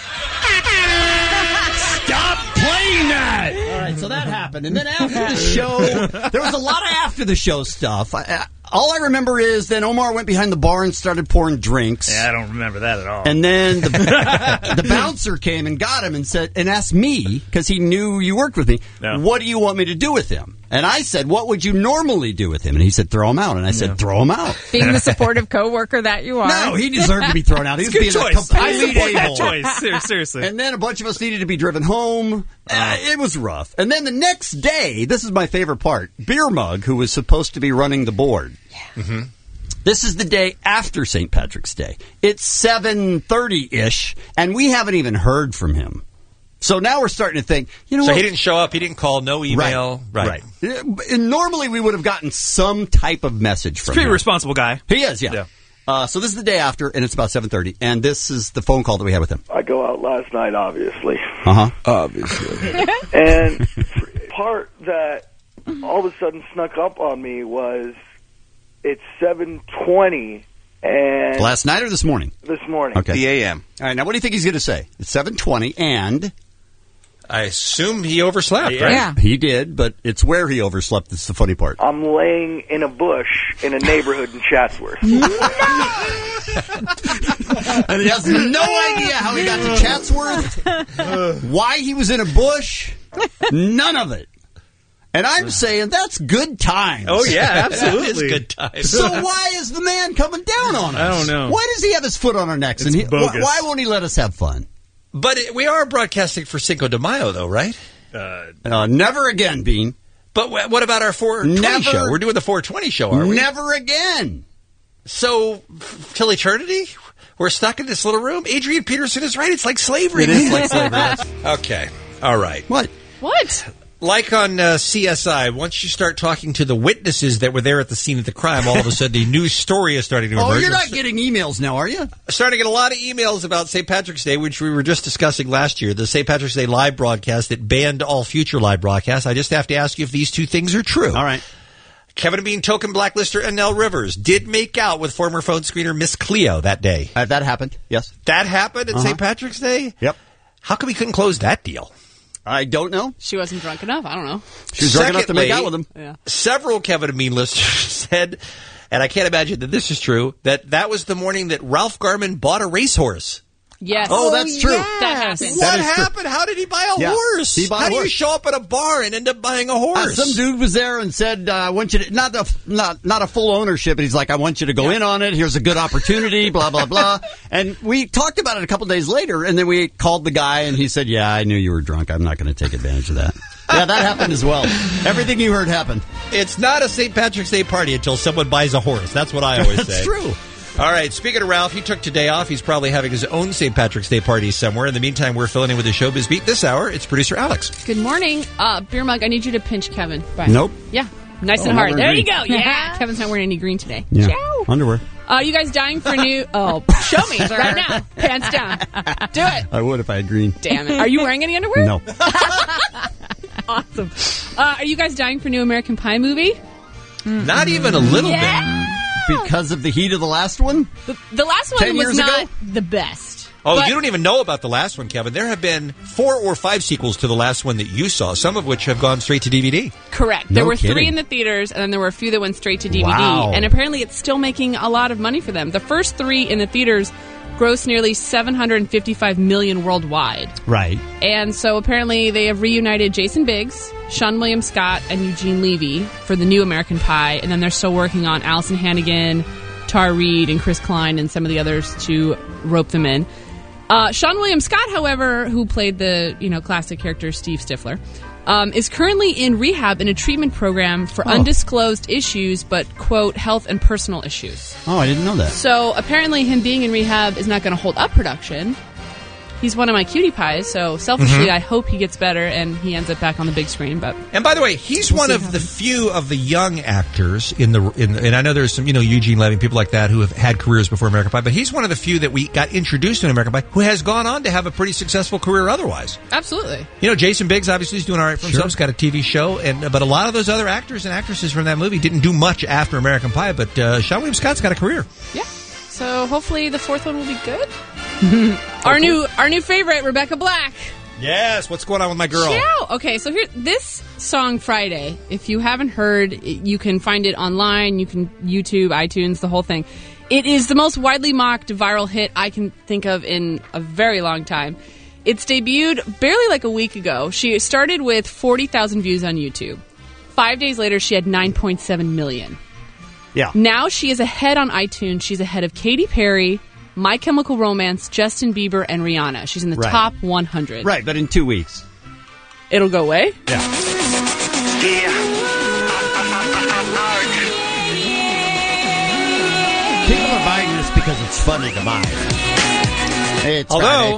Stop playing that! All right, so that happened. And then after the show, there was a lot of after the show stuff. All I remember is then Omar went behind the bar and started pouring drinks. Yeah, I don't remember that at all. And then the bouncer came and got him and asked me, because he knew you worked with me, what do you want me to do with him? And I said, what would you normally do with him? And he said, throw him out. And I said, throw him out. Being the supportive coworker that you are. No, he deserved to be thrown out. He was Good being choice. a I complete support that a-hole. choice. Seriously. And then a bunch of us needed to be driven home. It was rough. And then the next day, this is my favorite part, Beer Mug, who was supposed to be running the board. Yeah. Mm-hmm. This is the day after St. Patrick's Day. It's 7:30-ish, and we haven't even heard from him. So now we're starting to think, you know So what? he didn't show up. He didn't call. No email. Right. And normally we would have gotten some type of message from Pretty him. responsible guy. He is, yeah. So this is the day after, and it's about 7:30, and this is the phone call that we had with him. I go out last night, obviously. Uh-huh. Obviously. And part that all of a sudden snuck up on me was it's 7:20, and... Last night or this morning? This morning. Okay. The AM. All right, now what do you think he's going to say? It's 7:20, and... I assume he overslept, right? Yeah. He did, but it's where he overslept that's the funny part. I'm laying in a bush in a neighborhood in Chatsworth. And he has no idea how he got to Chatsworth, why he was in a bush, none of it. And I'm saying that's good times. Oh, yeah, absolutely. That is good times. So why is the man coming down on us? I don't know. Why does he have his foot on our necks? It's bogus. Why won't he let us have fun? But we are broadcasting for Cinco de Mayo, though, right? Never again, Bean. But what about our 420 show? We're doing the 420 show, are we? Never again. So, till eternity? We're stuck in this little room? Adrian Peterson is right. It's like slavery. It is like slavery. Okay. All right. What? Like on CSI, once you start talking to the witnesses that were there at the scene of the crime, all of a sudden a new story is starting to emerge. Oh, you're not getting emails now, are you? Starting to get a lot of emails about St. Patrick's Day, which we were just discussing last year, the St. Patrick's Day live broadcast that banned all future live broadcasts. I just have to ask you if these two things are true. All right. Kevin and Bean token blacklister and Nell Rivers did make out with former phone screener Miss Cleo that day. That happened, yes. That happened at St. Patrick's Day? Yep. How come we couldn't close that deal? I don't know. She wasn't drunk enough. I don't know. She was drunk enough to make out with him. Yeah. Several Kevin and Bean listeners said, and I can't imagine that this is true, that was the morning that Ralph Garman bought a racehorse. Yes. Oh, that's true. That happened. What happened? How did he buy a horse? He bought How a do you horse. show up at a bar and end up buying a horse? Some dude was there and said, I want you to, not a full ownership, but he's like, I want you to go in on it. Here's a good opportunity, blah, blah, blah. And we talked about it a couple days later, and then we called the guy, and he said, yeah, I knew you were drunk. I'm not going to take advantage of that. Yeah, that happened as well. Everything you heard happened. It's not a St. Patrick's Day party until someone buys a horse. That's what I always say. That's true. All right, speaking of Ralph, he took today off. He's probably having his own St. Patrick's Day party somewhere. In the meantime, we're filling in with the Showbiz Beat this hour. It's producer Alex. Good morning. Beer mug, I need you to pinch Kevin. Bye. Nope. Yeah, nice Oh, and hard. I'm There green. you go. Yeah, Kevin's not wearing any green today. Yeah. Ciao. Underwear. You guys dying for a new... Oh, show me right now. Pants down. Do it. I would if I had green. Damn it. Are you wearing any underwear? No. Awesome. Are you guys dying for a new American Pie movie? Not even a little bit. Because of the heat of the last one? The last 10 one was years not ago? the best. Oh, But- you don't even know about the last one, Kevin. There have been 4 or 5 sequels to the last one that you saw, some of which have gone straight to DVD. Correct. No There were kidding. 3 in the theaters, and then there were a few that went straight to DVD. Wow. And apparently it's still making a lot of money for them. The first 3 in the theaters grossed nearly $755 million worldwide. Right. And so apparently they have reunited Jason Biggs, Sean William Scott, and Eugene Levy for the new American Pie. And then they're still working on Allison Hannigan, Tara Reid, and Chris Klein, and some of the others to rope them in. Sean William Scott, however, who played the classic character Steve Stifler, is currently in rehab in a treatment program for undisclosed issues, but, quote, health and personal issues. Oh, I didn't know that. So apparently him being in rehab is not going to hold up production. He's one of my cutie pies, so selfishly I hope he gets better and he ends up back on the big screen. But And by the way, he's one of the few of the young actors and I know there's some, Eugene Levy, people like that who have had careers before American Pie, but he's one of the few that we got introduced to in American Pie who has gone on to have a pretty successful career otherwise. Absolutely. Jason Biggs obviously is doing all right for himself. He's got a TV show, but a lot of those other actors and actresses from that movie didn't do much after American Pie, but Sean William Scott's got a career. yeah, so hopefully the 4th one will be good. Our new favorite, Rebecca Black. Yes, what's going on with my girl? Ciao. Okay, so here, this song Friday, if you haven't heard, you can find it online, you can YouTube, iTunes, the whole thing. It is the most widely mocked viral hit I can think of in a very long time. It's debuted barely like a week ago. She started with 40,000 views on YouTube. 5 days later, she had 9.7 million. Yeah. Now she is ahead on iTunes. She's ahead of Katy Perry, My Chemical Romance, Justin Bieber, and Rihanna. She's in the Right. top 100. Right, but in 2 weeks. It'll go away? Yeah. People are buying this because it's funny to buy. It's Although-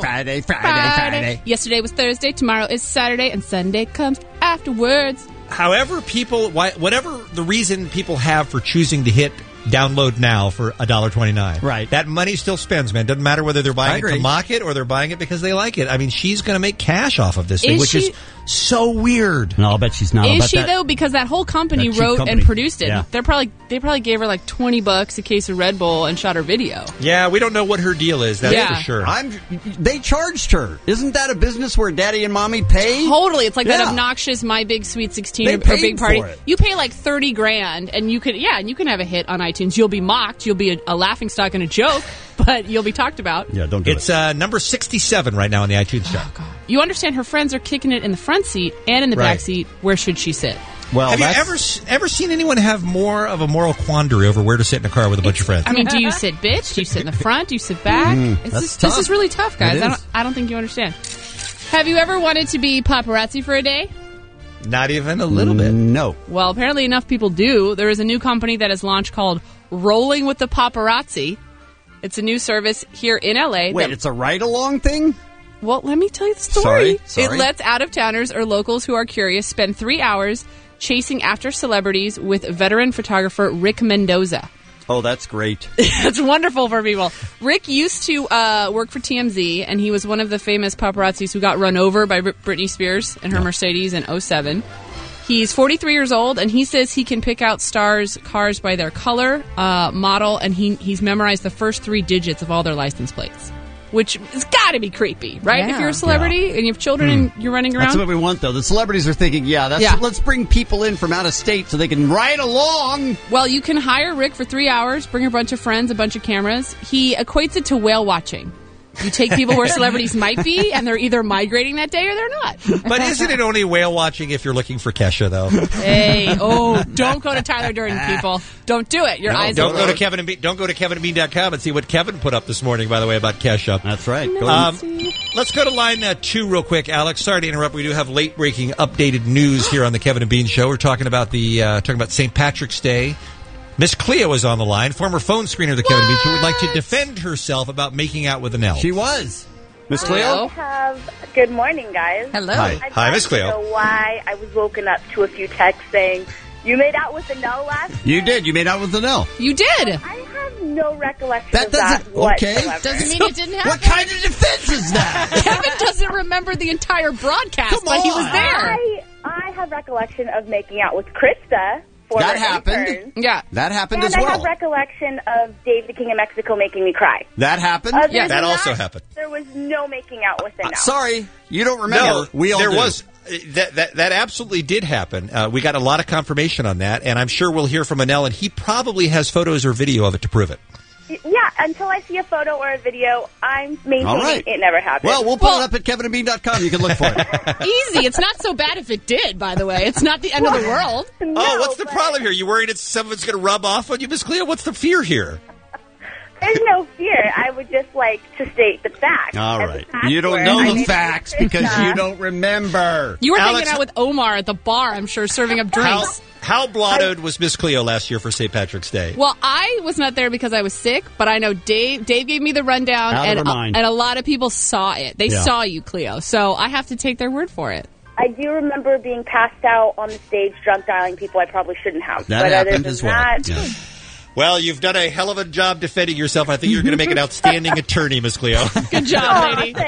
Friday. Yesterday was Thursday, tomorrow is Saturday, and Sunday comes afterwards. However, whatever the reason people have for choosing to hit download now for $1.29. Right. That money still spends, man. Doesn't matter whether they're buying it to mock it or they're buying it because they like it. I mean, she's going to make cash off of this thing, which is so weird. No, I'll bet she's not. Is she though? Because that whole company That cheap wrote company. and produced it. Yeah. They probably gave her like $20 a case of Red Bull and shot her video. Yeah, we don't know what her deal is. That's for sure. They charged her. Isn't that a business where daddy and mommy pay? Totally, it's like that Yeah. obnoxious My Big Sweet 16 They or paid Big Party. for it. You pay like $30,000, and you can have a hit on iTunes. You'll be mocked. You'll be a laughing stock and a joke, but you'll be talked about. Yeah, don't do It's number 67 right now on the iTunes chart. You understand her friends are kicking it in the front seat and in the Right. back seat. Where should she sit? Well, have you ever seen anyone have more of a moral quandary over where to sit in a car with a bunch of friends? I mean, do you sit bitch? Do you sit in the front? Do you sit back? That's This is tough. really tough, guys. It is. I don't think you understand. Have you ever wanted to be paparazzi for a day? Not even a little bit. No. Well, apparently enough people do. There is a new company that has launched called Rolling with the Paparazzi. It's a new service here in LA. Wait, it's a ride-along thing? Well, let me tell you the story. Sorry. It lets out-of-towners or locals who are curious spend 3 hours chasing after celebrities with veteran photographer Rick Mendoza. Oh, that's great. It's wonderful for people. Rick used to work for TMZ, and he was one of the famous paparazzis who got run over by Britney Spears in her Mercedes in 2007. He's 43 years old, and he says he can pick out stars' cars by their color, model, and he's memorized the first 3 digits of all their license plates. Which has got to be creepy, right? Yeah. If you're a celebrity and you have children and you're running around. That's what we want, though. The celebrities are thinking, let's bring people in from out of state so they can ride along. Well, you can hire Rick for 3 hours, bring a bunch of friends, a bunch of cameras. He equates it to whale watching. You take people where celebrities might be, and they're either migrating that day or they're not. But isn't it only whale watching if you're looking for Kesha, though? Hey, don't go to Tyler Durden, people. Don't do it. Your eyes Don't are go to closed. Kevin and Bean. Don't go to kevinandbean.com and see what Kevin put up this morning, by the way, about Kesha. That's right. Let's go to line 2 real quick, Alex. Sorry to interrupt. We do have late breaking updated news here on the Kevin and Bean Show. We're talking about St. Patrick's Day. Miss Cleo is on the line, former phone screener of the Kevin and Bean Show, would like to defend herself about making out with an elf. She was. Miss I Cleo? have. Good morning, guys. Hello. Hi. Hi, Miss Cleo. I don't know why I was woken up to a few texts saying, you made out with an elf last You did. You made out with an elf. You did. I have no recollection That of that doesn't- whatsoever. okay. Doesn't mean it didn't happen. What kind of defense is that? Kevin doesn't remember the entire broadcast, but he was there. I have recollection of making out with Krista. That happened. Intern. Yeah. That happened And as I well. have recollection of Dave the King of Mexico making me cry. That happened. Other than That also happened. There was no making out with an elf. Sorry, you don't remember. No, we all there do. was. That absolutely did happen. We got a lot of confirmation on that, and I'm sure we'll hear from Anel, and he probably has photos or video of it to prove it. Yeah, until I see a photo or a video, I'm maintaining All right. it never happened. Well, we'll put it up at kevinandbean.com. You can look for it. Easy. It's not so bad if it did, by the way. It's not the end of the world. Oh, what's the problem here? You worried it's someone's going to rub off on you, Miss Cleo? What's the fear here? There's no fear. I would just like to state the facts. All And right. the facts You don't were, know I the made facts out with because Krista. you don't remember. You were Alex- hanging out with Omar at the bar, I'm sure, serving up drinks. How blottoed was Miss Cleo last year for St. Patrick's Day? Well, I was not there because I was sick, but I know Dave gave me the rundown, Out of and her mind. and a lot of people saw it. They Yeah. saw you, Cleo. So I have to take their word for it. I do remember being passed out on the stage, drunk dialing people I probably shouldn't have. That but happened other than as well. that, Yeah. Well, you've done a hell of a job defending yourself. I think you're going to make an outstanding attorney, Miss Cleo. Good job, lady.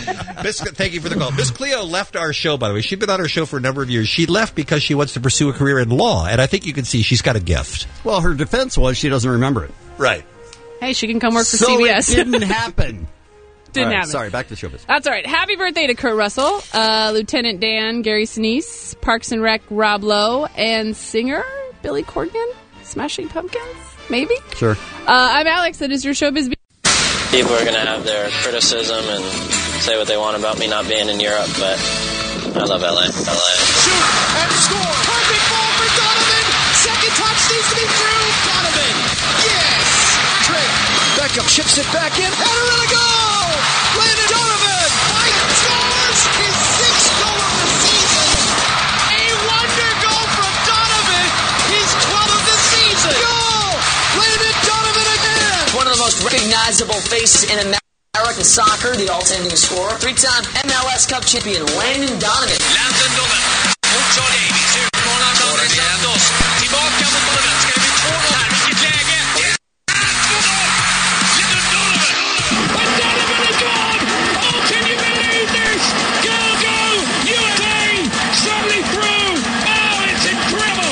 Thank you for the call. Miss Cleo left our show, by the way. She'd been on our show for a number of years. She left because she wants to pursue a career in law, and I think you can see she's got a gift. Well, her defense was she doesn't remember it. Right. Hey, she can come work for So CBS. it didn't happen. Didn't All right, happen. Sorry, back to showbiz. That's all right. Happy birthday to Kurt Russell, Lieutenant Dan, Gary Sinise, Parks and Rec, Rob Lowe, and singer Billy Corgan, Smashing Pumpkins, maybe? Sure. I'm Alex. That is your showbiz. People are going to have their criticism and say what they want about me not being in Europe, but I love LA. Shoot and score. Perfect ball for Donovan. Second touch needs to be through. Donovan. Yes. Trick. Beckham chips it back in. Header and a goal. Landon Donovan. Mike scores his 6th goal of the season. A wonder goal from Donovan. His 12th of the season. Goal. Landon Donovan again. One of the most recognizable faces in America. American soccer, the all-standing scorer, 3-time MLS Cup champion Landon Donovan. Landon Donovan. Mot Charlie Davies. Utmanad André Santos. Tillbaka mot Donovan. Ska det bli 2-0 här? Vilket läge! 2-0! Landon Donovan! And Donovan is gone! Oh, can you believe this? Go, go! USA! Suddenly through! Oh, it's incredible!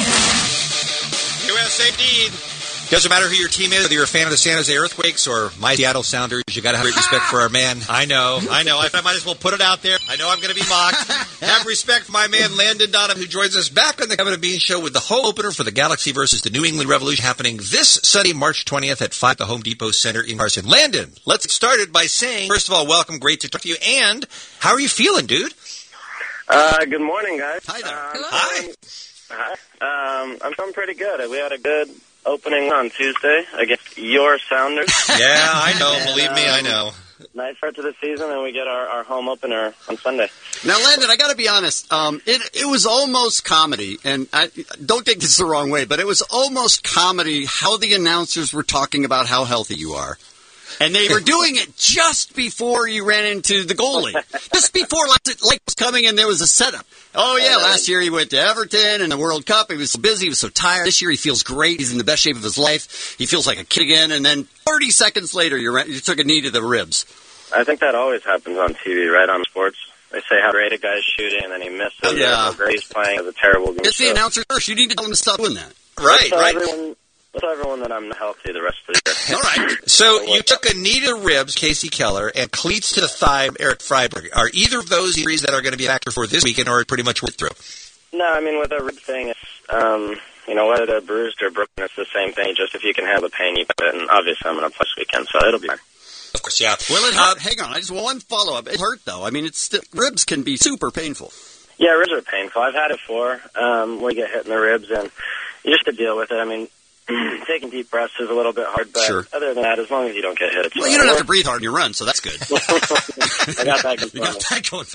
USA indeed. Doesn't matter who your team is, whether you're a fan of the San Jose Earthquakes or my Seattle Sounders, you got to have great respect for our man. I know. I might as well put it out there. I know I'm going to be mocked. Have respect for my man Landon Donovan, who joins us back on the Kevin and Bean Show with the home opener for the Galaxy versus the New England Revolution happening this Sunday, March 20th at 5 at the Home Depot Center in Carson. Landon, let's get started by saying, first of all, welcome. Great to talk to you. And how are you feeling, dude? Good morning, guys. Hi there. Hi. I'm feeling pretty good. We had a good opening on Tuesday against your Sounders. Yeah, I know. Believe me, I know. Nice start to the season, and we get our home opener on Sunday. Now, Landon, I got to be honest. It was almost comedy, and I don't take this the wrong way, but it was almost comedy how the announcers were talking about how healthy you are. And they were doing it just before you ran into the goalie. Just before Lake was coming and there was a setup. Oh, yeah, last year he went to Everton and the World Cup. He was so busy. He was so tired. This year he feels great. He's in the best shape of his life. He feels like a kid again. And then 30 seconds later, you took a knee to the ribs. I think that always happens on TV, right, on sports. They say how great a guy's shooting and then he misses. Yeah. How great he's playing as a terrible game. It's the announcer first. You need to tell him to stop doing that. Right. Tell everyone that I'm healthy the rest of the year. All right. So you took a knee to the ribs, Casey Keller, and cleats to the thigh, Eric Freiberg. Are either of those injuries that are going to be a factor for this weekend, or are pretty much worked through? No, I mean, with a rib thing, it's, whether they're bruised or broken, it's the same thing. Just if you can handle the pain, you put it. And obviously, I'm going to play this weekend, so it'll be fine. Of course, yeah. Well, it hurt. Hang on. I just want one follow-up. It hurt, though. I mean, ribs can be super painful. Yeah, ribs are painful. I've had it before, where you get hit in the ribs, and you just have to deal with it. I mean, taking deep breaths is a little bit hard, but other than that, as long as you don't get hit, it's well, you don't have to breathe hard when you run, so that's good. I got that going.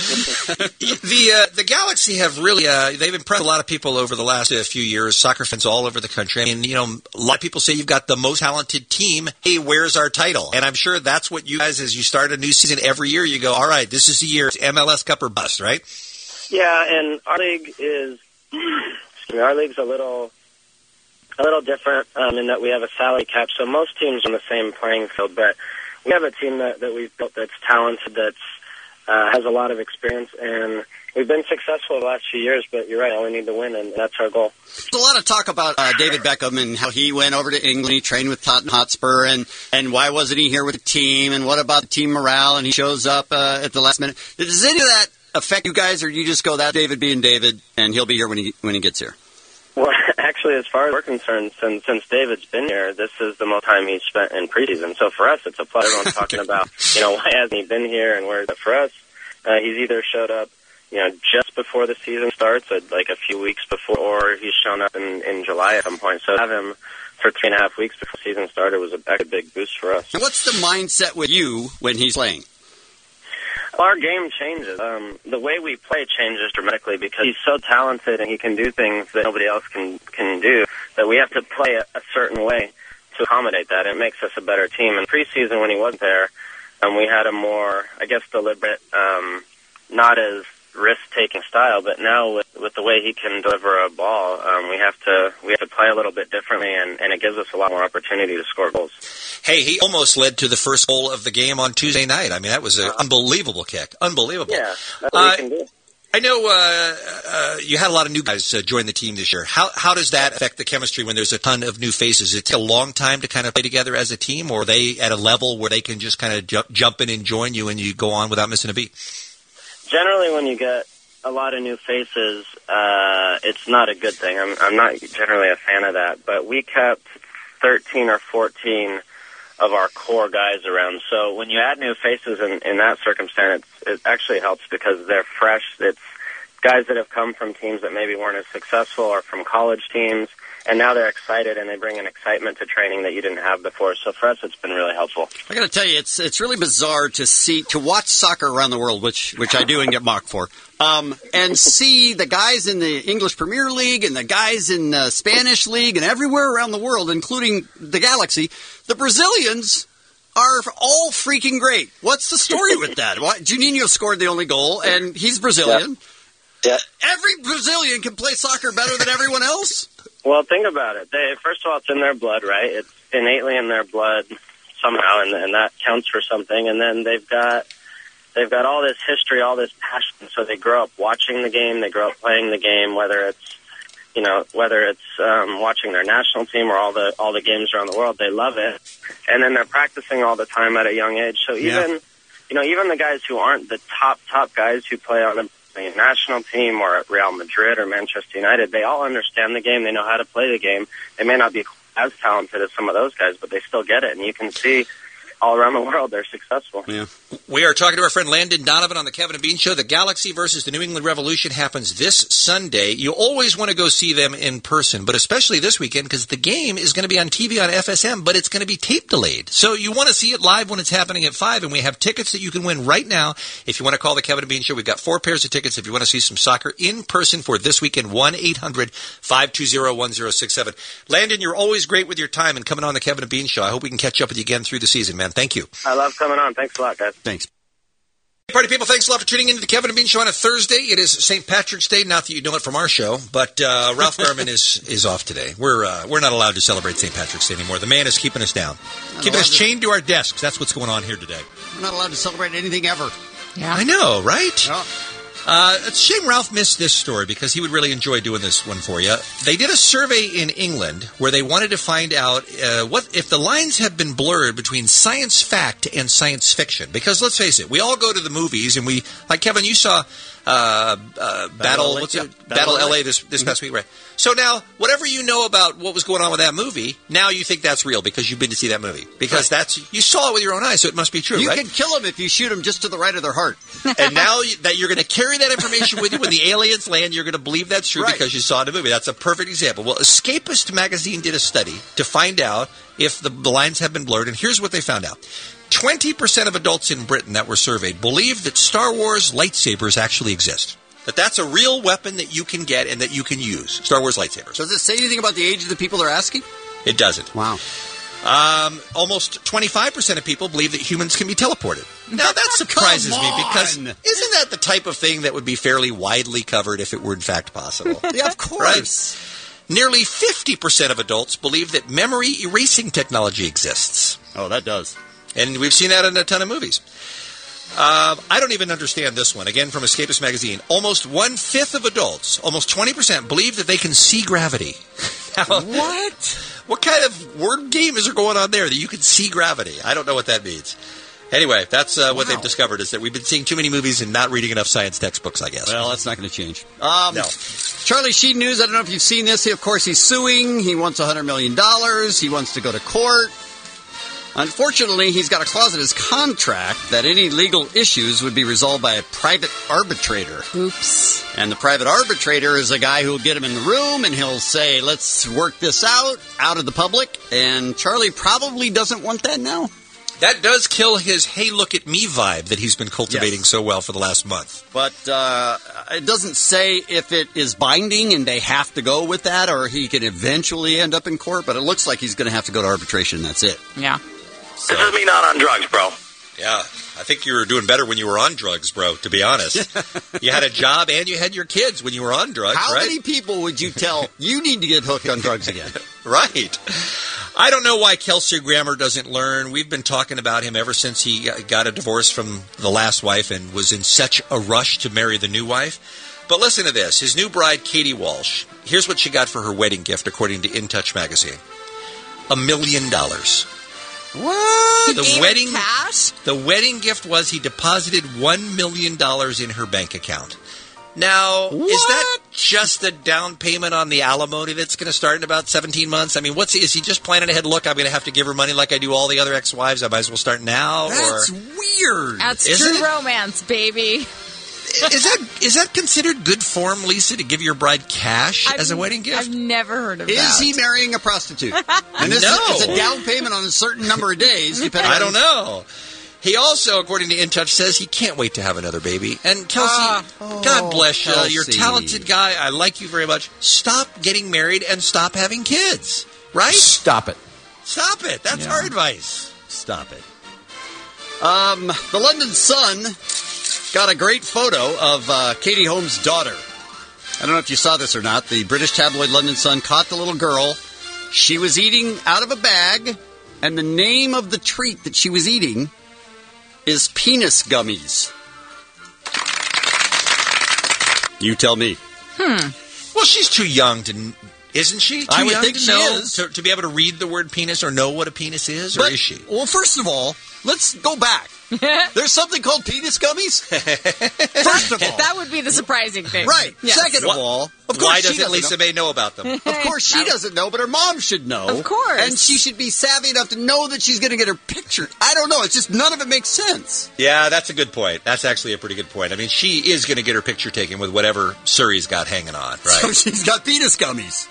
The Galaxy have really they've impressed a lot of people over the last few years. Soccer fans all over the country. I mean, a lot of people say you've got the most talented team. Hey, where's our title? And I'm sure that's what you guys, as you start a new season every year, you go, all right, this is the year. It's MLS Cup or bust, right? Yeah, and our league is our league's a little different in that we have a salary cap, so most teams are on the same playing field, but we have a team that we've built that's talented, that's has a lot of experience, and we've been successful the last few years, but you're right, all we need to win, and that's our goal. There's a lot of talk about David Beckham and how he went over to England, he trained with Tottenham Hotspur, and why wasn't he here with the team, and what about the team morale, and he shows up at the last minute. Does any of that affect you guys, or do you just go, that David being David, and he'll be here when he gets here? Well, actually, as far as we're concerned, since David's been here, this is the most time he's spent in preseason. So for us, it's a plus. Everyone's talking about, why hasn't he been here and where is it? For us, he's either showed up, just before the season starts, like a few weeks before, or he's shown up in July at some point. So to have him for 3.5 weeks before the season started was a big boost for us. And what's the mindset with you when he's playing? Our game changes. The way we play changes dramatically because he's so talented and he can do things that nobody else can do, that we have to play a certain way to accommodate that. It makes us a better team. In preseason, when he wasn't there, we had a more, deliberate, not as risk-taking style, but now with the way he can deliver a ball, we have to play a little bit differently, and it gives us a lot more opportunity to score goals. Hey, he almost led to the first goal of the game on Tuesday night. I mean, that was an unbelievable kick. Unbelievable. Yeah, that's what he can do. I know you had a lot of new guys join the team this year. How does that affect the chemistry when there's a ton of new faces? Does it take a long time to kind of play together as a team, or are they at a level where they can just kind of jump in and join you and you go on without missing a beat? Generally, when you get a lot of new faces, it's not a good thing. I'm not generally a fan of that, but we kept 13 or 14 of our core guys around. So when you add new faces in that circumstance, it actually helps because they're fresh. It's guys that have come from teams that maybe weren't as successful or from college teams, and now they're excited and they bring an excitement to training that you didn't have before. So for us, it's been really helpful. I got to tell you, it's really bizarre to watch soccer around the world, which I do and get mocked for, and see the guys in the English Premier League and the guys in the Spanish League and everywhere around the world, including the Galaxy. The Brazilians are all freaking great. What's the story with that? Why, Juninho scored the only goal, and he's Brazilian. Yeah. Every Brazilian can play soccer better than everyone else. Well, think about it. First of all, it's in their blood, right? It's innately in their blood somehow, and that counts for something. And then they've got all this history, all this passion. So they grow up watching the game, they grow up playing the game, whether it's watching their national team or all the games around the world. They love it, and then they're practicing all the time at a young age. So even the guys who aren't the top guys who play on a national team or at Real Madrid or Manchester United, they all understand the game. They know how to play the game. They may not be as talented as some of those guys, but they still get it, and you can see all around the world they're successful. Yeah. We are talking to our friend Landon Donovan on the Kevin and Bean Show. The Galaxy versus the New England Revolution happens this Sunday. You always want to go see them in person, but especially this weekend because the game is going to be on TV on FSM, but it's going to be tape delayed. So you want to see it live when it's happening at 5, and we have tickets that you can win right now. If you want to call the Kevin and Bean Show, we've got 4 pairs of tickets if you want to see some soccer in person for this weekend, 1-800-520-1067. Landon, you're always great with your time and coming on the Kevin and Bean Show. I hope we can catch up with you again through the season, man. Thank you. I love coming on. Thanks a lot, guys. Thanks. Hey, party people, thanks a lot for tuning into the Kevin and Bean Show on a Thursday. It is St. Patrick's Day, not that you know it from our show, but Ralph Garman is off today. We're not allowed to celebrate St. Patrick's Day anymore. The man is keeping us down. Keeping us chained to our desks. That's what's going on here today. We're not allowed to celebrate anything ever. Yeah. I know, right? Yeah. It's a shame Ralph missed this story because he would really enjoy doing this one for you. They did a survey in England where they wanted to find out what if the lines have been blurred between science fact and science fiction. Because let's face it, we all go to the movies and we, like Kevin, you saw Battle LA this past week, right? So now, whatever you know about what was going on with that movie, now you think that's real because you've been to see that movie. Because you saw it with your own eyes, so it must be true, you right? can kill them if you shoot them just to the right of their heart. And now that you're going to carry that information with you when the aliens land, you're going to believe that's true because you saw it in the movie. That's a perfect example. Well, Escapist magazine did a study to find out if the lines have been blurred, and here's what they found out. 20% of adults in Britain that were surveyed believe that Star Wars lightsabers actually exist. That's a real weapon that you can get and that you can use. Star Wars lightsabers. Does it say anything about the age of the people they're asking? It doesn't. Wow. Almost 25% of people believe that humans can be teleported. Now, that surprises me because isn't that the type of thing that would be fairly widely covered if it were in fact possible? Yeah, of course. Right? Nearly 50% of adults believe that memory erasing technology exists. Oh, that does. And we've seen that in a ton of movies. I don't even understand this one. Again, from Escapist magazine. Almost 1/5 of adults, almost 20%, believe that they can see gravity. Now, what? What kind of word game is there going on there that you can see gravity? I don't know what that means. Anyway, that's what they've discovered is that we've been seeing too many movies and not reading enough science textbooks, I guess. Well, that's not going to change. No. Charlie Sheen News, I don't know if you've seen this. Of course, he's suing. He wants $100 million. He wants to go to court. Unfortunately, he's got a clause in his contract that any legal issues would be resolved by a private arbitrator. Oops. And the private arbitrator is a guy who will get him in the room and he'll say, let's work this out of the public. And Charlie probably doesn't want that now. That does kill his hey, look at me vibe that he's been cultivating so well for the last month. But it doesn't say if it is binding and they have to go with that or he could eventually end up in court. But it looks like he's going to have to go to arbitration. That's it. Yeah. So. This is me not on drugs, bro. Yeah, I think you were doing better when you were on drugs, bro, to be honest. You had a job and you had your kids when you were on drugs, How right? many people would you tell you need to get hooked on drugs again? Right. I don't know why Kelsey Grammer doesn't learn. We've been talking about him ever since he got a divorce from the last wife and was in such a rush to marry the new wife. But listen to this. His new bride, Katie Walsh, here's what she got for her wedding gift, according to In Touch magazine. $1 million. What? The wedding cash? The wedding gift was he deposited $1 million in her bank account. Now, is that just a down payment on the alimony that's going to start in about 17 months? I mean, is he just planning ahead? Look, I'm going to have to give her money like I do all the other ex-wives. I might as well start now. That's weird. That's true romance, baby. Is that considered good form, Lisa, to give your bride cash as a wedding gift? I've never heard of that. Is he marrying a prostitute? And this is a down payment on a certain number of days. I don't know. He also, according to In Touch, says he can't wait to have another baby. And Kelsey, God bless you. Kelsey. You're a talented guy. I like you very much. Stop getting married and stop having kids. Right? Stop it. Stop it. That's our advice. Stop it. The London Sun got a great photo of Katie Holmes' daughter. I don't know if you saw this or not. The British tabloid London Sun caught the little girl. She was eating out of a bag, and the name of the treat that she was eating is penis gummies. You tell me. Well, she's too young to... Isn't she? Too I would young think to she know, is. To be able to read the word penis or know what a penis is, or is she? Well, first of all, let's go back. There's something called penis gummies? First of all. That would be the surprising thing. Right. Yes. Second of all, of course Why she doesn't Lisa May know about them? Of course she doesn't know, but her mom should know. Of course. And she should be savvy enough to know that she's going to get her picture. I don't know. It's just none of it makes sense. Yeah, that's a good point. That's actually a pretty good point. I mean, she is going to get her picture taken with whatever Surrey's got hanging on, right? So she's got penis gummies.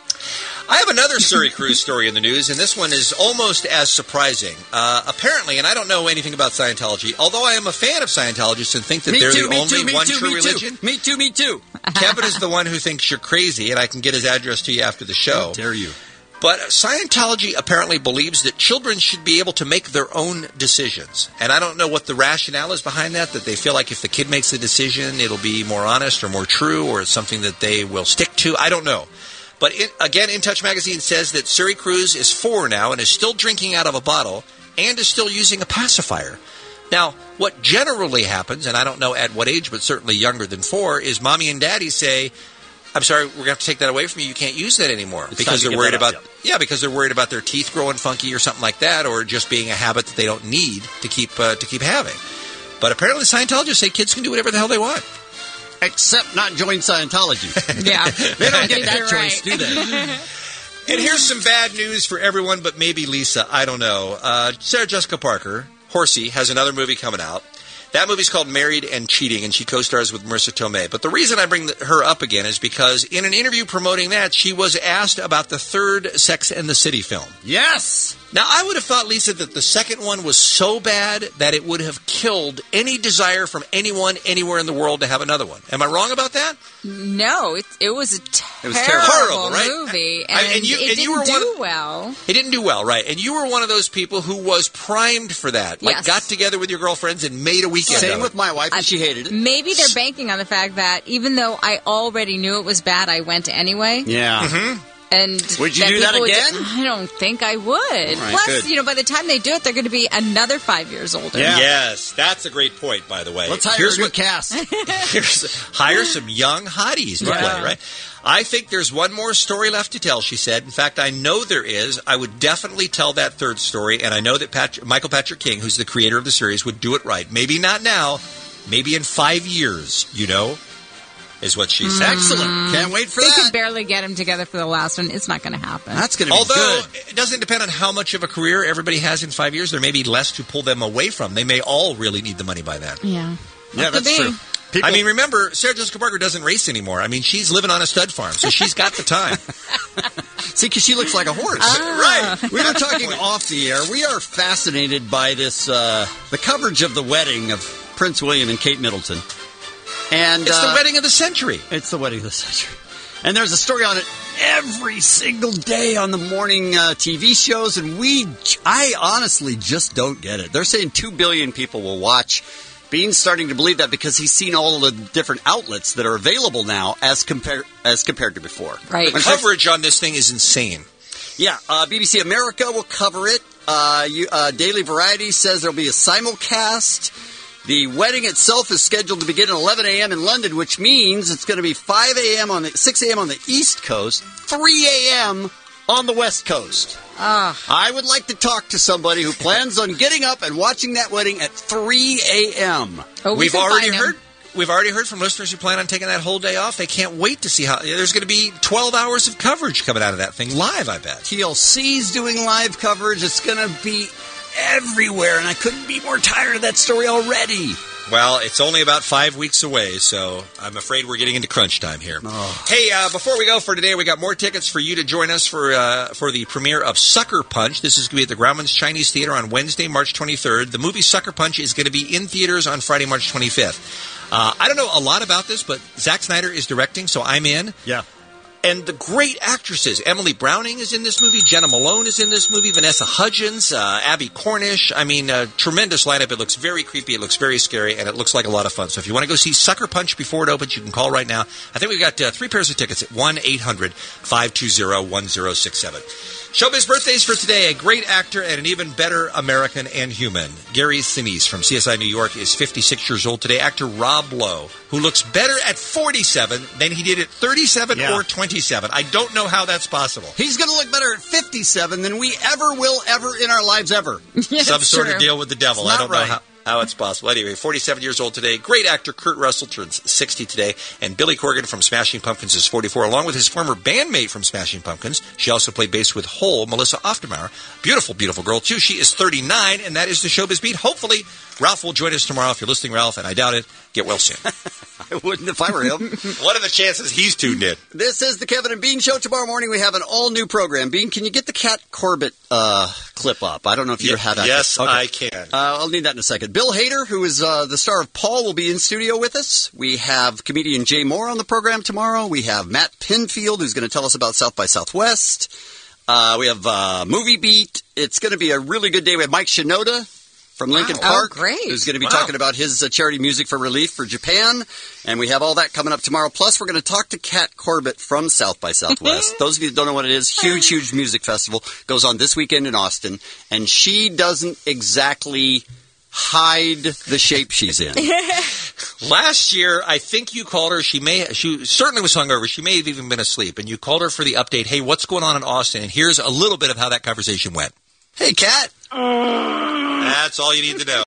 I have another Surrey Cruise story in the news, and this one is almost as surprising. Apparently, and I don't know anything about Scientology, although I am a fan of Scientologists and think that they're the only one true religion. Me too. Kevin is the one who thinks you're crazy, and I can get his address to you after the show. How dare you. But Scientology apparently believes that children should be able to make their own decisions. And I don't know what the rationale is behind that they feel like if the kid makes the decision, it'll be more honest or more true, or it's something that they will stick to. I don't know. But again, In Touch magazine says that Surrey Cruise is 4 now and is still drinking out of a bottle and is still using a pacifier. Now, what generally happens, and I don't know at what age, but certainly younger than 4, is mommy and daddy say, I'm sorry, we're going to have to take that away from you. You can't use that anymore. Because they're worried about because they're worried about their teeth growing funky or something like that, or just being a habit that they don't need to keep having. But apparently Scientologists say kids can do whatever the hell they want. Except not join Scientology. Yeah. They don't get that choice, do they? And here's some bad news for everyone but maybe Lisa. I don't know. Sarah Jessica Parker, Horsey, has another movie coming out. That movie's called Married and Cheating, and she co-stars with Marissa Tomei. But the reason I bring her up again is because in an interview promoting that, she was asked about the third Sex and the City film. Yes! Now, I would have thought, Lisa, that the second one was so bad that it would have killed any desire from anyone anywhere in the world to have another one. Am I wrong about that? No, it was a terrible horrible, right? movie, and it didn't do well. It didn't do well, right? And you were one of those people who was primed for that. Like, got together with your girlfriends and made a weekend of it. Same with my wife, and she hated it. Maybe they're banking on the fact that even though I already knew it was bad, I went anyway. Yeah. Mm-hmm. And would you do that again? I don't think I would. Right, Plus, good. by the time they do it, they're going to be another 5 years older. Yeah. Yes, that's a great point, by the way. Let's hire a new cast. Hire some young hotties to play, right? I think there's one more story left to tell, she said. In fact, I know there is. I would definitely tell that third story, and I know that Michael Patrick King, who's the creator of the series, would do it right. Maybe not now, maybe in 5 years, is what she said. Excellent. Can't wait for that. They could barely get him together for the last one. It's not going to happen. That's going to be Although, good. it doesn't depend on how much of a career everybody has in 5 years. There may be less to pull them away from. They may all really need the money by then. Yeah. Yeah, that's true. I mean, remember, Sarah Jessica Parker doesn't race anymore. I mean, she's living on a stud farm, so she's got the time. See, because she looks like a horse. Right. We were talking off the air. We are fascinated by this, the coverage of the wedding of Prince William and Kate Middleton. And it's the wedding of the century. It's the wedding of the century. And there's a story on it every single day on the morning TV shows, and I honestly just don't get it. They're saying 2 billion people will watch. Bean's starting to believe that because he's seen all of the different outlets that are available now as compared to before. Right. The coverage on this thing is insane. Yeah, BBC America will cover it. Daily Variety says there'll be a simulcast. The wedding itself is scheduled to begin at 11 a.m. in London, which means it's going to be 6 a.m. on the East Coast, 3 a.m. on the West Coast. I would like to talk to somebody who plans on getting up and watching that wedding at 3 a.m. Oh, We've already heard from listeners who plan on taking that whole day off. They can't wait to see how there's going to be 12 hours of coverage coming out of that thing live, I bet. TLC's doing live coverage. It's going to be everywhere, and I couldn't be more tired of that story already. Well, it's only about 5 weeks away, so I'm afraid we're getting into crunch time here. Oh. Hey, before we go for today, we got more tickets for you to join us for the premiere of Sucker Punch. This is going to be at the Grauman's Chinese Theater on Wednesday, March 23rd. The movie Sucker Punch is going to be in theaters on Friday, March 25th. I don't know a lot about this, but Zack Snyder is directing, so I'm in. Yeah. And the great actresses. Emily Browning is in this movie. Jenna Malone is in this movie. Vanessa Hudgens, Abby Cornish. I mean, tremendous lineup. It looks very creepy. It looks very scary, and it looks like a lot of fun. So if you want to go see Sucker Punch before it opens, you can call right now. I think we've got 3 pairs of tickets at 1-800-520-1067. Showbiz birthdays for today. A great actor and an even better American and human. Gary Sinise from CSI New York is 56 years old today. Actor Rob Lowe, who looks better at 47 than he did at 37 or 27. I don't know how that's possible. He's going to look better at 57 than we ever will ever in our lives ever. Some sort of deal with the devil. I don't know how it's possible. Anyway, 47 years old today. Great actor Kurt Russell turns 60 today. And Billy Corgan from Smashing Pumpkins is 44, along with his former bandmate from Smashing Pumpkins. She also played bass with Hole, Melissa Oftermeyer. Beautiful, beautiful girl, too. She is 39, and that is the Showbiz Beat. Hopefully, Ralph will join us tomorrow. If you're listening, Ralph, and I doubt it, get well soon. I wouldn't if I were him. What are the chances he's tuned in? This is the Kevin and Bean Show. Tomorrow morning we have an all-new program. Bean, can you get the Cat Corbett clip up? I don't know if you have that. Yes, okay. I can. I'll need that in a second. Bill Hader, who is the star of Paul, will be in studio with us. We have comedian Jay Moore on the program tomorrow. We have Matt Pinfield, who's going to tell us about South by Southwest. We have Movie Beat. It's going to be a really good day. We have Mike Shinoda from Lincoln Park, who's going to be talking about his charity Music for Relief for Japan. And we have all that coming up tomorrow. Plus, we're going to talk to Kat Corbett from South by Southwest. Those of you that don't know what it is, huge, huge music festival. Goes on this weekend in Austin. And she doesn't exactly hide the shape she's in. Last year, I think you called her. She certainly was hungover. She may have even been asleep. And you called her for the update. Hey, what's going on in Austin? And here's a little bit of how that conversation went. Hey, Kat. That's all you need to know.